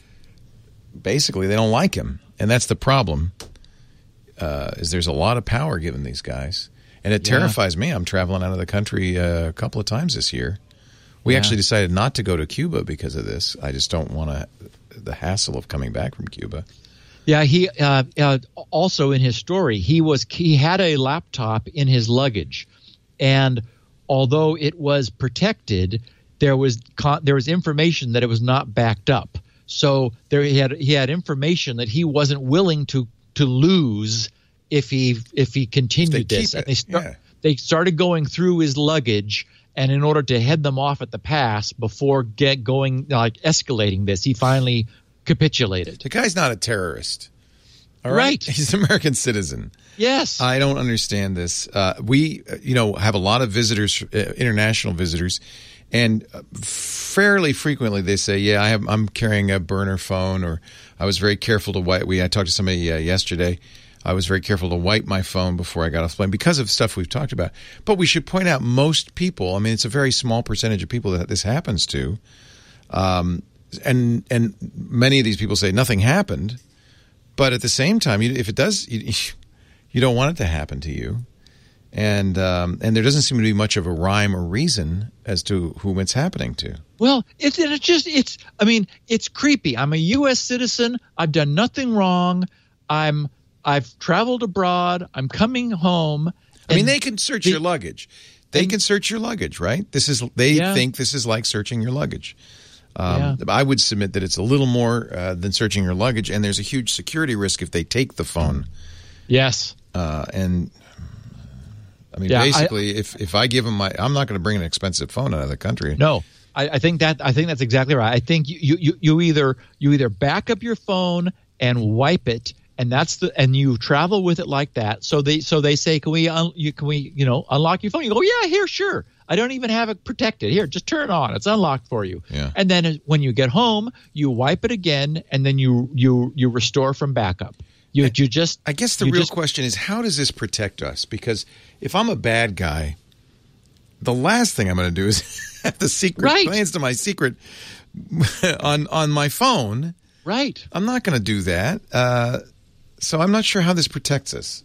Basically, they don't like him, and that's the problem. Uh, is there's a lot of power given these guys, and it
Yeah.
terrifies me. I'm traveling out of the country uh, a couple of times this year. We
Yeah.
actually decided not to go to Cuba because of this. I just don't want to the hassle of coming back from Cuba.
Yeah, he uh, uh, also in his story, he was he had a laptop in his luggage, and although it was protected, there was con- there was information that it was not backed up. So there he had he had information that he wasn't willing to to lose if he if he continued
They
this.
keep
And
it,
they start,
yeah.
they started going through his luggage, and in order to head them off at the pass before get going like escalating this, he finally capitulated.
The guy's not a terrorist. All right.
Right.
He's an American citizen.
Yes.
I don't understand this. Uh, we, uh, you know, have a lot of visitors, uh, international visitors, and uh, fairly frequently they say, "Yeah, I have, I'm carrying a burner phone," or "I was very careful to wipe." We I talked to somebody uh, yesterday. I was very careful to wipe my phone before I got off the plane because of stuff we've talked about. But we should point out most people. I mean, it's a very small percentage of people that this happens to, um, and and many of these people say nothing happened. But at the same time, you, if it does, you, you don't want it to happen to you. And um, and there doesn't seem to be much of a rhyme or reason as to whom it's happening to.
Well, it's it's just it's I mean, it's creepy. I'm a U S citizen. I've done nothing wrong. I'm I've traveled abroad. I'm coming home.
I mean,
and
they can search
the-
your luggage. They
and-
can search your luggage, right? This is they
Yeah.
think this is like searching your luggage. Um,
Yeah.
I would submit that it's a little more uh, than searching your luggage, and there's a huge security risk if they take the phone.
Yes.
Uh, and I mean,
Yeah, I-
basically, if if I give them my, I'm not going to bring an expensive phone out of the country.
No. I, I think that I think that's exactly right. I think you, you, you, you either you either back up your phone and wipe it, and that's the and you travel with it like that. So they so they say, can we un, you, can we you know unlock your phone? You go, yeah, here, sure. I don't even have it protected. Here, just turn it on. It's unlocked for you.
Yeah.
And then when you get home, you wipe it again, and then you you you restore from backup. You you just
I guess the
you
real
just-
question is, how does this protect us? Because if I'm a bad guy, the last thing I'm going to do is have the secret
Right.
plans to my secret on on my phone.
right.
I'm not going to do that. Uh, so I'm not sure how this protects us.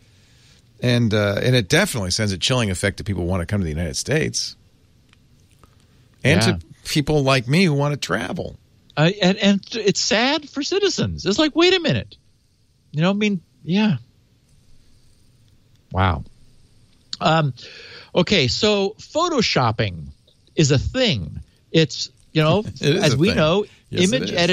And uh, and it definitely sends a chilling effect to people who want to come to the United States, and
Yeah.
to people like me who want to travel.
Uh, and and it's sad for citizens. It's like, wait a minute, you know, I mean, yeah. Wow. Um, okay, so photoshopping is a thing. It's you know,
It is
as
a
we
thing.
know,
Yes, it
image
is.
editing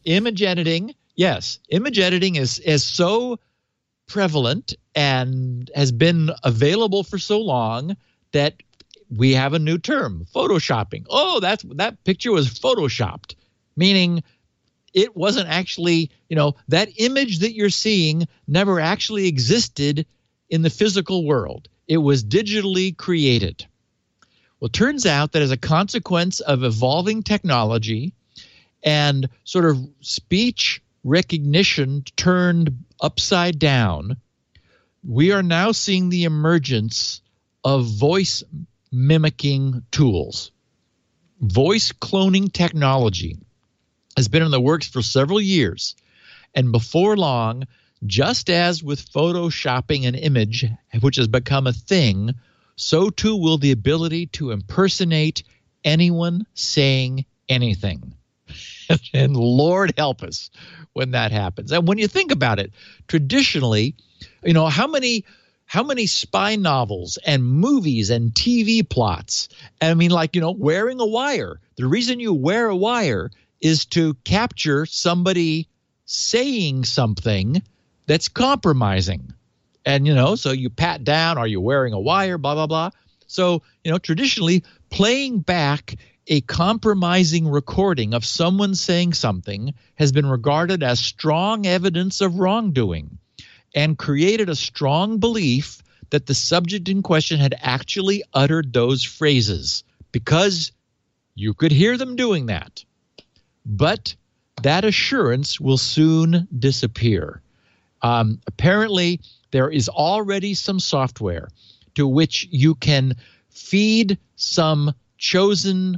image editing, yes, image editing is is so prevalent and has been available for so long that we have a new term, photoshopping. Oh, that's that picture was photoshopped, meaning it wasn't actually, you know, that image that you're seeing never actually existed in the physical world. It was digitally created. Well, it turns out that as a consequence of evolving technology and sort of speech recognition turned upside down, we are now seeing the emergence of voice mimicking tools. Voice cloning technology has been in the works for several years, and before long, just as with photoshopping an image, which has become a thing, so too will the ability to impersonate anyone saying anything. And Lord help us when that happens. And when you think about it, traditionally, you know, how many how many spy novels and movies and T V plots, I mean, like, you know, wearing a wire. The reason you wear a wire is to capture somebody saying something that's compromising. And, you know, so you pat down, are you wearing a wire, blah, blah, blah. So, you know, traditionally playing back a compromising recording of someone saying something has been regarded as strong evidence of wrongdoing and created a strong belief that the subject in question had actually uttered those phrases because you could hear them doing that. But that assurance will soon disappear. Um, apparently, there is already some software to which you can feed some chosen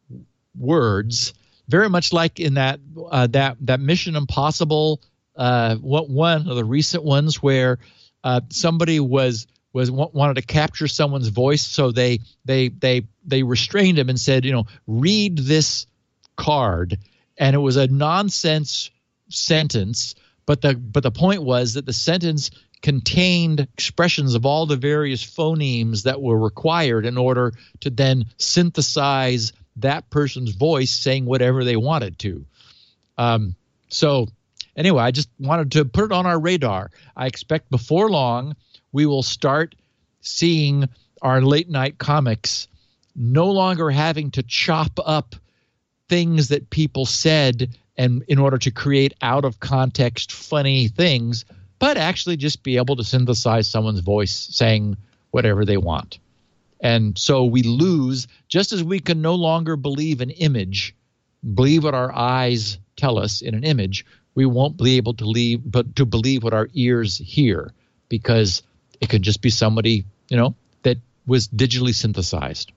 words, very much like in that uh, that that Mission Impossible, uh, what one of the recent ones where uh, somebody was was wanted to capture someone's voice, so they they they they restrained him and said, you know, read this card, and it was a nonsense sentence, but the but the point was that the sentence contained expressions of all the various phonemes that were required in order to then synthesize that person's voice saying whatever they wanted to. Um, so anyway, I just wanted to put it on our radar. I expect before long we will start seeing our late night comics no longer having to chop up things that people said and in order to create out of context funny things, but actually just be able to synthesize someone's voice saying whatever they want. And so we lose, just as we can no longer believe an image, believe what our eyes tell us in an image, we won't be able to leave, but to believe what our ears hear, because it could just be somebody, you know, that was digitally synthesized.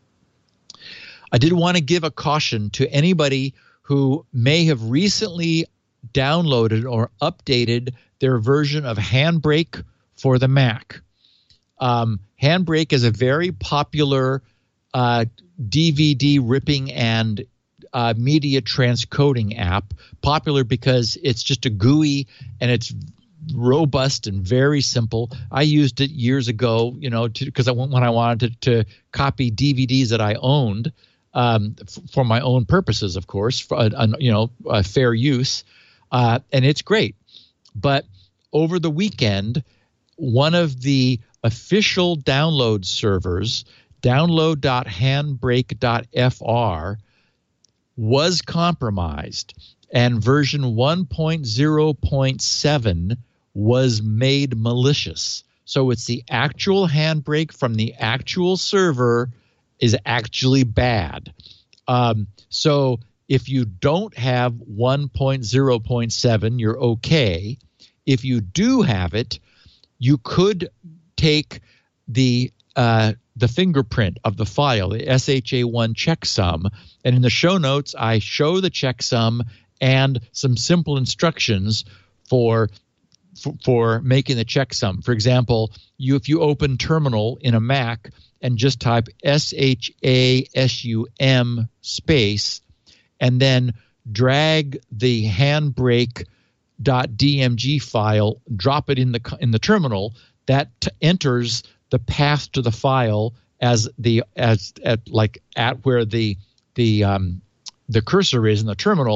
I did want to give a caution to anybody who may have recently downloaded or updated their version of Handbrake for the Mac. Um, Handbrake is a very popular uh, D V D ripping and uh, media transcoding app. Popular because it's just a G U I and it's robust and very simple. I used it years ago, you know, because I when I wanted to, to copy D V Ds that I owned um, f- for my own purposes, of course, for uh, uh, you know, uh, fair use, uh, and it's great. But over the weekend, one of the official download servers, download dot handbrake dot f r, was compromised, and version one point oh point seven was made malicious. So it's the actual Handbrake from the actual server is actually bad. Um, so if you don't have one point oh point seven, you're okay. If you do have it, you could take the uh, the fingerprint of the file, the S H A one checksum, and in the show notes, I show the checksum and some simple instructions for, for for making the checksum. For example, you if you open Terminal in a Mac and just type S H A S U M space, and then drag the Handbrake .dmg file, drop it in the in the terminal, that t- enters the path to the file as the as at like at where the the um, the cursor is in the terminal,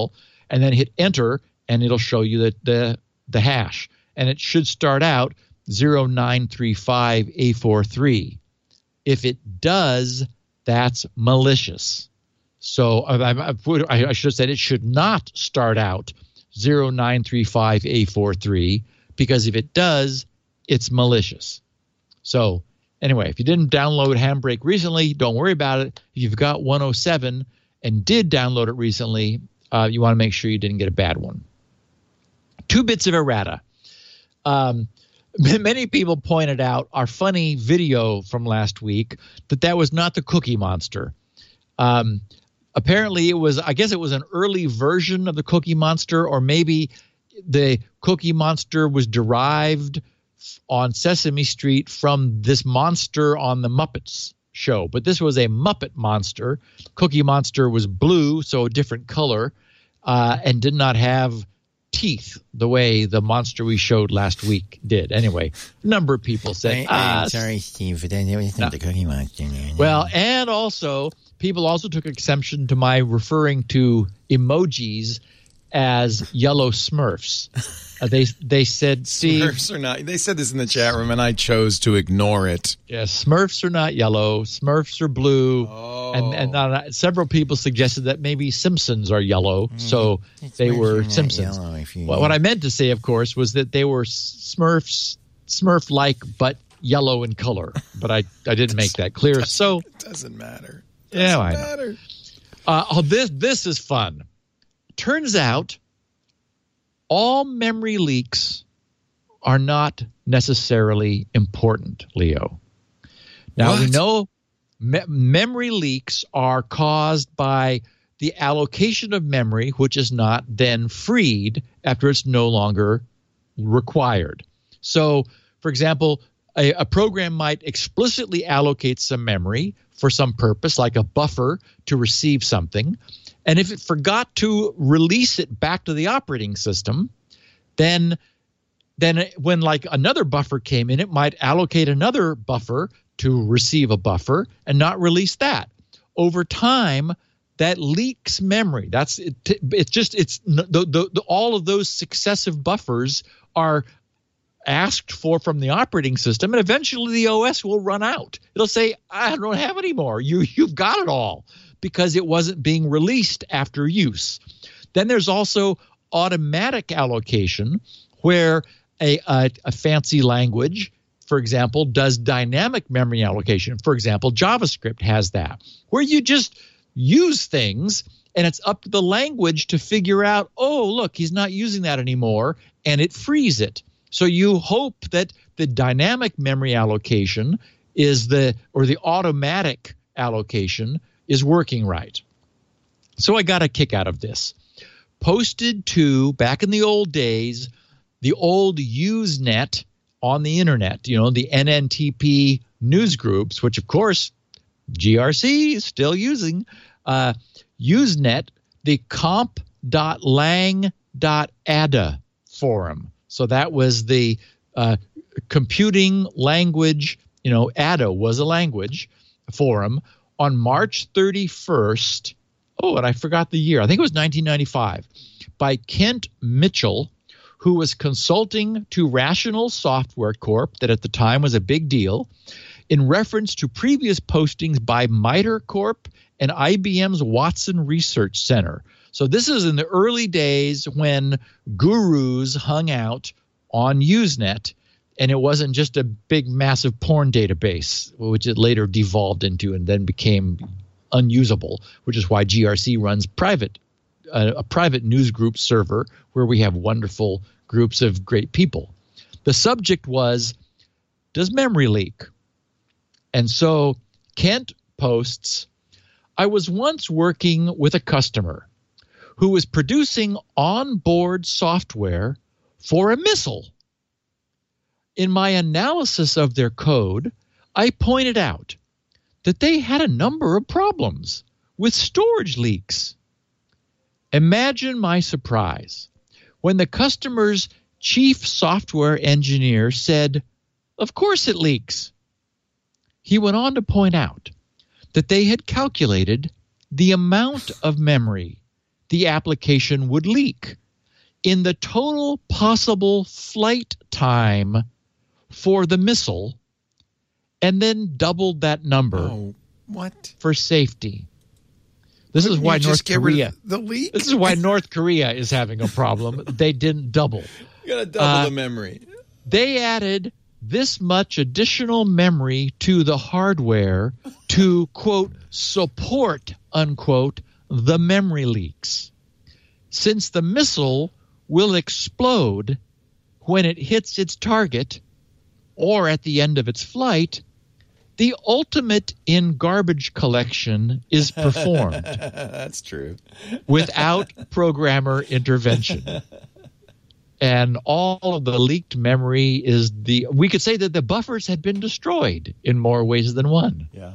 and then hit enter, and it'll show you the the, the hash. And it should start out zero nine three five A four three. If it does, that's malicious. So I, I, I should have said it should not start out zero nine three five A four three, because if it does, it's malicious. So anyway, if you didn't download Handbrake recently, don't worry about it. If you've got one oh seven and did download it recently, uh, you want to make sure you didn't get a bad one. Two bits of errata. Um, many people pointed out our funny video from last week that that was not the Cookie Monster. Um, apparently it was, I guess it was an early version of the Cookie Monster, or maybe the Cookie Monster was derived on Sesame Street from this monster on the Muppets show. But this was a Muppet monster. Cookie Monster was blue, so a different color, uh, and did not have teeth the way the monster we showed last week did. Anyway, a number of people said,
I,
ah,
I'm sorry, Steve, but that wasn't
no.
the Cookie Monster.
Well, and also, people also took exception to my referring to emojis as yellow Smurfs. Uh, they they said, Steve,
Smurfs are not. They said this in the chat room, and I chose to ignore it.
Yeah, Smurfs are not yellow. Smurfs are blue.
Oh.
And and uh, several people suggested that maybe Simpsons are yellow, mm, so they were Simpsons. Well, what I meant to say, of course, was that they were Smurfs, Smurf-like, but yellow in color. But I, I didn't make that clear. So
it doesn't matter. It
yeah,
doesn't
I
matter.
Uh, oh, this this is fun. Turns out, all memory leaks are not necessarily important, Leo. Now,
What?
we know me- memory leaks are caused by the allocation of memory, which is not then freed after it's no longer required. So, for example, a, a program might explicitly allocate some memory for some purpose, like a buffer to receive something. And if it forgot to release it back to the operating system, then then when like another buffer came in, it might allocate another buffer to receive a buffer and not release that. Over time, that leaks memory. That's it, it's just it's the, the, the all of those successive buffers are asked for from the operating system, and eventually the O S will run out. It'll say, I don't have any more. You you've got it all, because it wasn't being released after use. Then there's also automatic allocation, where a, a, a fancy language, for example, does dynamic memory allocation. For example, JavaScript has that, where you just use things and it's up to the language to figure out, oh, look, he's not using that anymore, and it frees it. So you hope that the dynamic memory allocation is the, or the automatic allocation is working right. So I got a kick out of this. Posted to, back in the old days, the old Usenet on the internet, you know, the N N T P news groups, which of course G R C is still using, uh, Usenet, the comp dot lang dot A D A forum. So that was the uh, computing language, you know, A D A was a language forum on March thirty-first. Oh, and I forgot the year. I think it was nineteen ninety-five, by Kent Mitchell, who was consulting to Rational Software Corp, that at the time was a big deal, in reference to previous postings by MITRE Corp and I B M's Watson Research Center. So this is in the early days when gurus hung out on Usenet, and it wasn't just a big, massive porn database, which it later devolved into and then became unusable, which is why G R C runs private, uh, a private news group server where we have wonderful groups of great people. The subject was, does memory leak? And so Kent posts, I was once working with a customer who was producing onboard software for a missile. In my analysis of their code, I pointed out that they had a number of problems with storage leaks. Imagine my surprise when the customer's chief software engineer said, of course it leaks. He went on to point out that they had calculated the amount of memory the application would leak. In the total possible flight time for the missile, and then doubled that number
Oh, what?
for safety. This
Wouldn't
is why
you
North
just get rid
Korea.
of the leak?
This is why North Korea is having a problem. They didn't double.
You gotta double
Uh,
the memory.
They added this much additional memory to the hardware to, quote, support, unquote, the memory leaks. Since the missile will explode when it hits its target or at the end of its flight, the ultimate in garbage collection is performed
That's true.
without programmer intervention. And all of the leaked memory is the – we could say that the buffers had been destroyed in more ways than one.
Yeah.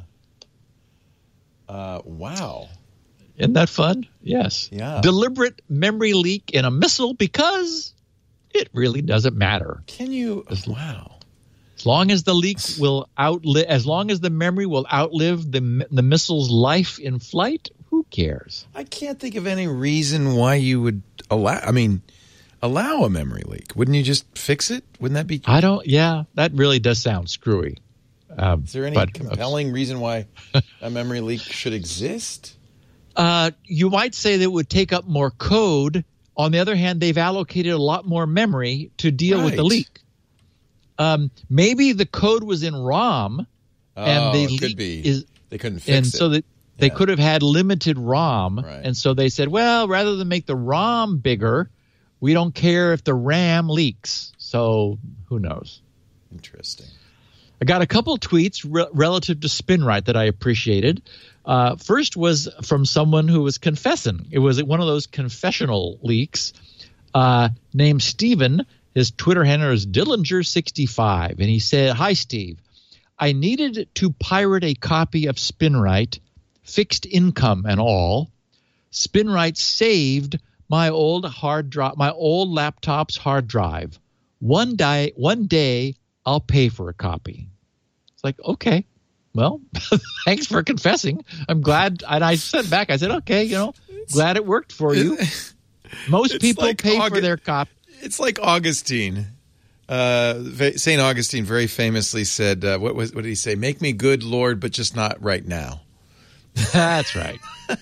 Uh, wow.
Isn't that fun? Yes.
Yeah.
Deliberate memory leak in a missile because it really doesn't matter.
Can you? Wow.
As long as the leak will outlive – as long as the memory will outlive the the missile's life in flight, who cares?
I can't think of any reason why you would allow. I mean, allow a memory leak. Wouldn't you just fix it? Wouldn't that be?
I don't – yeah, that really does sound screwy. Um,
Is there any
but,
compelling reason why a memory leak should exist?
Uh, you might say that it would take up more code. On the other hand, they've allocated a lot more memory to deal with the
Right.
leak. Um, maybe the code was in ROM, and
Oh,
the
it
leak
could be.
is,
They couldn't fix
and
it.
so that they
Yeah.
could have had limited ROM,
Right.
and so they said, well, rather than make the ROM bigger, we don't care if the RAM leaks. So who knows?
Interesting.
I got a couple tweets re- relative to SpinRite that I appreciated. Uh, first was from someone who was confessing. It was one of those confessional leaks uh, named Steven. His Twitter handle is Dillinger sixty-five. And he said, hi, Steve. I needed to pirate a copy of SpinRite, fixed income and all. SpinRite saved my old hard drive, my old laptop's hard drive. One day, one day, I'll pay for a copy. It's like, okay, well, thanks for confessing. I'm glad. And I sent back, I said, okay, you know, glad it worked for you. Most
It's
people
like
pay
August-
for their copy.
It's like Augustine. Uh, Saint Augustine very famously said, uh, "What was? What did he say? Make me good, Lord, but just not right now.
That's right.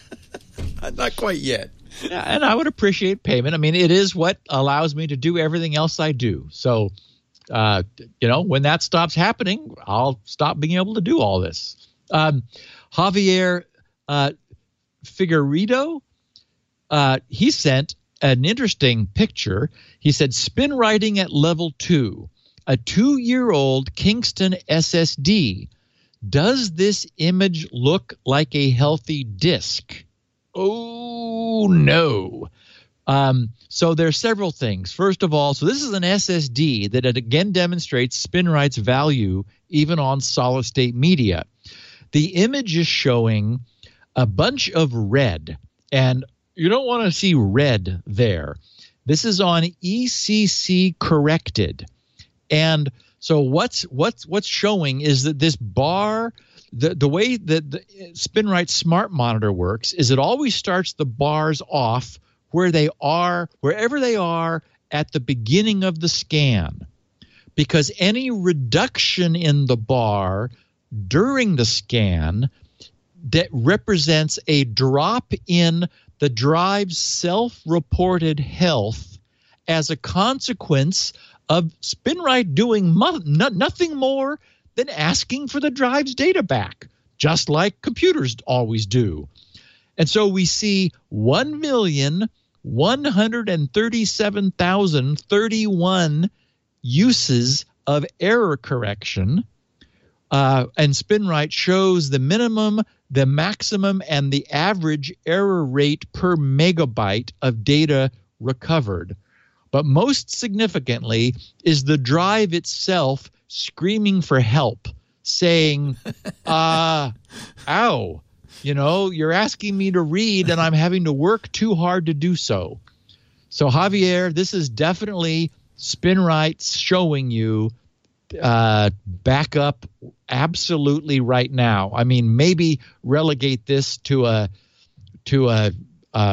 Not quite yet."
Yeah, and I would appreciate payment. I mean, it is what allows me to do everything else I do. So, uh, you know, when that stops happening, I'll stop being able to do all this. Um, Javier uh, Figueredo, uh, he sent an interesting picture. He said, spin writing at level two, a two-year-old Kingston S S D. Does this image look like a healthy disk? Oh, no. Um, so there are several things. First of all, so this is an S S D that it again demonstrates SpinRite's value even on solid-state media. The image is showing a bunch of red, and you don't want to see red there. This is on E C C corrected. And so what's what's what's showing is that this bar, the, the way that the SpinRite Smart Monitor works is it always starts the bars off where they are, wherever they are at the beginning of the scan. Because any reduction in the bar during the scan that represents a drop in the drive's self-reported health as a consequence of SpinRite doing mo- no- nothing more than asking for the drive's data back, just like computers always do. And so we see one million one hundred thirty-seven thousand thirty-one uses of error correction. Uh, and SpinRite shows the minimum, the maximum, and the average error rate per megabyte of data recovered. But most significantly is the drive itself screaming for help, saying, uh, ow, you know, you're asking me to read and I'm having to work too hard to do so. So, Javier, this is definitely SpinRite showing you uh, back up absolutely right now. I mean, maybe relegate this to a to a um,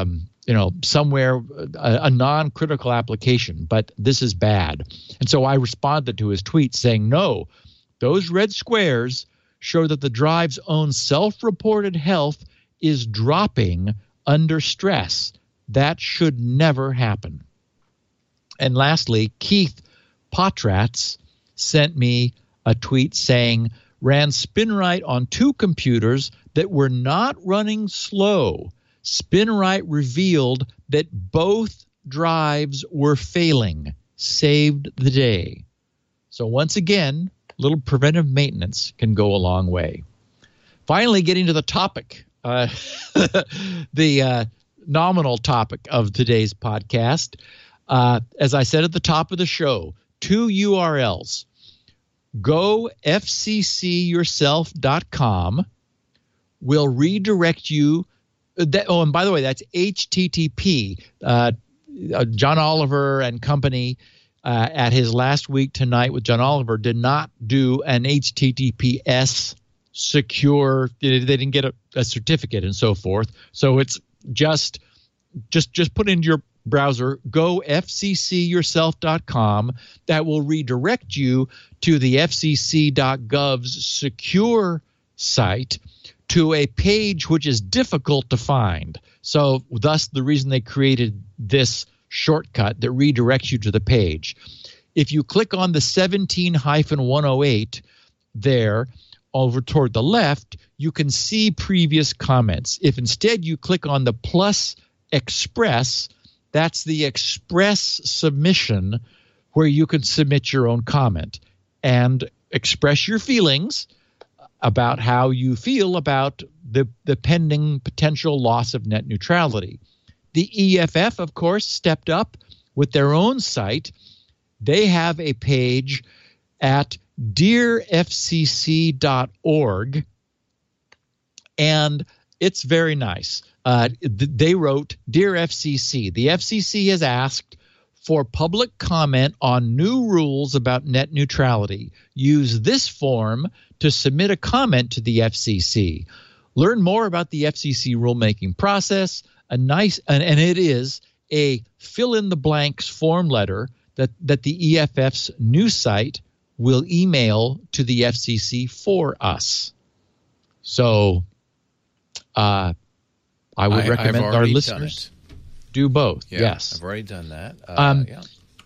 you know, somewhere, a, a non-critical application, but this is bad. And so I responded to his tweet saying, no, those red squares show that the drive's own self-reported health is dropping under stress. That should never happen. And lastly, Keith Potratz sent me a tweet saying, ran SpinRite on two computers that were not running slow. SpinRite revealed that both drives were failing. Saved the day. So once again, little preventive maintenance can go a long way. Finally, getting to the topic, uh, the uh, nominal topic of today's podcast. Uh, as I said at the top of the show, two U R Ls. go f c c yourself dot com will redirect you. That, oh, and by the way, that's H T T P. Uh, uh, John Oliver and company uh, at his last week tonight with John Oliver did not do an H T T P S secure. They, they didn't get a, a certificate and so forth. So it's just just just put in your browser, go f c c yourself dot com. That will redirect you to the f c c dot gov's secure site, to a page which is difficult to find. So thus the reason they created this shortcut that redirects you to the page. If you click on the seventeen dash one oh eight there over toward the left, you can see previous comments. If instead you click on the plus express, that's the express submission where you can submit your own comment and express your feelings about how you feel about the, the pending potential loss of net neutrality. The E F F, of course, stepped up with their own site. They have a page at dear f c c dot org, and it's very nice. Uh, th- they wrote, Dear F C C, the F C C has asked for public comment on new rules about net neutrality. Use this form to submit a comment to the F C C. Learn more about the F C C rulemaking process. A nice, and, and it is a fill-in-the-blanks form letter that, that the E F F's new site will email to the F C C for us. So uh, I would
I,
recommend our listeners do both.
Yeah,
yes.
I've already done that. Uh,
Um,
yeah.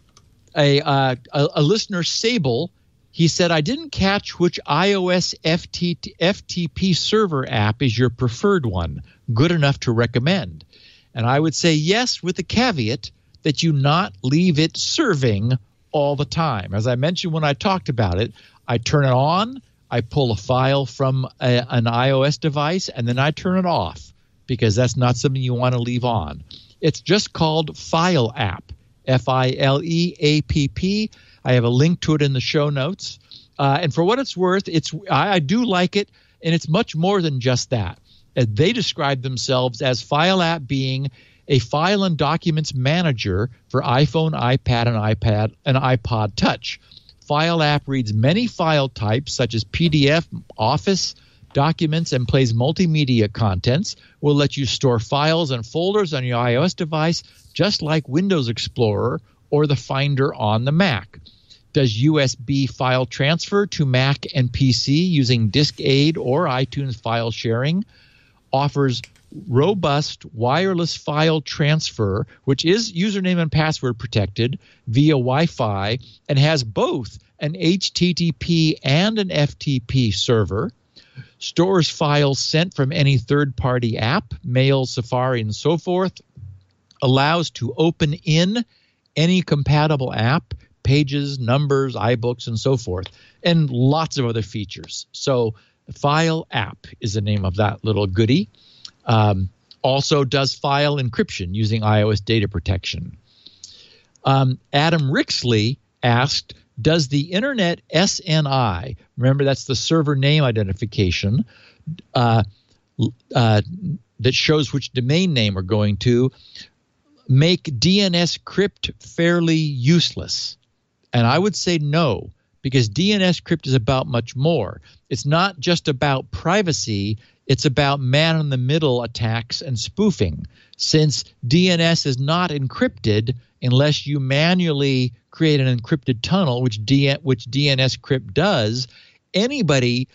A, uh, a a listener, Sable, he said, I didn't catch which iOS F T, F T P server app is your preferred one. Good enough to recommend. And I would say yes, with the caveat that you not leave it serving all the time. As I mentioned when I talked about it, I turn it on, I pull a file from a, an iOS device, and then I turn it off because that's not something you want to leave on. It's just called File App, F I L E A P P. I have a link to it in the show notes. Uh, and for what it's worth, it's I, I do like it, and it's much more than just that. Uh, they describe themselves as File App being a file and documents manager for iPhone, iPad, and iPad and iPod Touch. File App reads many file types such as P D F, Office, documents, and plays multimedia contents. Will let you store files and folders on your iOS device just like Windows Explorer or the Finder on the Mac. Does U S B file transfer to Mac and P C using DiskAid or iTunes file sharing. Offers robust wireless file transfer, which is username and password protected via Wi-Fi, and has both an H T T P and an F T P server. Stores files sent from any third-party app, Mail, Safari, and so forth. Allows to open in any compatible app, Pages, Numbers, iBooks, and so forth, and lots of other features. So File App is the name of that little goodie. Um, also does file encryption using iOS data protection. Um, Adam Rixley asked, does the Internet S N I, remember that's the server name identification, uh, uh, that shows which domain name we're going to, make D N S crypt fairly useless? And I would say no, because DNSCrypt is about much more. It's not just about privacy. It's about man-in-the-middle attacks and spoofing. Since D N S is not encrypted unless you manually create an encrypted tunnel, which, D- which DNSCrypt does, anybody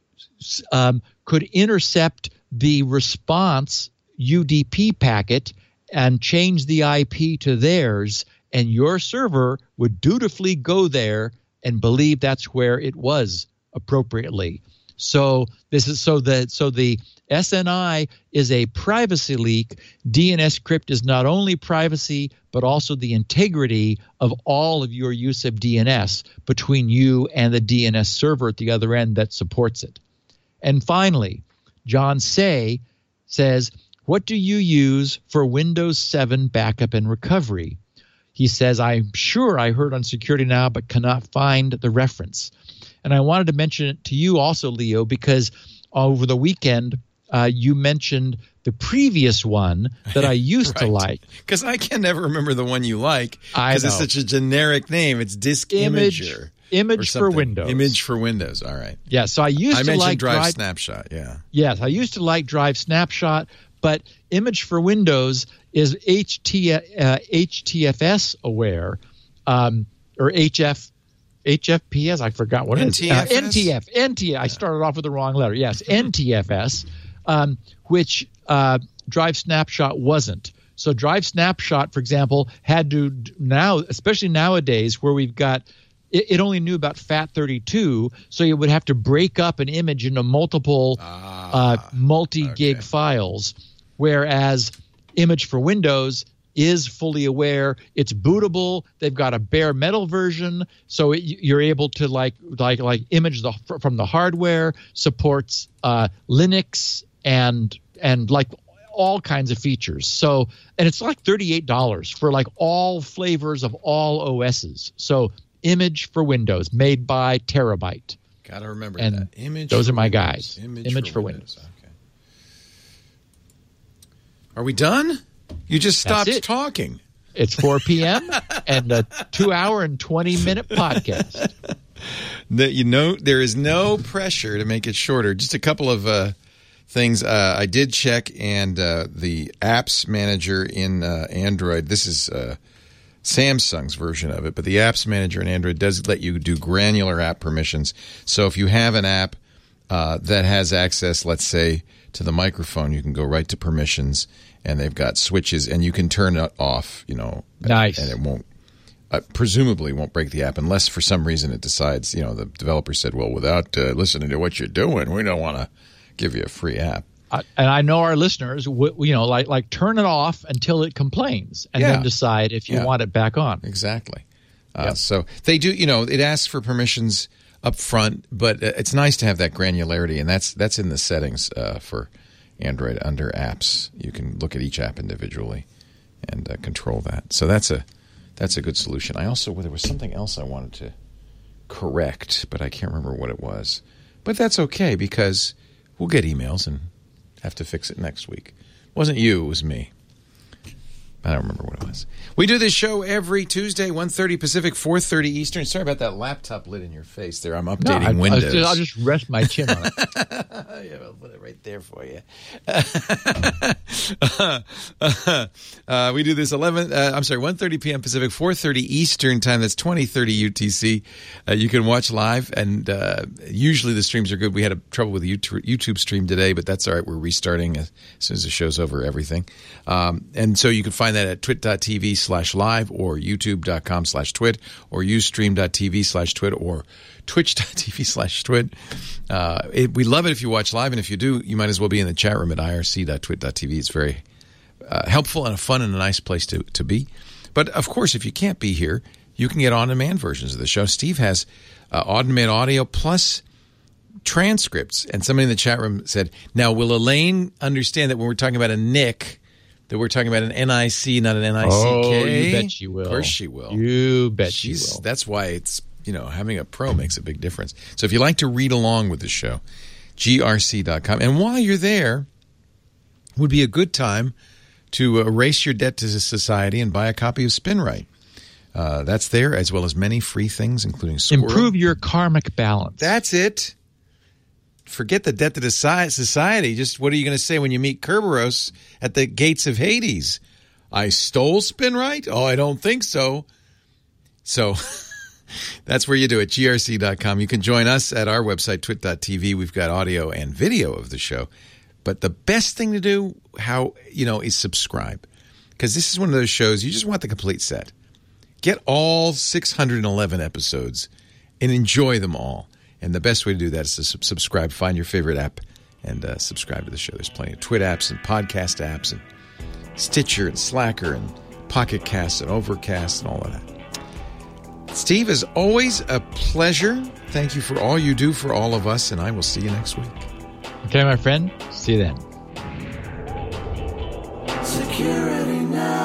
um, could intercept the response U D P packet and change the I P to theirs, and your server would dutifully go there and believe that's where it was appropriately. So this is so that so the S N I is a privacy leak. DNSCrypt is not only privacy, but also the integrity of all of your use of D N S between you and the D N S server at the other end that supports it. And finally, John Say says, what do you use for Windows seven backup and recovery? He says, I'm sure I heard on Security Now, but cannot find the reference. And I wanted to mention it to you also, Leo, because over the weekend, uh, you mentioned the previous one that I used
right.
to like.
Because I can never remember the one you like
I
because
know.
it's such a generic name. It's Disk
Image,
Imager.
Image for Windows.
Image for Windows. All right.
Yeah, so I used
I
to
mentioned
like
Drive,
Drive
Snapshot, yeah.
Yes, I used to like Drive Snapshot, but Image for Windows is H T, uh, H T F S aware, um, or H F, H F P S, I forgot what it is.
N T F S?
Uh, N T F, N T F, I started off with the wrong letter. Yes, N T F S, um, which uh, Drive Snapshot wasn't. So Drive Snapshot, for example, had to now, especially nowadays where we've got, it, it only knew about FAT thirty-two, so you would have to break up an image into multiple
ah,
uh, multi-gig
okay.
files, whereas Image for Windows is fully aware. It's bootable. They've got a bare metal version, so it, you're able to like like like image the from the hardware. Supports uh, Linux and and like all kinds of features. So and it's like thirty-eight dollars for like all flavors of all O Ss. So Image for Windows, made by Terabyte.
Got to remember
and
that. Image.
Those
for
are my
Windows.
guys.
Image,
Image
for,
for
Windows. Windows. Okay. Are we done? You just stopped
That's it.
talking.
It's four p.m. and a two-hour and twenty-minute podcast.
The, you know, there is no pressure to make it shorter. Just a couple of uh, things. Uh, I did check, and uh, the Apps Manager in uh, Android, this is uh, Samsung's version of it, but the Apps Manager in Android does let you do granular app permissions. So if you have an app uh, that has access, let's say, to the microphone, you can go right to permissions, and they've got switches, and you can turn it off, you know,
nice.
and it won't, uh, presumably won't break the app unless for some reason it decides, you know, the developer said, well, without uh, listening to what you're doing, we don't want to give you a free app.
Uh, and I know our listeners, w- you know, like like turn it off until it complains, and
Yeah.
then decide if you
Yeah.
want it back on.
Exactly. Uh,
Yep.
So they do, you know, it asks for permissions up front, but uh, it's nice to have that granularity, and that's that's in the settings uh, for Android under apps. You can look at each app individually and uh, control that. So that's a that's a good solution. I also, well, there was something else I wanted to correct, but I can't remember what it was. But that's okay because we'll get emails and have to fix it next week. It wasn't you, it was me. I don't remember what it was. We do this show every Tuesday, one thirty Pacific, four thirty Eastern. Sorry about that laptop lid in your face there. I'm updating
No, I,
Windows.
I'll just, I'll just rest my chin on it.
Yeah, I'll put it right there for you. uh, uh, we do this eleven. Uh, I'm sorry, one thirty p.m. Pacific, four thirty Eastern time. That's twenty thirty U T C. Uh, you can watch live, and uh, usually the streams are good. We had a trouble with the YouTube, YouTube stream today, but that's all right. We're restarting as soon as the show's over. Everything, um, and so you can find that at twit.tv slash live or youtube.com slash twit or ustream.tv slash twit or twitch.tv slash twit. Uh, it, we love it if you watch live, and if you do, you might as well be in the chat room at irc.twit.tv. It's very uh, helpful and a fun and a nice place to, to be. But, of course, if you can't be here, you can get on-demand versions of the show. Steve has uh, on-demand audio plus transcripts. And somebody in the chat room said, now, will Elaine understand that when we're talking about a N I C, that we're talking about an N I C, not an N I C K?
Oh, you bet she will.
Of course she will.
You bet
She's,
she will.
That's why it's, you know, having a pro makes a big difference. So if you like to read along with the show, G R C dot com. And while you're there, would be a good time to erase your debt to society and buy a copy of SpinRite. Uh, that's there, as well as many free things, including Squirrel.
Improve your karmic balance.
That's it. Forget the debt to the society. Just what are you going to say when you meet Kerberos at the gates of Hades? I stole Spin Right? Oh, I don't think so. So that's where you do it, G R C dot com. You can join us at our website, twit dot t v. We've got audio and video of the show. But the best thing to do, how you know, is subscribe. Because this is one of those shows, you just want the complete set. Get all six hundred eleven episodes and enjoy them all. And the best way to do that is to subscribe. Find your favorite app and uh, subscribe to the show. There's plenty of Twit apps and podcast apps and Stitcher and Slacker and Pocket Cast and Overcast and all of that. Steve, as always, a pleasure. Thank you for all you do for all of us, and I will see you next week.
Okay, my friend. See you then.
Security now.